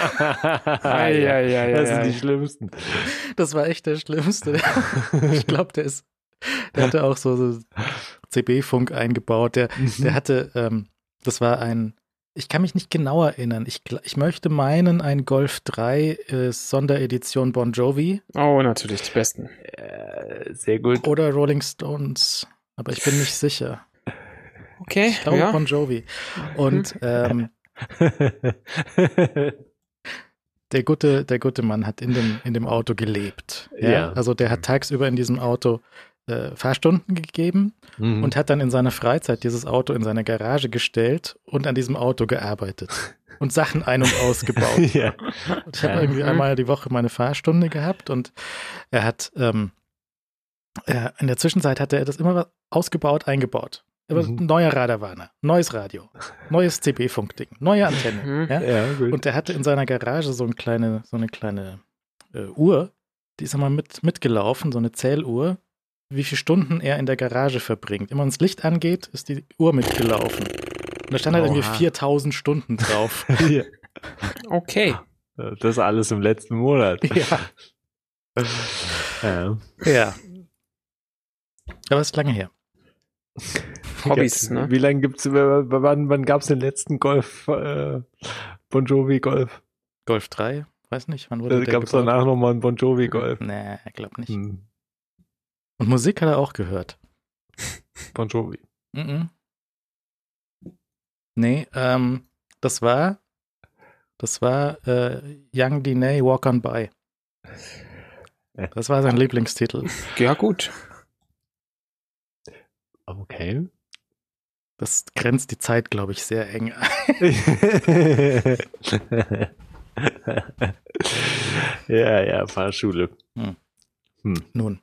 Das sind die Schlimmsten. Das war echt der Schlimmste. Ich glaube, der hatte auch so CB-Funk eingebaut. Der hatte, das war ich kann mich nicht genau erinnern. Ich möchte meinen, ein Golf 3 Sonderedition Bon Jovi. Oh, natürlich, die besten. Sehr gut. Oder Rolling Stones. Aber ich bin nicht sicher. Okay, ich glaube Bon Jovi. Und der gute Mann hat in dem Auto gelebt. Ja? Also der hat tagsüber in diesem Auto Fahrstunden gegeben und hat dann in seiner Freizeit dieses Auto in seine Garage gestellt und an diesem Auto gearbeitet und Sachen ein- und ausgebaut. Ja. Und ich habe irgendwie einmal die Woche meine Fahrstunde gehabt und er hat in der Zwischenzeit hatte er das immer ausgebaut, eingebaut. Neuer Radarwarner, neues Radio, neues CB-Funkding, neue Antenne. Ja, gut. Und er hatte in seiner Garage so eine kleine Uhr, die ist einmal mitgelaufen, so eine Zähluhr, wie viele Stunden er in der Garage verbringt. Immer wenn das Licht angeht, ist die Uhr mitgelaufen. Und da stand halt irgendwie 4000 Stunden drauf. Ja. Okay. Das alles im letzten Monat. Ja. Aber es ist lange her. Hobbys, ne? Wie lange gibt's, wann gab's den letzten Golf, Bon Jovi Golf? Golf 3? Weiß nicht, wann wurde der gab's danach nochmal einen Bon Jovi Golf? Nee, ich glaube nicht. Und Musik hat er auch gehört. Bon Jovi. Nee, das war Young D.A. Walk On By. Das war sein Lieblingstitel. Ja, gut. Okay. Das grenzt die Zeit, glaube ich, sehr eng ein. Ja, Fahrschule. Nun.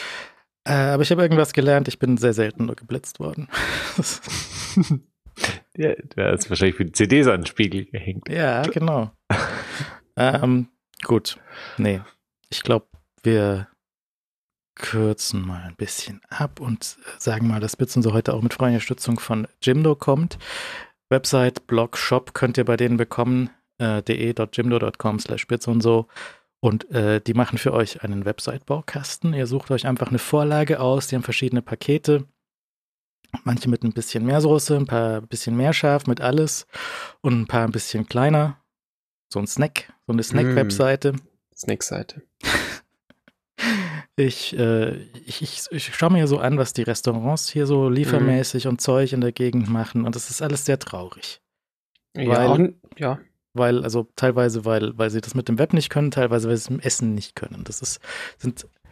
Aber ich habe irgendwas gelernt. Ich bin sehr selten nur geblitzt worden. Ja, der hat wahrscheinlich für die CDs an den Spiegel gehängt. Ja, genau. Gut. Nee, ich glaube, wir kürzen mal ein bisschen ab und sagen mal, dass Bits und so heute auch mit freier Unterstützung von Jimdo kommt. Website, Blog, Shop könnt ihr bei denen bekommen, de.jimdo.com/bits und so. Und die machen für euch einen Website-Baukasten. Ihr sucht euch einfach eine Vorlage aus, die haben verschiedene Pakete. Manche mit ein bisschen mehr Soße, ein paar ein bisschen mehr scharf mit alles und ein paar ein bisschen kleiner. So ein Snack, so eine Snack-Webseite. Snack-Seite. Ich schaue mir so an, was die Restaurants hier so liefermäßig und Zeug in der Gegend machen und das ist alles sehr traurig. Weil, also teilweise, weil sie das mit dem Web nicht können, teilweise, weil sie es mit dem Essen nicht können. Wenn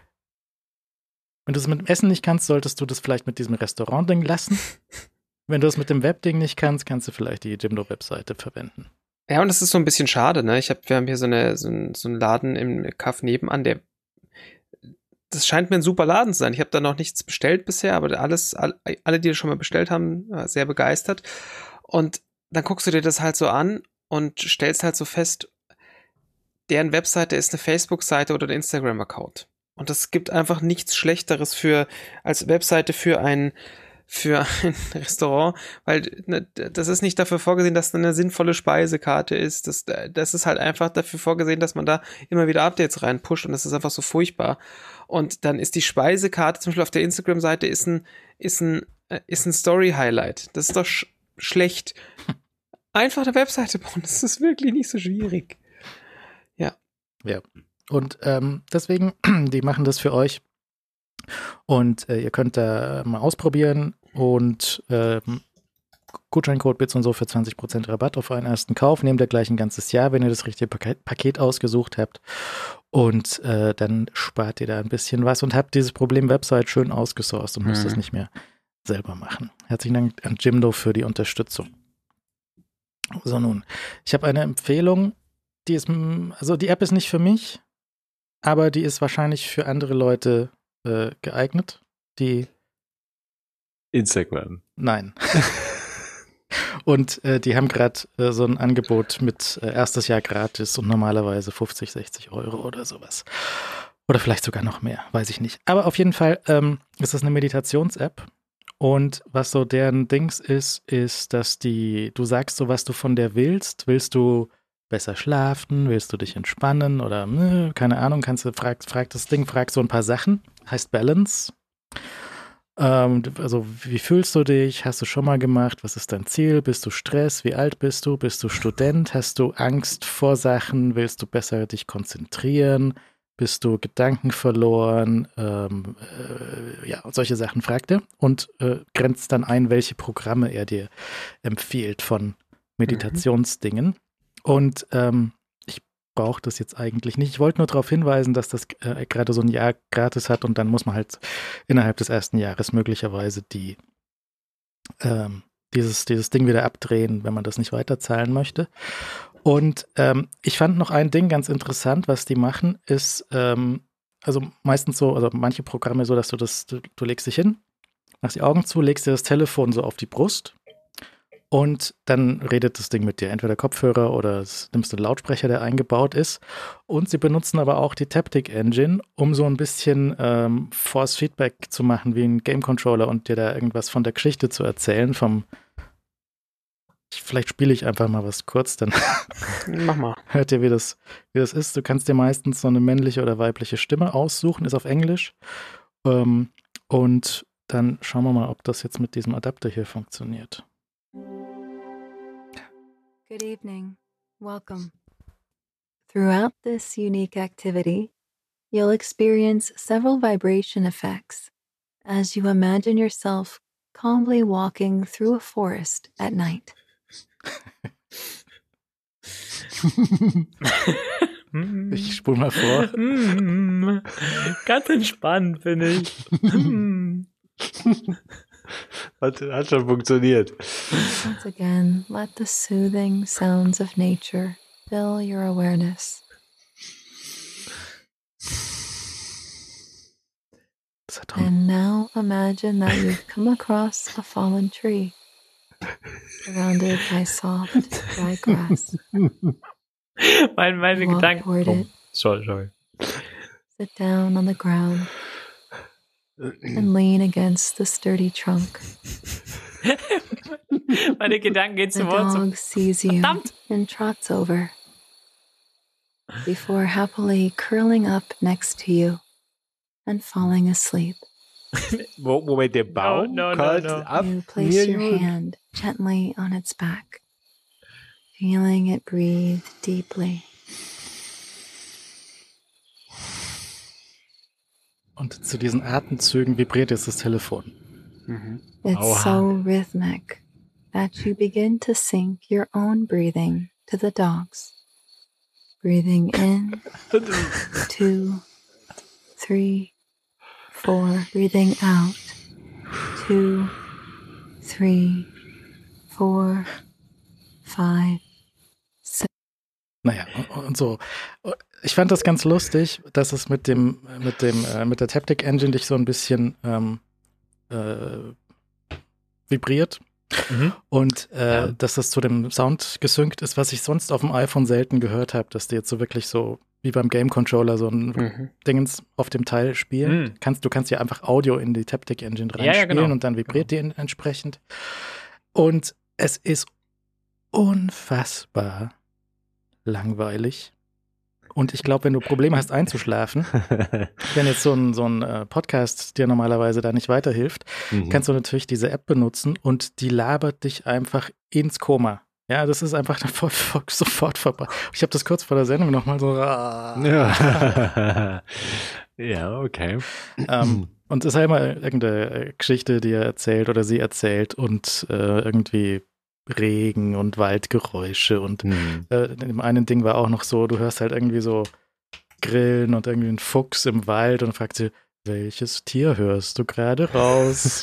du es mit dem Essen nicht kannst, solltest du das vielleicht mit diesem Restaurant-Ding lassen. Wenn du es mit dem Web-Ding nicht kannst, kannst du vielleicht die Jimdo-Webseite verwenden. Ja, und das ist so ein bisschen schade, ne? Wir haben hier so einen Laden im Kaff nebenan, das scheint mir ein super Laden zu sein. Ich habe da noch nichts bestellt bisher, aber alle, die das schon mal bestellt haben, sehr begeistert. Und dann guckst du dir das halt so an und stellst halt so fest, deren Webseite ist eine Facebook-Seite oder ein Instagram-Account. Und das gibt einfach nichts Schlechteres als Webseite für ein Restaurant, weil das ist nicht dafür vorgesehen, dass da eine sinnvolle Speisekarte ist. Das ist halt einfach dafür vorgesehen, dass man da immer wieder Updates reinpusht und das ist einfach so furchtbar. Und dann ist die Speisekarte zum Beispiel auf der Instagram-Seite ist ein Story-Highlight. Das ist doch schlecht. Einfach eine Webseite bauen, das ist wirklich nicht so schwierig. Ja. Und deswegen, die machen das für euch. Und ihr könnt da mal ausprobieren und Gutscheincode Bits und so für 20% Rabatt auf euren ersten Kauf. Nehmt ihr gleich ein ganzes Jahr, wenn ihr das richtige Paket ausgesucht habt. Und dann spart ihr da ein bisschen was und habt dieses Problem Website schön ausgesourced und müsst das nicht mehr selber machen. Herzlichen Dank an Jimdo für die Unterstützung. So, nun, ich habe eine Empfehlung, die App ist nicht für mich, aber die ist wahrscheinlich für andere Leute geeignet. Die Instagram. Nein. Und die haben gerade so ein Angebot mit erstes Jahr gratis und normalerweise 50, 60 Euro oder sowas. Oder vielleicht sogar noch mehr, weiß ich nicht. Aber auf jeden Fall ist das eine Meditations-App. Und was so deren Dings ist, dass du sagst so, was du von der willst. Willst du besser schlafen? Willst du dich entspannen? Oder keine Ahnung, frag das Ding, frag so ein paar Sachen. Heißt Balance. Also wie fühlst du dich? Hast du schon mal gemacht? Was ist dein Ziel? Bist du Stress? Wie alt bist du? Bist du Student? Hast du Angst vor Sachen? Willst du besser dich konzentrieren? Bist du Gedanken verloren? Ja, solche Sachen fragt er und grenzt dann ein, welche Programme er dir empfiehlt von Meditationsdingen. Und ich brauche das jetzt eigentlich nicht. Ich wollte nur darauf hinweisen, dass das gerade so ein Jahr gratis hat und dann muss man halt innerhalb des ersten Jahres möglicherweise dieses Ding wieder abdrehen, wenn man das nicht weiterzahlen möchte. Und ich fand noch ein Ding ganz interessant, was die machen, ist, also meistens so, also manche Programme so, dass du legst dich hin, machst die Augen zu, legst dir das Telefon so auf die Brust und dann redet das Ding mit dir, entweder Kopfhörer oder nimmst du einen Lautsprecher, der eingebaut ist. Und sie benutzen aber auch die Taptic Engine, um so ein bisschen Force Feedback zu machen wie ein Game Controller und dir da irgendwas von der Geschichte zu erzählen. Vielleicht spiele ich einfach mal was kurz, dann mach mal. Hört ihr, wie das ist. Du kannst dir meistens so eine männliche oder weibliche Stimme aussuchen, ist auf Englisch. Und dann schauen wir mal, ob das jetzt mit diesem Adapter hier funktioniert. Good evening. Welcome. Throughout this unique activity, you'll experience several vibration effects as you imagine yourself calmly walking through a forest at night. Ich spule mal vor. Ganz entspannt, finde ich. Hat schon funktioniert. Once again, let the soothing sounds of nature fill your awareness. And now imagine that you've come across a fallen tree. surrounded by soft, dry grass. Meine Walk Gedanken. toward it. Sorry. Sit down on the ground and lean against the sturdy trunk. Meine Gedanken gehen The zum Wort. dog sees you Verdammt! and trots over before happily curling up next to you and falling asleep. Moment, der Baum No. ab You place your mir. hand gently on its back, feeling it breathe deeply. Und zu diesen Atemzügen vibriert jetzt das Telefon. It's Oha. so rhythmic that you begin to sync your own breathing to the dog's. Breathing in, 2, 3, 4. Breathing out, 2, 3, 4, 5, 6. Naja, und so. Ich fand das ganz lustig, dass es mit der Taptic Engine dich so ein bisschen vibriert. Und dass das zu dem Sound gesynkt ist, was ich sonst auf dem iPhone selten gehört habe, dass die jetzt so wirklich so wie beim Game Controller so ein Dingens auf dem Teil spielen. Du kannst ja einfach Audio in die Taptic Engine reinspielen genau. und dann vibriert die entsprechend. Und es ist unfassbar langweilig. Und ich glaube, wenn du Probleme hast einzuschlafen, wenn jetzt so ein Podcast dir normalerweise da nicht weiterhilft, kannst du natürlich diese App benutzen und die labert dich einfach ins Koma. Ja, das ist einfach sofort vorbei. Ich habe das kurz vor der Sendung nochmal so. Ja, ja, okay. Und es ist halt immer irgendeine Geschichte, die er erzählt oder sie erzählt und irgendwie Regen und Waldgeräusche und in dem einen Ding war auch noch so, du hörst halt irgendwie so Grillen und irgendwie einen Fuchs im Wald und fragst dir, welches Tier hörst du gerade raus?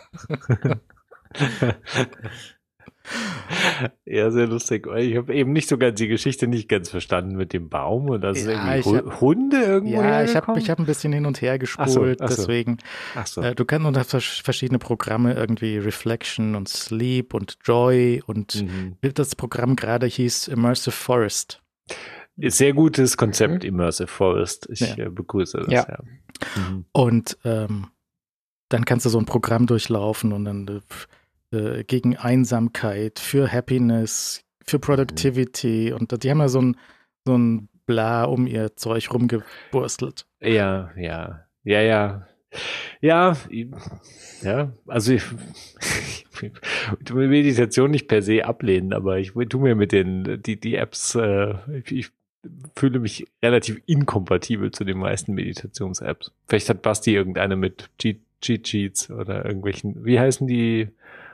Ja, sehr lustig. Ich habe eben nicht so ganz die Geschichte nicht ganz verstanden mit dem Baum und dass Hunde irgendwo ich hab ein bisschen hin und her gespult, Ach so. deswegen. Du kannst unter verschiedene Programme irgendwie Reflection und Sleep und Joy und das Programm gerade hieß Immersive Forest. Sehr gutes Konzept, Immersive Forest. Ich begrüße das. Ja. Und dann kannst du so ein Programm durchlaufen und dann gegen Einsamkeit, für Happiness, für Productivity und die haben ja so ein Bla um ihr Zeug rumgeburstelt. Ja, also ich Meditation nicht per se ablehnen, aber ich tue mir mit die Apps, ich fühle mich relativ inkompatibel zu den meisten Meditations-Apps. Vielleicht hat Basti irgendeine mit Cheat Sheets oder irgendwelchen, wie heißen die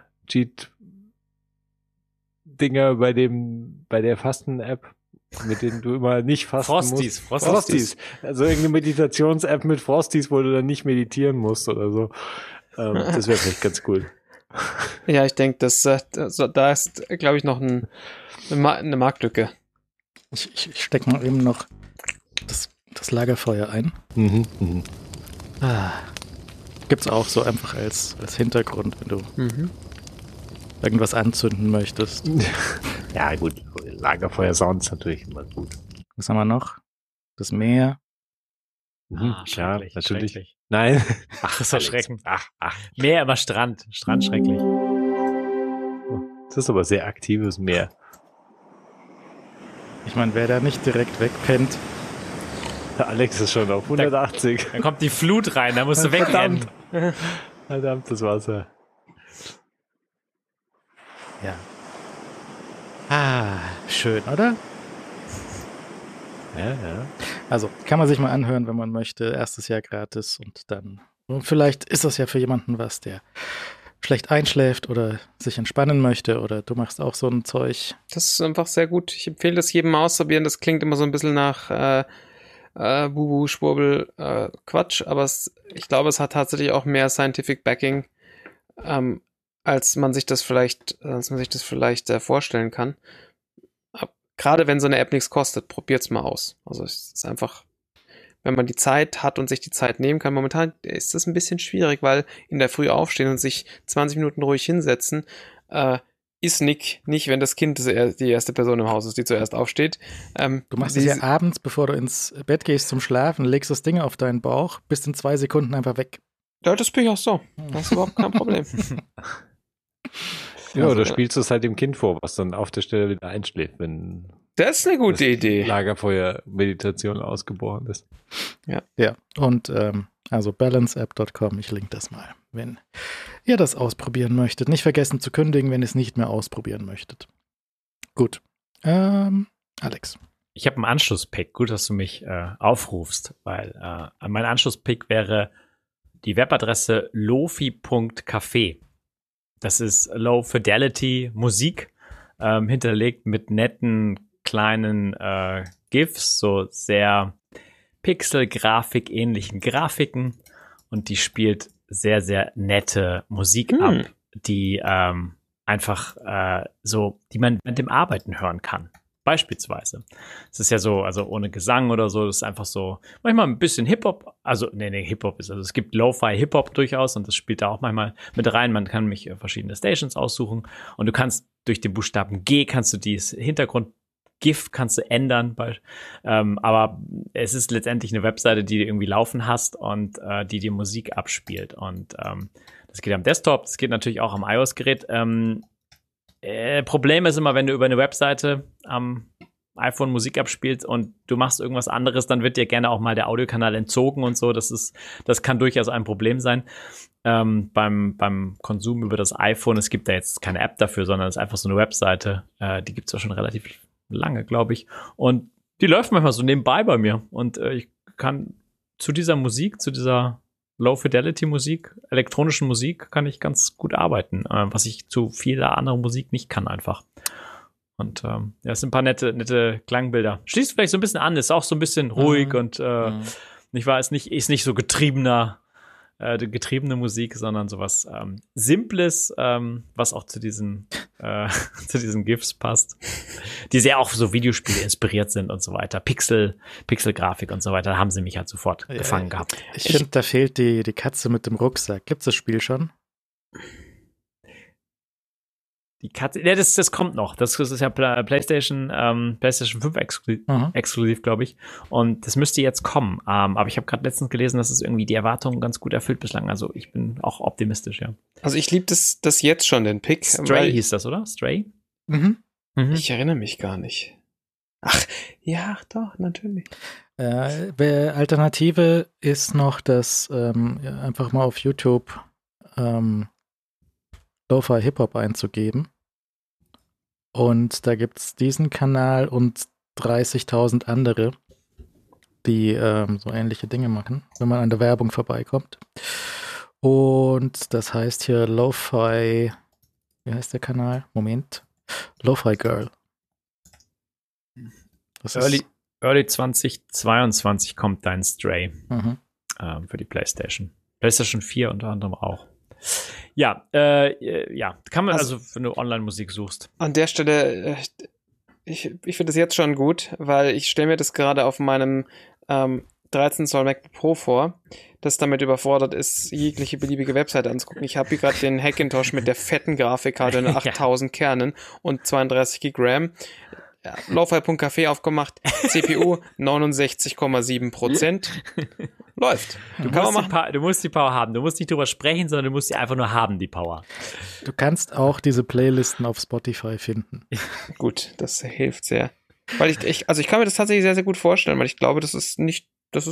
Cheat-Dinger bei der Fasten-App, mit denen du immer nicht fasten musst. Frosties. Also irgendeine Meditations-App mit Frosties, wo du dann nicht meditieren musst oder so. Das wäre vielleicht ganz cool. Ja, ich denke, da ist, glaube ich, noch eine Marktlücke. Ich stecke mal eben noch das Lagerfeuer ein. Gibt's auch so einfach als Hintergrund, wenn du irgendwas anzünden möchtest. Ja, gut. Lagerfeuer-Sound ist natürlich immer gut. Was haben wir noch? Das Meer. Ja, schrecklich, natürlich. schrecklich. Nein. Ach, das ist erschreckend. Ach. Meer, aber Strand. Strand schrecklich. Das ist aber sehr aktives Meer. Ich meine, wer da nicht direkt wegpennt. Der Alex ist schon auf 180. Dann kommt die Flut rein, da musst du wegrennen. Verdammt, das Wasser. Ja. Schön, oder? Ja. Also, kann man sich mal anhören, wenn man möchte. Erstes Jahr gratis und dann. Und vielleicht ist das ja für jemanden was, der schlecht einschläft oder sich entspannen möchte oder du machst auch so ein Zeug. Das ist einfach sehr gut. Ich empfehle das jedem mal ausprobieren. Das klingt immer so ein bisschen nach Bubu, Schwurbel, Quatsch, aber ich glaube, es hat tatsächlich auch mehr Scientific Backing, als man sich das vielleicht vorstellen kann. Gerade wenn so eine App nichts kostet, probiert's mal aus. Also es ist einfach, wenn man die Zeit hat und sich die Zeit nehmen kann. Momentan ist das ein bisschen schwierig, weil in der Früh aufstehen und sich 20 Minuten ruhig hinsetzen, ist Nick, nicht wenn das Kind die erste Person im Haus ist, die zuerst aufsteht. Du machst es ja abends, bevor du ins Bett gehst zum Schlafen, legst das Ding auf deinen Bauch, bist in 2 Sekunden einfach weg. Ja, das bin ich auch so. Das ist überhaupt kein Problem. Ja, oder spielst du es halt dem Kind vor, was dann auf der Stelle wieder einschläft, wenn das ist eine gute Idee. Lagerfeuer-Meditation ausgebrochen ist. Ja, und also balanceapp.com, ich link das mal, wenn ihr das ausprobieren möchtet. Nicht vergessen zu kündigen, wenn ihr es nicht mehr ausprobieren möchtet. Gut. Alex. Ich habe einen Anschlusspick. Gut, dass du mich aufrufst, weil mein Anschlusspick wäre die Webadresse lofi.café. Das ist Low Fidelity Musik, hinterlegt mit netten kleinen GIFs, so sehr Pixel-Grafik-ähnlichen Grafiken, und die spielt sehr, sehr nette Musik ab, die einfach so, die man mit dem Arbeiten hören kann. Beispielsweise. Es ist ja so, also ohne Gesang oder so, das ist einfach so, manchmal ein bisschen Hip-Hop, also, Hip-Hop ist, also es gibt Lo-Fi-Hip-Hop durchaus und das spielt da auch manchmal mit rein. Man kann nämlich verschiedene Stations aussuchen und du kannst durch den Buchstaben G kannst du dieses Hintergrund-GIF kannst du ändern, aber es ist letztendlich eine Webseite, die du irgendwie laufen hast und die dir Musik abspielt, und das geht am Desktop, das geht natürlich auch am iOS-Gerät. Problem ist immer, wenn du über eine Webseite am iPhone Musik abspielst und du machst irgendwas anderes, dann wird dir gerne auch mal der Audiokanal entzogen und so. Das kann durchaus ein Problem sein. Beim Konsum über das iPhone, es gibt da jetzt keine App dafür, sondern es ist einfach so eine Webseite. Die gibt es ja schon relativ lange, glaube ich. Und die läuft manchmal so nebenbei bei mir. Und ich kann zu dieser Musik, zu dieser Low-Fidelity-Musik, elektronischen Musik, kann ich ganz gut arbeiten, was ich zu vieler anderer Musik nicht kann einfach. Und es sind ein paar nette Klangbilder. Schließt vielleicht so ein bisschen an, ist auch so ein bisschen ruhig und nicht wahr, ist nicht so getriebene Musik, sondern sowas Simples, was auch zu diesen GIFs passt, die sehr auch so Videospiele inspiriert sind und so weiter. Pixel-Grafik und so weiter, da haben sie mich halt sofort gefangen gehabt. Ich finde, da fehlt die Katze mit dem Rucksack. Gibt's das Spiel schon? Die Katze, ja, das kommt noch. Das ist ja PlayStation 5 exklusiv, glaube ich. Und das müsste jetzt kommen. Aber ich habe gerade letztens gelesen, dass es irgendwie die Erwartungen ganz gut erfüllt bislang. Also ich bin auch optimistisch, ja. Also ich liebe das jetzt schon, den Pick. Stray hieß das, oder? Stray? Ich erinnere mich gar nicht. Ach, ja, doch, natürlich. Alternative ist noch, das einfach mal auf YouTube Lo-Fi Hip-Hop einzugeben. Und da gibt es diesen Kanal und 30.000 andere, die so ähnliche Dinge machen, wenn man an der Werbung vorbeikommt. Und das heißt hier Lo-Fi, wie heißt der Kanal? Moment. Lo-Fi Girl. Das Early 2022 kommt dein Stray für die PlayStation. PlayStation 4 unter anderem auch. Ja, kann man also wenn du Online-Musik suchst. An der Stelle, ich finde das jetzt schon gut, weil ich stelle mir das gerade auf meinem 13 Zoll MacBook Pro vor, das damit überfordert ist, jegliche beliebige Webseite anzugucken. Ich habe hier gerade den Hackintosh mit der fetten Grafikkarte in 8000 Kernen und 32 GB RAM. Ja, Lo-Fi.café aufgemacht, CPU 69,7%. Läuft. Du musst die Power haben. Du musst nicht drüber sprechen, sondern du musst sie einfach nur haben, die Power. Du kannst auch diese Playlisten auf Spotify finden. Gut, das hilft sehr. Weil ich kann mir das tatsächlich sehr, sehr gut vorstellen, weil ich glaube, das ist nicht das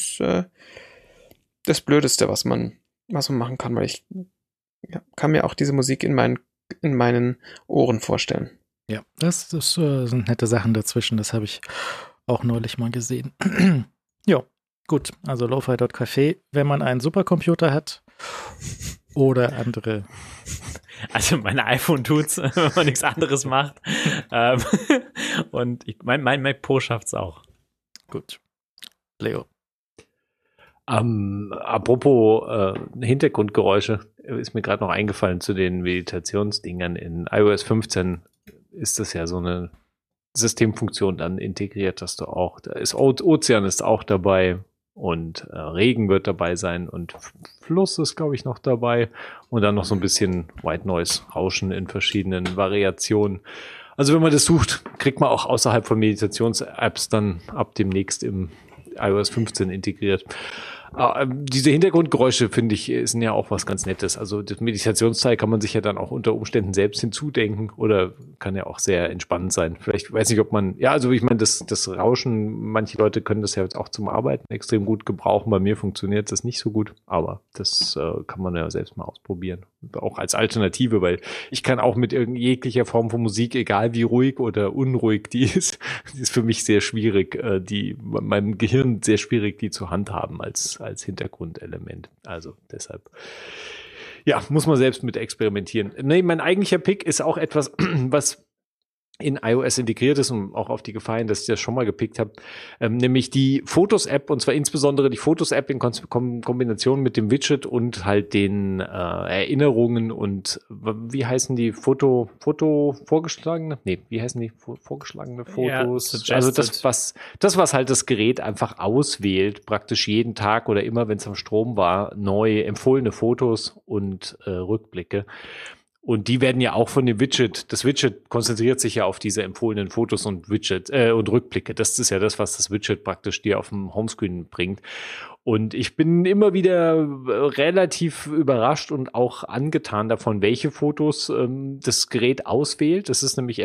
Blödeste, was man machen kann, weil ich kann mir auch diese Musik in meinen Ohren vorstellen. Ja, das sind nette Sachen dazwischen, das habe ich auch neulich mal gesehen. Ja, gut, also Lo-Fi.café, wenn man einen Supercomputer hat oder andere. Also mein iPhone tut's, wenn man nichts anderes macht. Und mein Mac Pro schafft's auch. Gut. Leo. Apropos Hintergrundgeräusche, ist mir gerade noch eingefallen zu den Meditationsdingern. In iOS 15 ist das ja so eine Systemfunktion dann integriert, dass du auch, da ist Ozean ist auch dabei, Und Regen wird dabei sein und Fluss ist, glaube ich, noch dabei. Und dann noch so ein bisschen White Noise Rauschen in verschiedenen Variationen. Also wenn man das sucht, kriegt man auch außerhalb von Meditations-Apps dann ab demnächst im iOS 15 integriert. Diese Hintergrundgeräusche, finde ich, sind ja auch was ganz Nettes. Also das Meditationsteil kann man sich ja dann auch unter Umständen selbst hinzudenken oder kann ja auch sehr entspannend sein. Vielleicht, weiß nicht, ob man, ja, also ich meine, das Rauschen, manche Leute können das ja auch zum Arbeiten extrem gut gebrauchen. Bei mir funktioniert das nicht so gut, aber das kann man ja selbst mal ausprobieren. Auch als Alternative, weil ich kann auch mit jeglicher Form von Musik, egal wie ruhig oder unruhig die ist für mich sehr schwierig, meinem Gehirn sehr schwierig, die zu handhaben als Hintergrundelement. Also deshalb, ja, muss man selbst mit experimentieren. Nee, mein eigentlicher Pick ist auch etwas, was in iOS integriert ist und auch auf die Gefahr hin, dass ich das schon mal gepickt habe, nämlich die Fotos-App und zwar insbesondere die Fotos-App in Kombination mit dem Widget und halt den Erinnerungen und wie heißen die vorgeschlagene? Nee, wie heißen die vorgeschlagene Fotos? Ja, also das was halt das Gerät einfach auswählt, praktisch jeden Tag oder immer, wenn es am Strom war, neu empfohlene Fotos und Rückblicke. Und die werden ja auch von dem Widget, das Widget konzentriert sich ja auf diese empfohlenen Fotos und und Rückblicke. Das ist ja das, was das Widget praktisch dir auf dem Homescreen bringt. Und ich bin immer wieder relativ überrascht und auch angetan davon, welche Fotos das Gerät auswählt. Das ist nämlich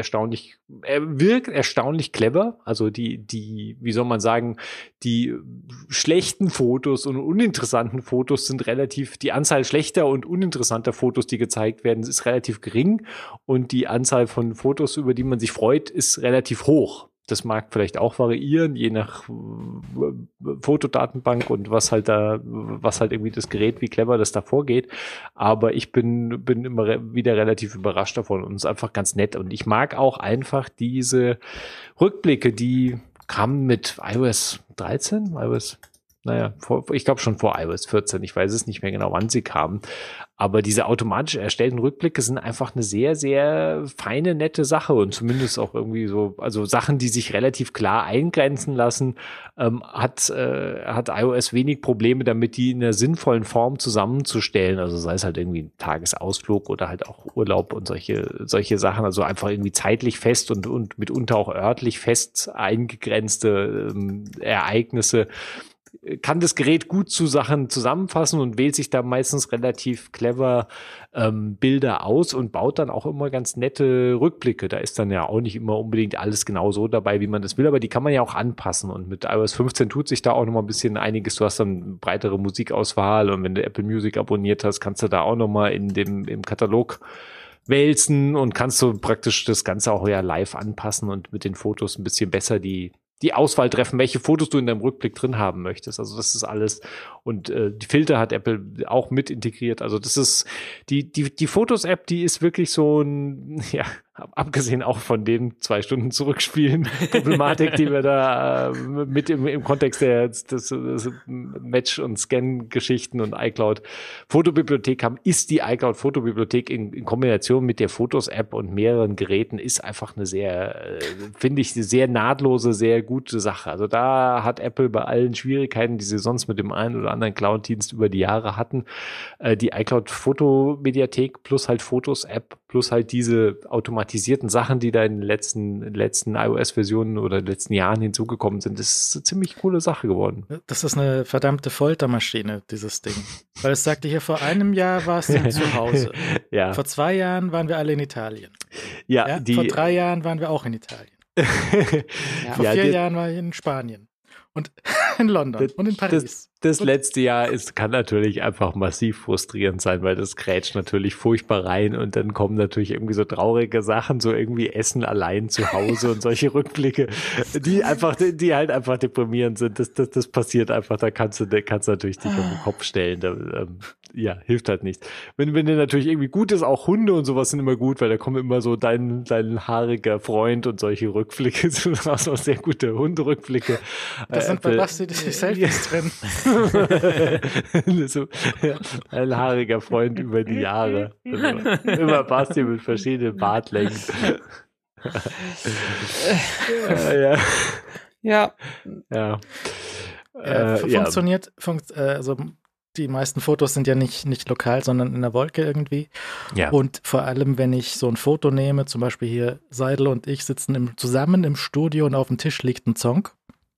wirkt erstaunlich clever. Also die, wie soll man sagen, die schlechten Fotos und uninteressanten Fotos sind die Anzahl schlechter und uninteressanter Fotos, die gezeigt werden, ist relativ gering. Und die Anzahl von Fotos, über die man sich freut, ist relativ hoch. Das mag vielleicht auch variieren, je nach Fotodatenbank und was halt irgendwie das Gerät, wie clever das da vorgeht. Aber ich bin immer wieder relativ überrascht davon und es ist einfach ganz nett. Und ich mag auch einfach diese Rückblicke, die kamen mit iOS 13, ich glaube schon vor iOS 14. Ich weiß es nicht mehr genau, wann sie kamen. Aber diese automatisch erstellten Rückblicke sind einfach eine sehr, sehr feine, nette Sache und zumindest auch irgendwie so, also Sachen, die sich relativ klar eingrenzen lassen, hat iOS wenig Probleme damit, die in einer sinnvollen Form zusammenzustellen. Also sei es halt irgendwie ein Tagesausflug oder halt auch Urlaub und solche Sachen. Also einfach irgendwie zeitlich fest und mitunter auch örtlich fest eingegrenzte Ereignisse. Kann das Gerät gut zu Sachen zusammenfassen und wählt sich da meistens relativ clever Bilder aus und baut dann auch immer ganz nette Rückblicke. Da ist dann ja auch nicht immer unbedingt alles genau so dabei, wie man das will, aber die kann man ja auch anpassen. Und mit iOS 15 tut sich da auch noch mal ein bisschen einiges. Du hast dann breitere Musikauswahl und wenn du Apple Music abonniert hast, kannst du da auch noch mal im Katalog wälzen und kannst du praktisch das Ganze auch ja live anpassen und mit den Fotos ein bisschen besser die Auswahl treffen, welche Fotos du in deinem Rückblick drin haben möchtest. Also das ist alles. Und die Filter hat Apple auch mit integriert. Also das ist die Fotos-App, die ist wirklich so ein, ja, abgesehen auch von den 2 Stunden zurückspielen Problematik, die wir da mit im Kontext des Match- und Scan-Geschichten und iCloud-Fotobibliothek haben, ist die iCloud-Fotobibliothek in Kombination mit der Fotos-App und mehreren Geräten ist einfach eine sehr, finde ich, sehr nahtlose, sehr gute Sache. Also da hat Apple bei allen Schwierigkeiten, die sie sonst mit dem einen oder anderen Cloud-Dienst über die Jahre hatten, die iCloud-Fotomediathek plus halt Fotos-App plus halt diese automatisierten Sachen, die da in den letzten iOS-Versionen oder in den letzten Jahren hinzugekommen sind, das ist eine ziemlich coole Sache geworden. Das ist eine verdammte Foltermaschine, dieses Ding. Weil es sagte hier, vor einem Jahr warst du zu Hause. Ja. Vor 2 Jahren waren wir alle in Italien. Ja, vor 3 Jahren waren wir auch in Italien. Vor 4 Jahren war ich in Spanien. Und in London und in Paris. Das letzte Jahr kann natürlich einfach massiv frustrierend sein, weil das grätscht natürlich furchtbar rein und dann kommen natürlich irgendwie so traurige Sachen, so irgendwie Essen allein zu Hause und solche Rückblicke, die halt einfach deprimierend sind. Das passiert einfach, da kannst du natürlich dich auf den Kopf stellen. Ja, hilft halt nicht. Wenn du natürlich irgendwie gut ist, auch Hunde und sowas sind immer gut, weil da kommen immer so dein haariger Freund und solche Rückblicke, du hast auch sehr gute Hunderückblicke. Das sind bei Basti die Selfies drin. So, ja, ein haariger Freund über die Jahre. Also, immer Basti mit verschiedenen Bartlängen. Ja. Funktioniert, also die meisten Fotos sind ja nicht lokal, sondern in der Wolke irgendwie. Ja. Und vor allem, wenn ich so ein Foto nehme, zum Beispiel hier Seidel und ich sitzen zusammen im Studio und auf dem Tisch liegt ein Song.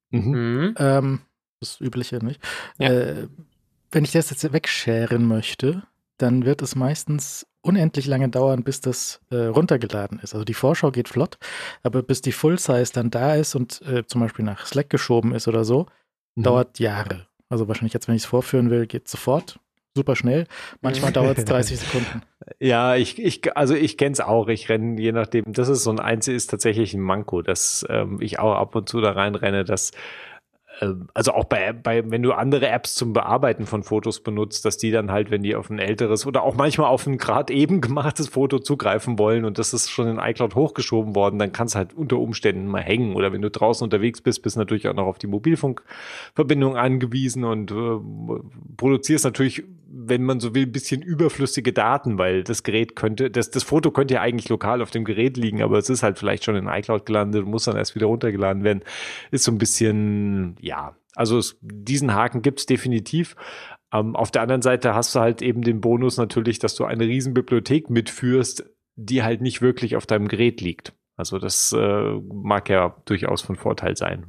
Das Übliche, nicht? Ja. Wenn ich das jetzt wegscheren möchte, dann wird es meistens unendlich lange dauern, bis das runtergeladen ist. Also die Vorschau geht flott, aber bis die Full-Size dann da ist und zum Beispiel nach Slack geschoben ist oder so, dauert Jahre. Also wahrscheinlich jetzt, wenn ich es vorführen will, geht es sofort, super schnell. Manchmal dauert es 30 Sekunden. Ja, ich kenne es auch. Ich renne, je nachdem, das ist ist tatsächlich ein Manko, dass ich auch ab und zu da reinrenne, dass also auch wenn du andere Apps zum Bearbeiten von Fotos benutzt, dass die dann halt, wenn die auf ein älteres oder auch manchmal auf ein gerade eben gemachtes Foto zugreifen wollen und das ist schon in iCloud hochgeschoben worden, dann kann es halt unter Umständen mal hängen. Oder wenn du draußen unterwegs bist du natürlich auch noch auf die Mobilfunkverbindung angewiesen und produzierst natürlich, wenn man so will, ein bisschen überflüssige Daten, weil das Foto könnte ja eigentlich lokal auf dem Gerät liegen, aber es ist halt vielleicht schon in iCloud gelandet, muss dann erst wieder runtergeladen werden. Ist so ein bisschen, also diesen Haken gibt's definitiv. Auf der anderen Seite hast du halt eben den Bonus natürlich, dass du eine riesen Bibliothek mitführst, die halt nicht wirklich auf deinem Gerät liegt. Also das mag ja durchaus von Vorteil sein,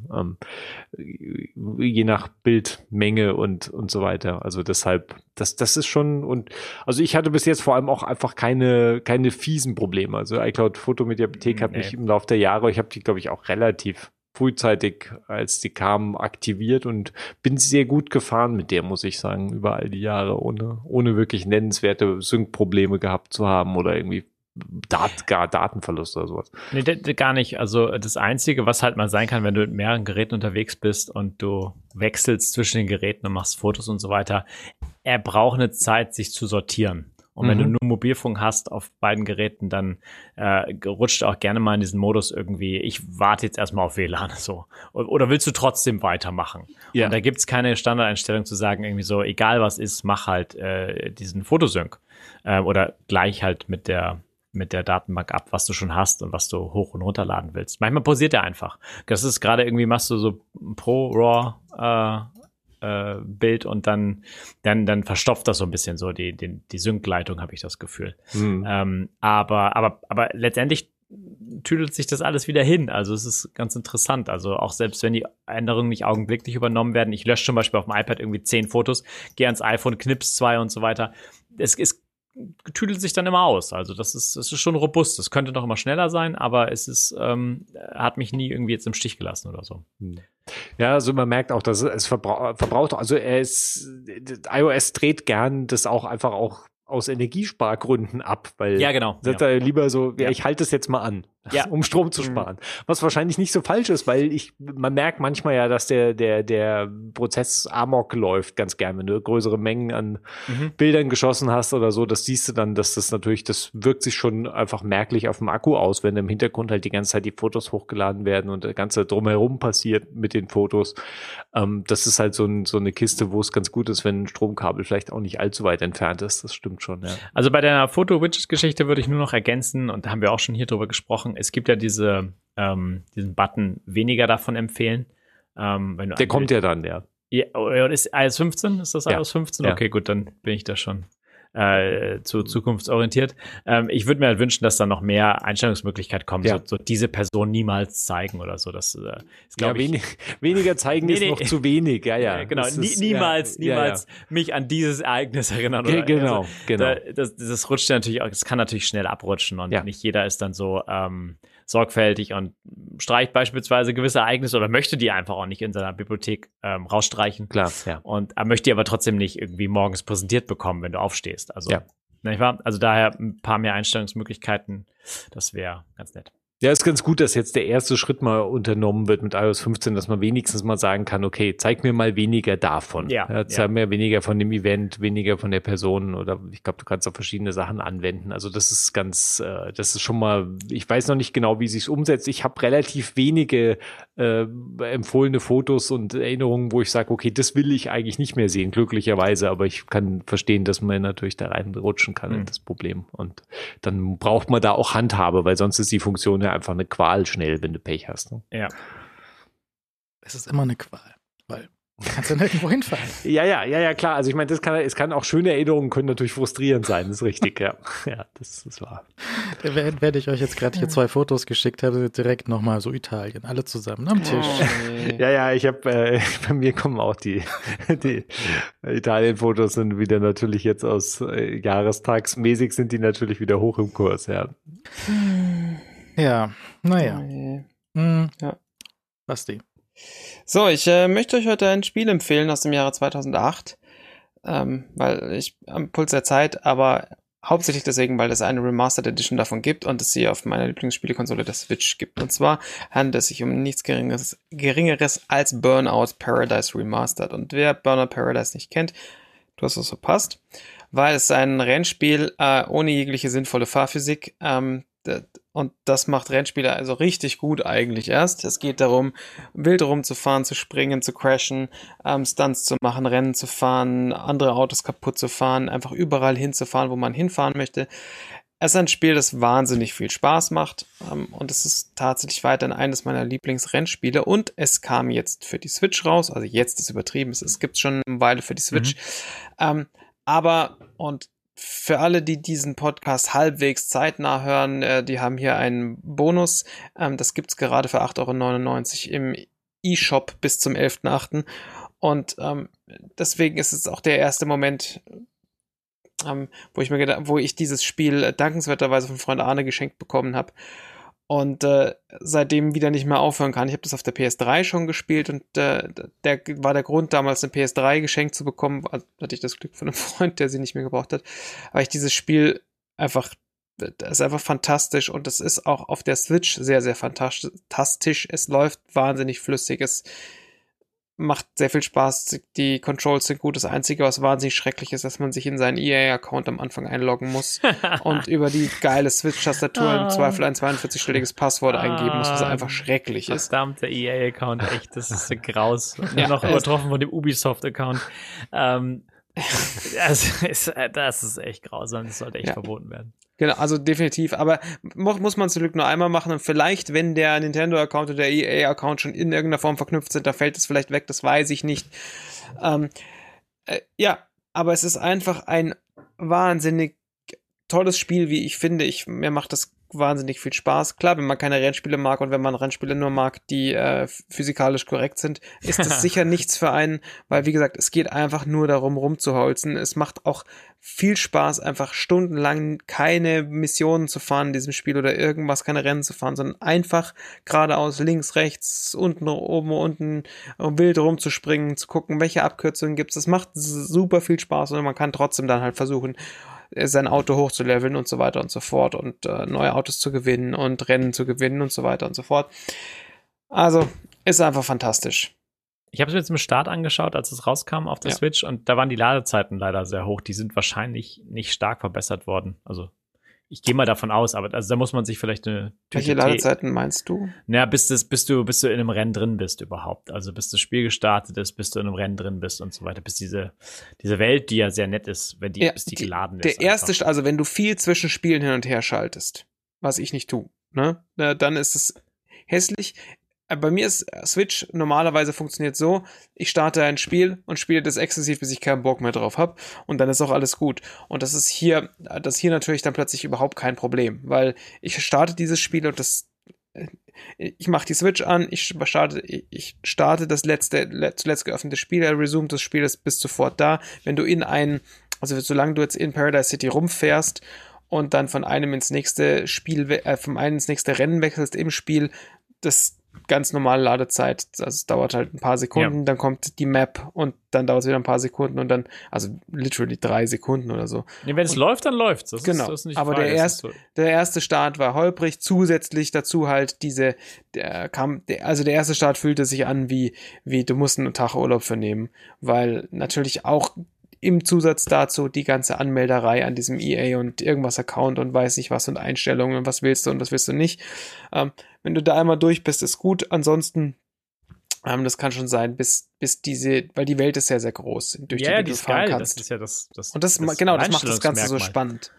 je nach Bildmenge und so weiter. Also deshalb, das ist schon, und also ich hatte bis jetzt vor allem auch einfach keine fiesen Probleme. Also iCloud Fotomediathek hat mich im Laufe der Jahre, ich habe die, glaube ich, auch relativ frühzeitig, als die kamen, aktiviert und bin sehr gut gefahren mit der, muss ich sagen, über all die Jahre, ohne wirklich nennenswerte Sync-Probleme gehabt zu haben oder irgendwie gar Datenverlust oder sowas. Nee, gar nicht. Also das Einzige, was halt mal sein kann, wenn du mit mehreren Geräten unterwegs bist und du wechselst zwischen den Geräten und machst Fotos und so weiter, er braucht eine Zeit, sich zu sortieren. Und wenn du nur Mobilfunk hast auf beiden Geräten, dann rutscht auch gerne mal in diesen Modus irgendwie, ich warte jetzt erstmal auf WLAN, so. Oder willst du trotzdem weitermachen? Ja. Und da gibt's keine Standardeinstellung zu sagen, irgendwie so, egal was ist, mach halt diesen Fotosync. Oder gleich halt mit der Datenbank ab, was du schon hast und was du hoch- und runterladen willst. Manchmal pausiert er einfach. Das ist gerade irgendwie, machst du so Pro RAW Bild und dann verstopft das so ein bisschen so die Sync-Leitung, habe ich das Gefühl. Aber letztendlich tüdelt sich das alles wieder hin. Also es ist ganz interessant. Also auch selbst wenn die Änderungen nicht augenblicklich übernommen werden, ich lösche zum Beispiel auf dem iPad irgendwie 10 Fotos, gehe ans iPhone, knips 2 und so weiter. Es tüdelt sich dann immer aus. Also das ist schon robust. Das könnte noch immer schneller sein, aber es ist hat mich nie irgendwie jetzt im Stich gelassen oder so. Ja, also man merkt auch, dass es verbraucht, also iOS dreht gern das auch einfach auch aus Energiespargründen ab, weil ja, genau, sagt er lieber so, ich halte es jetzt mal an, um Strom zu sparen. Was wahrscheinlich nicht so falsch ist, weil man merkt manchmal ja, dass der Prozess amok läuft ganz gern, wenn du größere Mengen an Bildern geschossen hast oder so, das siehst du dann, dass das wirkt sich schon einfach merklich auf dem Akku aus, wenn im Hintergrund halt die ganze Zeit die Fotos hochgeladen werden und das Ganze drumherum passiert mit den Fotos. Das ist halt so eine Kiste, wo es ganz gut ist, wenn ein Stromkabel vielleicht auch nicht allzu weit entfernt ist. Das stimmt schon, ja. Also bei der Foto-Widget-Geschichte würde ich nur noch ergänzen, und da haben wir auch schon hier drüber gesprochen, es gibt ja diesen Button, weniger davon empfehlen. Wenn du der kommt ja dann, ja. Ist iOS 15? Ist das iOS 15? Ja. Okay, gut, dann bin ich da schon zu zukunftsorientiert. Ich würde mir halt wünschen, dass da noch mehr Einstellungsmöglichkeit kommen. Ja. So diese Person niemals zeigen oder so. Das ist, glaube ich. Weniger zeigen ist noch zu wenig. Ja. Genau, niemals mich an dieses Ereignis erinnern. Oder, genau. Das rutscht natürlich auch, das kann natürlich schnell abrutschen und nicht jeder ist dann so sorgfältig und streicht beispielsweise gewisse Ereignisse oder möchte die einfach auch nicht in seiner Bibliothek rausstreichen. Klar, ja. Und möchte die aber trotzdem nicht irgendwie morgens präsentiert bekommen, wenn du aufstehst. Also, nicht wahr? Also daher ein paar mehr Einstellungsmöglichkeiten, das wäre ganz nett. Ja, ist ganz gut, dass jetzt der erste Schritt mal unternommen wird mit iOS 15, dass man wenigstens mal sagen kann, okay, zeig mir mal weniger davon. Zeig mir weniger von dem Event, weniger von der Person oder ich glaube, du kannst auch verschiedene Sachen anwenden. Also das ist das ist schon mal, ich weiß noch nicht genau, wie sich's umsetzt. Ich habe relativ wenige empfohlene Fotos und Erinnerungen, wo ich sage, okay, das will ich eigentlich nicht mehr sehen, glücklicherweise, aber ich kann verstehen, dass man natürlich da reinrutschen kann in das Problem. Und dann braucht man da auch Handhabe, weil sonst ist die Funktion ja einfach eine Qual schnell, wenn du Pech hast. Ne? Ja. Es ist immer eine Qual, weil Kannst du nirgendwo hinfahren. Ja, klar. Also ich meine, es kann auch schöne Erinnerungen können natürlich frustrierend sein, das ist richtig, ja. Ja, das ist wahr. Während ich euch jetzt gerade hier 2 Fotos geschickt habe, direkt nochmal so Italien, alle zusammen am Tisch. Ja, ich habe, bei mir kommen auch die Italien-Fotos sind wieder natürlich jetzt aus jahrestagsmäßig sind die natürlich wieder hoch im Kurs, ja. Ja, naja. Ja. Basti. So, ich möchte euch heute ein Spiel empfehlen aus dem Jahre 2008, weil ich am Puls der Zeit, aber hauptsächlich deswegen, weil es eine Remastered Edition davon gibt und es sie auf meiner Lieblingsspielekonsole der Switch gibt. Und zwar handelt es sich um nichts Geringeres als Burnout Paradise Remastered. Und wer Burnout Paradise nicht kennt, du hast es verpasst, weil es ein Rennspiel ohne jegliche sinnvolle Fahrphysik und das macht Rennspiele also richtig gut eigentlich erst. Es geht darum, wild rumzufahren, zu springen, zu crashen, Stunts zu machen, Rennen zu fahren, andere Autos kaputt zu fahren, einfach überall hinzufahren, wo man hinfahren möchte. Es ist ein Spiel, das wahnsinnig viel Spaß macht und es ist tatsächlich weiterhin eines meiner Lieblingsrennspiele und es kam jetzt für die Switch raus, also jetzt ist übertrieben, es gibt schon eine Weile für die Switch, und für alle, die diesen Podcast halbwegs zeitnah hören, die haben hier einen Bonus. Das gibt's gerade für 8,99 € im eShop bis zum 11.8. Und deswegen ist es auch der erste Moment, wo ich dieses Spiel dankenswerterweise von Freund Arne geschenkt bekommen habe. Und seitdem wieder nicht mehr aufhören kann. Ich habe das auf der PS3 schon gespielt und der war der Grund, damals eine PS3 geschenkt zu bekommen. Also hatte ich das Glück von einem Freund, der sie nicht mehr gebraucht hat. Aber ich dieses Spiel das ist einfach fantastisch und es ist auch auf der Switch sehr, sehr fantastisch. Es läuft wahnsinnig flüssig. Es macht sehr viel Spaß. Die Controls sind gut. Das Einzige, was wahnsinnig schrecklich ist, dass man sich in seinen EA-Account am Anfang einloggen muss und über die geile Switch-Tastatur im Zweifel ein 42-stelliges Passwort eingeben muss, was einfach schrecklich ist. Verdammt, der EA-Account, echt, das ist ein Graus. Nur noch übertroffen von dem Ubisoft-Account. Das ist echt grausam. Das sollte echt verboten werden. Genau, also definitiv. Aber muss man zum Glück nur einmal machen und vielleicht, wenn der Nintendo-Account oder der EA-Account schon in irgendeiner Form verknüpft sind, da fällt es vielleicht weg, das weiß ich nicht. Aber es ist einfach ein wahnsinnig tolles Spiel, wie ich finde. Mir macht das wahnsinnig viel Spaß. Klar, wenn man keine Rennspiele mag und wenn man Rennspiele nur mag, die physikalisch korrekt sind, ist das sicher nichts für einen, weil wie gesagt, es geht einfach nur darum, rumzuholzen. Es macht auch viel Spaß, einfach stundenlang keine Missionen zu fahren in diesem Spiel oder irgendwas, keine Rennen zu fahren, sondern einfach geradeaus, links, rechts, unten, oben, unten, wild rumzuspringen, zu gucken, welche Abkürzungen gibt's. Das macht super viel Spaß und man kann trotzdem dann halt versuchen, sein Auto hochzuleveln und so weiter und so fort und neue Autos zu gewinnen und Rennen zu gewinnen und so weiter und so fort. Also, ist einfach fantastisch. Ich habe es mir jetzt im Start angeschaut, als es rauskam auf der Switch und da waren die Ladezeiten leider sehr hoch. Die sind wahrscheinlich nicht stark verbessert worden. Also ich gehe mal davon aus, aber also da muss man sich vielleicht eine Welche Ladezeiten meinst du? Naja, bis du in einem Rennen drin bist überhaupt. Also bis das Spiel gestartet ist, bis du in einem Rennen drin bist und so weiter. Bis diese Welt, die ja sehr nett ist, bis die geladen ist. Also wenn du viel zwischen Spielen hin und her schaltest, was ich nicht tue, ne, dann ist es hässlich. Bei mir ist Switch normalerweise funktioniert so, ich starte ein Spiel und spiele das exzessiv, bis ich keinen Bock mehr drauf habe und dann ist auch alles gut. Und das ist hier natürlich dann plötzlich überhaupt kein Problem, weil ich starte dieses Spiel und ich mache die Switch an, ich starte das zuletzt geöffnete Spiel, resume das Spiel, bist sofort da. Wenn du solange du jetzt in Paradise City rumfährst und dann von einem ins nächste Rennen wechselst im Spiel, das ganz normale Ladezeit, also es dauert halt ein paar Sekunden, dann kommt die Map und dann dauert es wieder ein paar Sekunden und dann, also literally 3 Sekunden oder so. Nee, wenn es läuft, dann läuft's. Das genau, ist nicht aber der erste Start war holprig, zusätzlich dazu halt der erste Start fühlte sich an wie du musst einen Tag Urlaub für nehmen, weil natürlich auch im Zusatz dazu die ganze Anmelderei an diesem EA und irgendwas Account und weiß nicht was und Einstellungen und was willst du und was willst du nicht. Wenn du da einmal durch bist, ist gut. Ansonsten, das kann schon sein, weil die Welt ist sehr, sehr groß, durch die du fahren kannst. Das ist ja das und das macht das Ganze so spannend.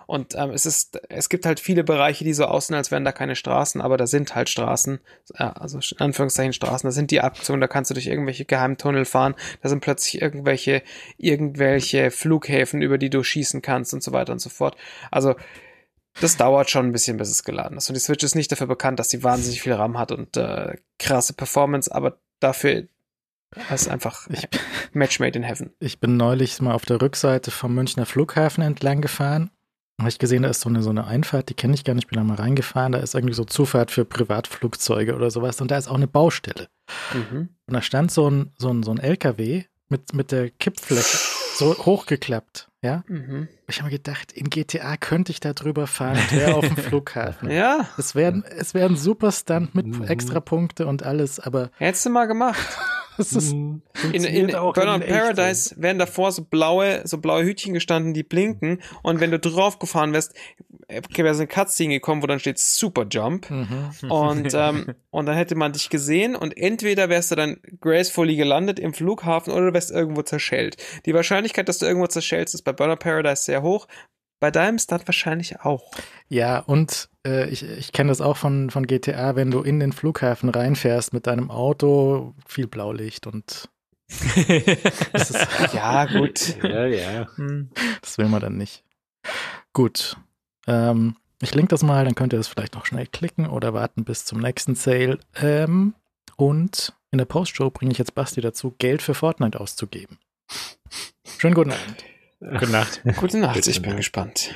Und es gibt halt viele Bereiche, die so aussehen, als wären da keine Straßen, aber da sind halt Straßen, also in Anführungszeichen Straßen, da sind die Abzüge, da kannst du durch irgendwelche Geheimtunnel fahren, da sind plötzlich irgendwelche Flughäfen, über die du schießen kannst und so weiter und so fort. Also das dauert schon ein bisschen, bis es geladen ist. Und die Switch ist nicht dafür bekannt, dass sie wahnsinnig viel RAM hat und krasse Performance, aber dafür ist einfach Match made in heaven. Ich bin neulich mal auf der Rückseite vom Münchner Flughafen entlang gefahren. Habe ich gesehen, da ist so eine Einfahrt, die kenne ich gar nicht, bin da mal reingefahren. Da ist irgendwie so Zufahrt für Privatflugzeuge oder sowas. Und da ist auch eine Baustelle. Und da stand so ein LKW mit der Kippfläche so hochgeklappt. Ja? Ich habe mir gedacht, in GTA könnte ich da drüber fahren und wäre auf dem Flughafen. Ja. Es wäre ein super Stunt mit extra Punkte und alles, aber. Hättest du mal gemacht. In Burnout Paradise wären davor so blaue Hütchen gestanden, die blinken, und wenn du drauf gefahren wärst, wäre so eine Cutscene gekommen, wo dann steht Super Jump, und dann hätte man dich gesehen und entweder wärst du dann gracefully gelandet im Flughafen oder du wärst irgendwo zerschellt. Die Wahrscheinlichkeit, dass du irgendwo zerschellst, ist bei Burnout Paradise sehr hoch. Bei deinem Stunt wahrscheinlich auch. Ja, und ich kenne das auch von GTA, wenn du in den Flughafen reinfährst mit deinem Auto, viel Blaulicht und das ist, ja, gut. Ja. Das will man dann nicht. Gut. Ich link das mal, dann könnt ihr das vielleicht noch schnell klicken oder warten bis zum nächsten Sale. Und in der Postshow bringe ich jetzt Basti dazu, Geld für Fortnite auszugeben. Schönen guten Abend. Gute Nacht. Gute Nacht, ich bin gespannt.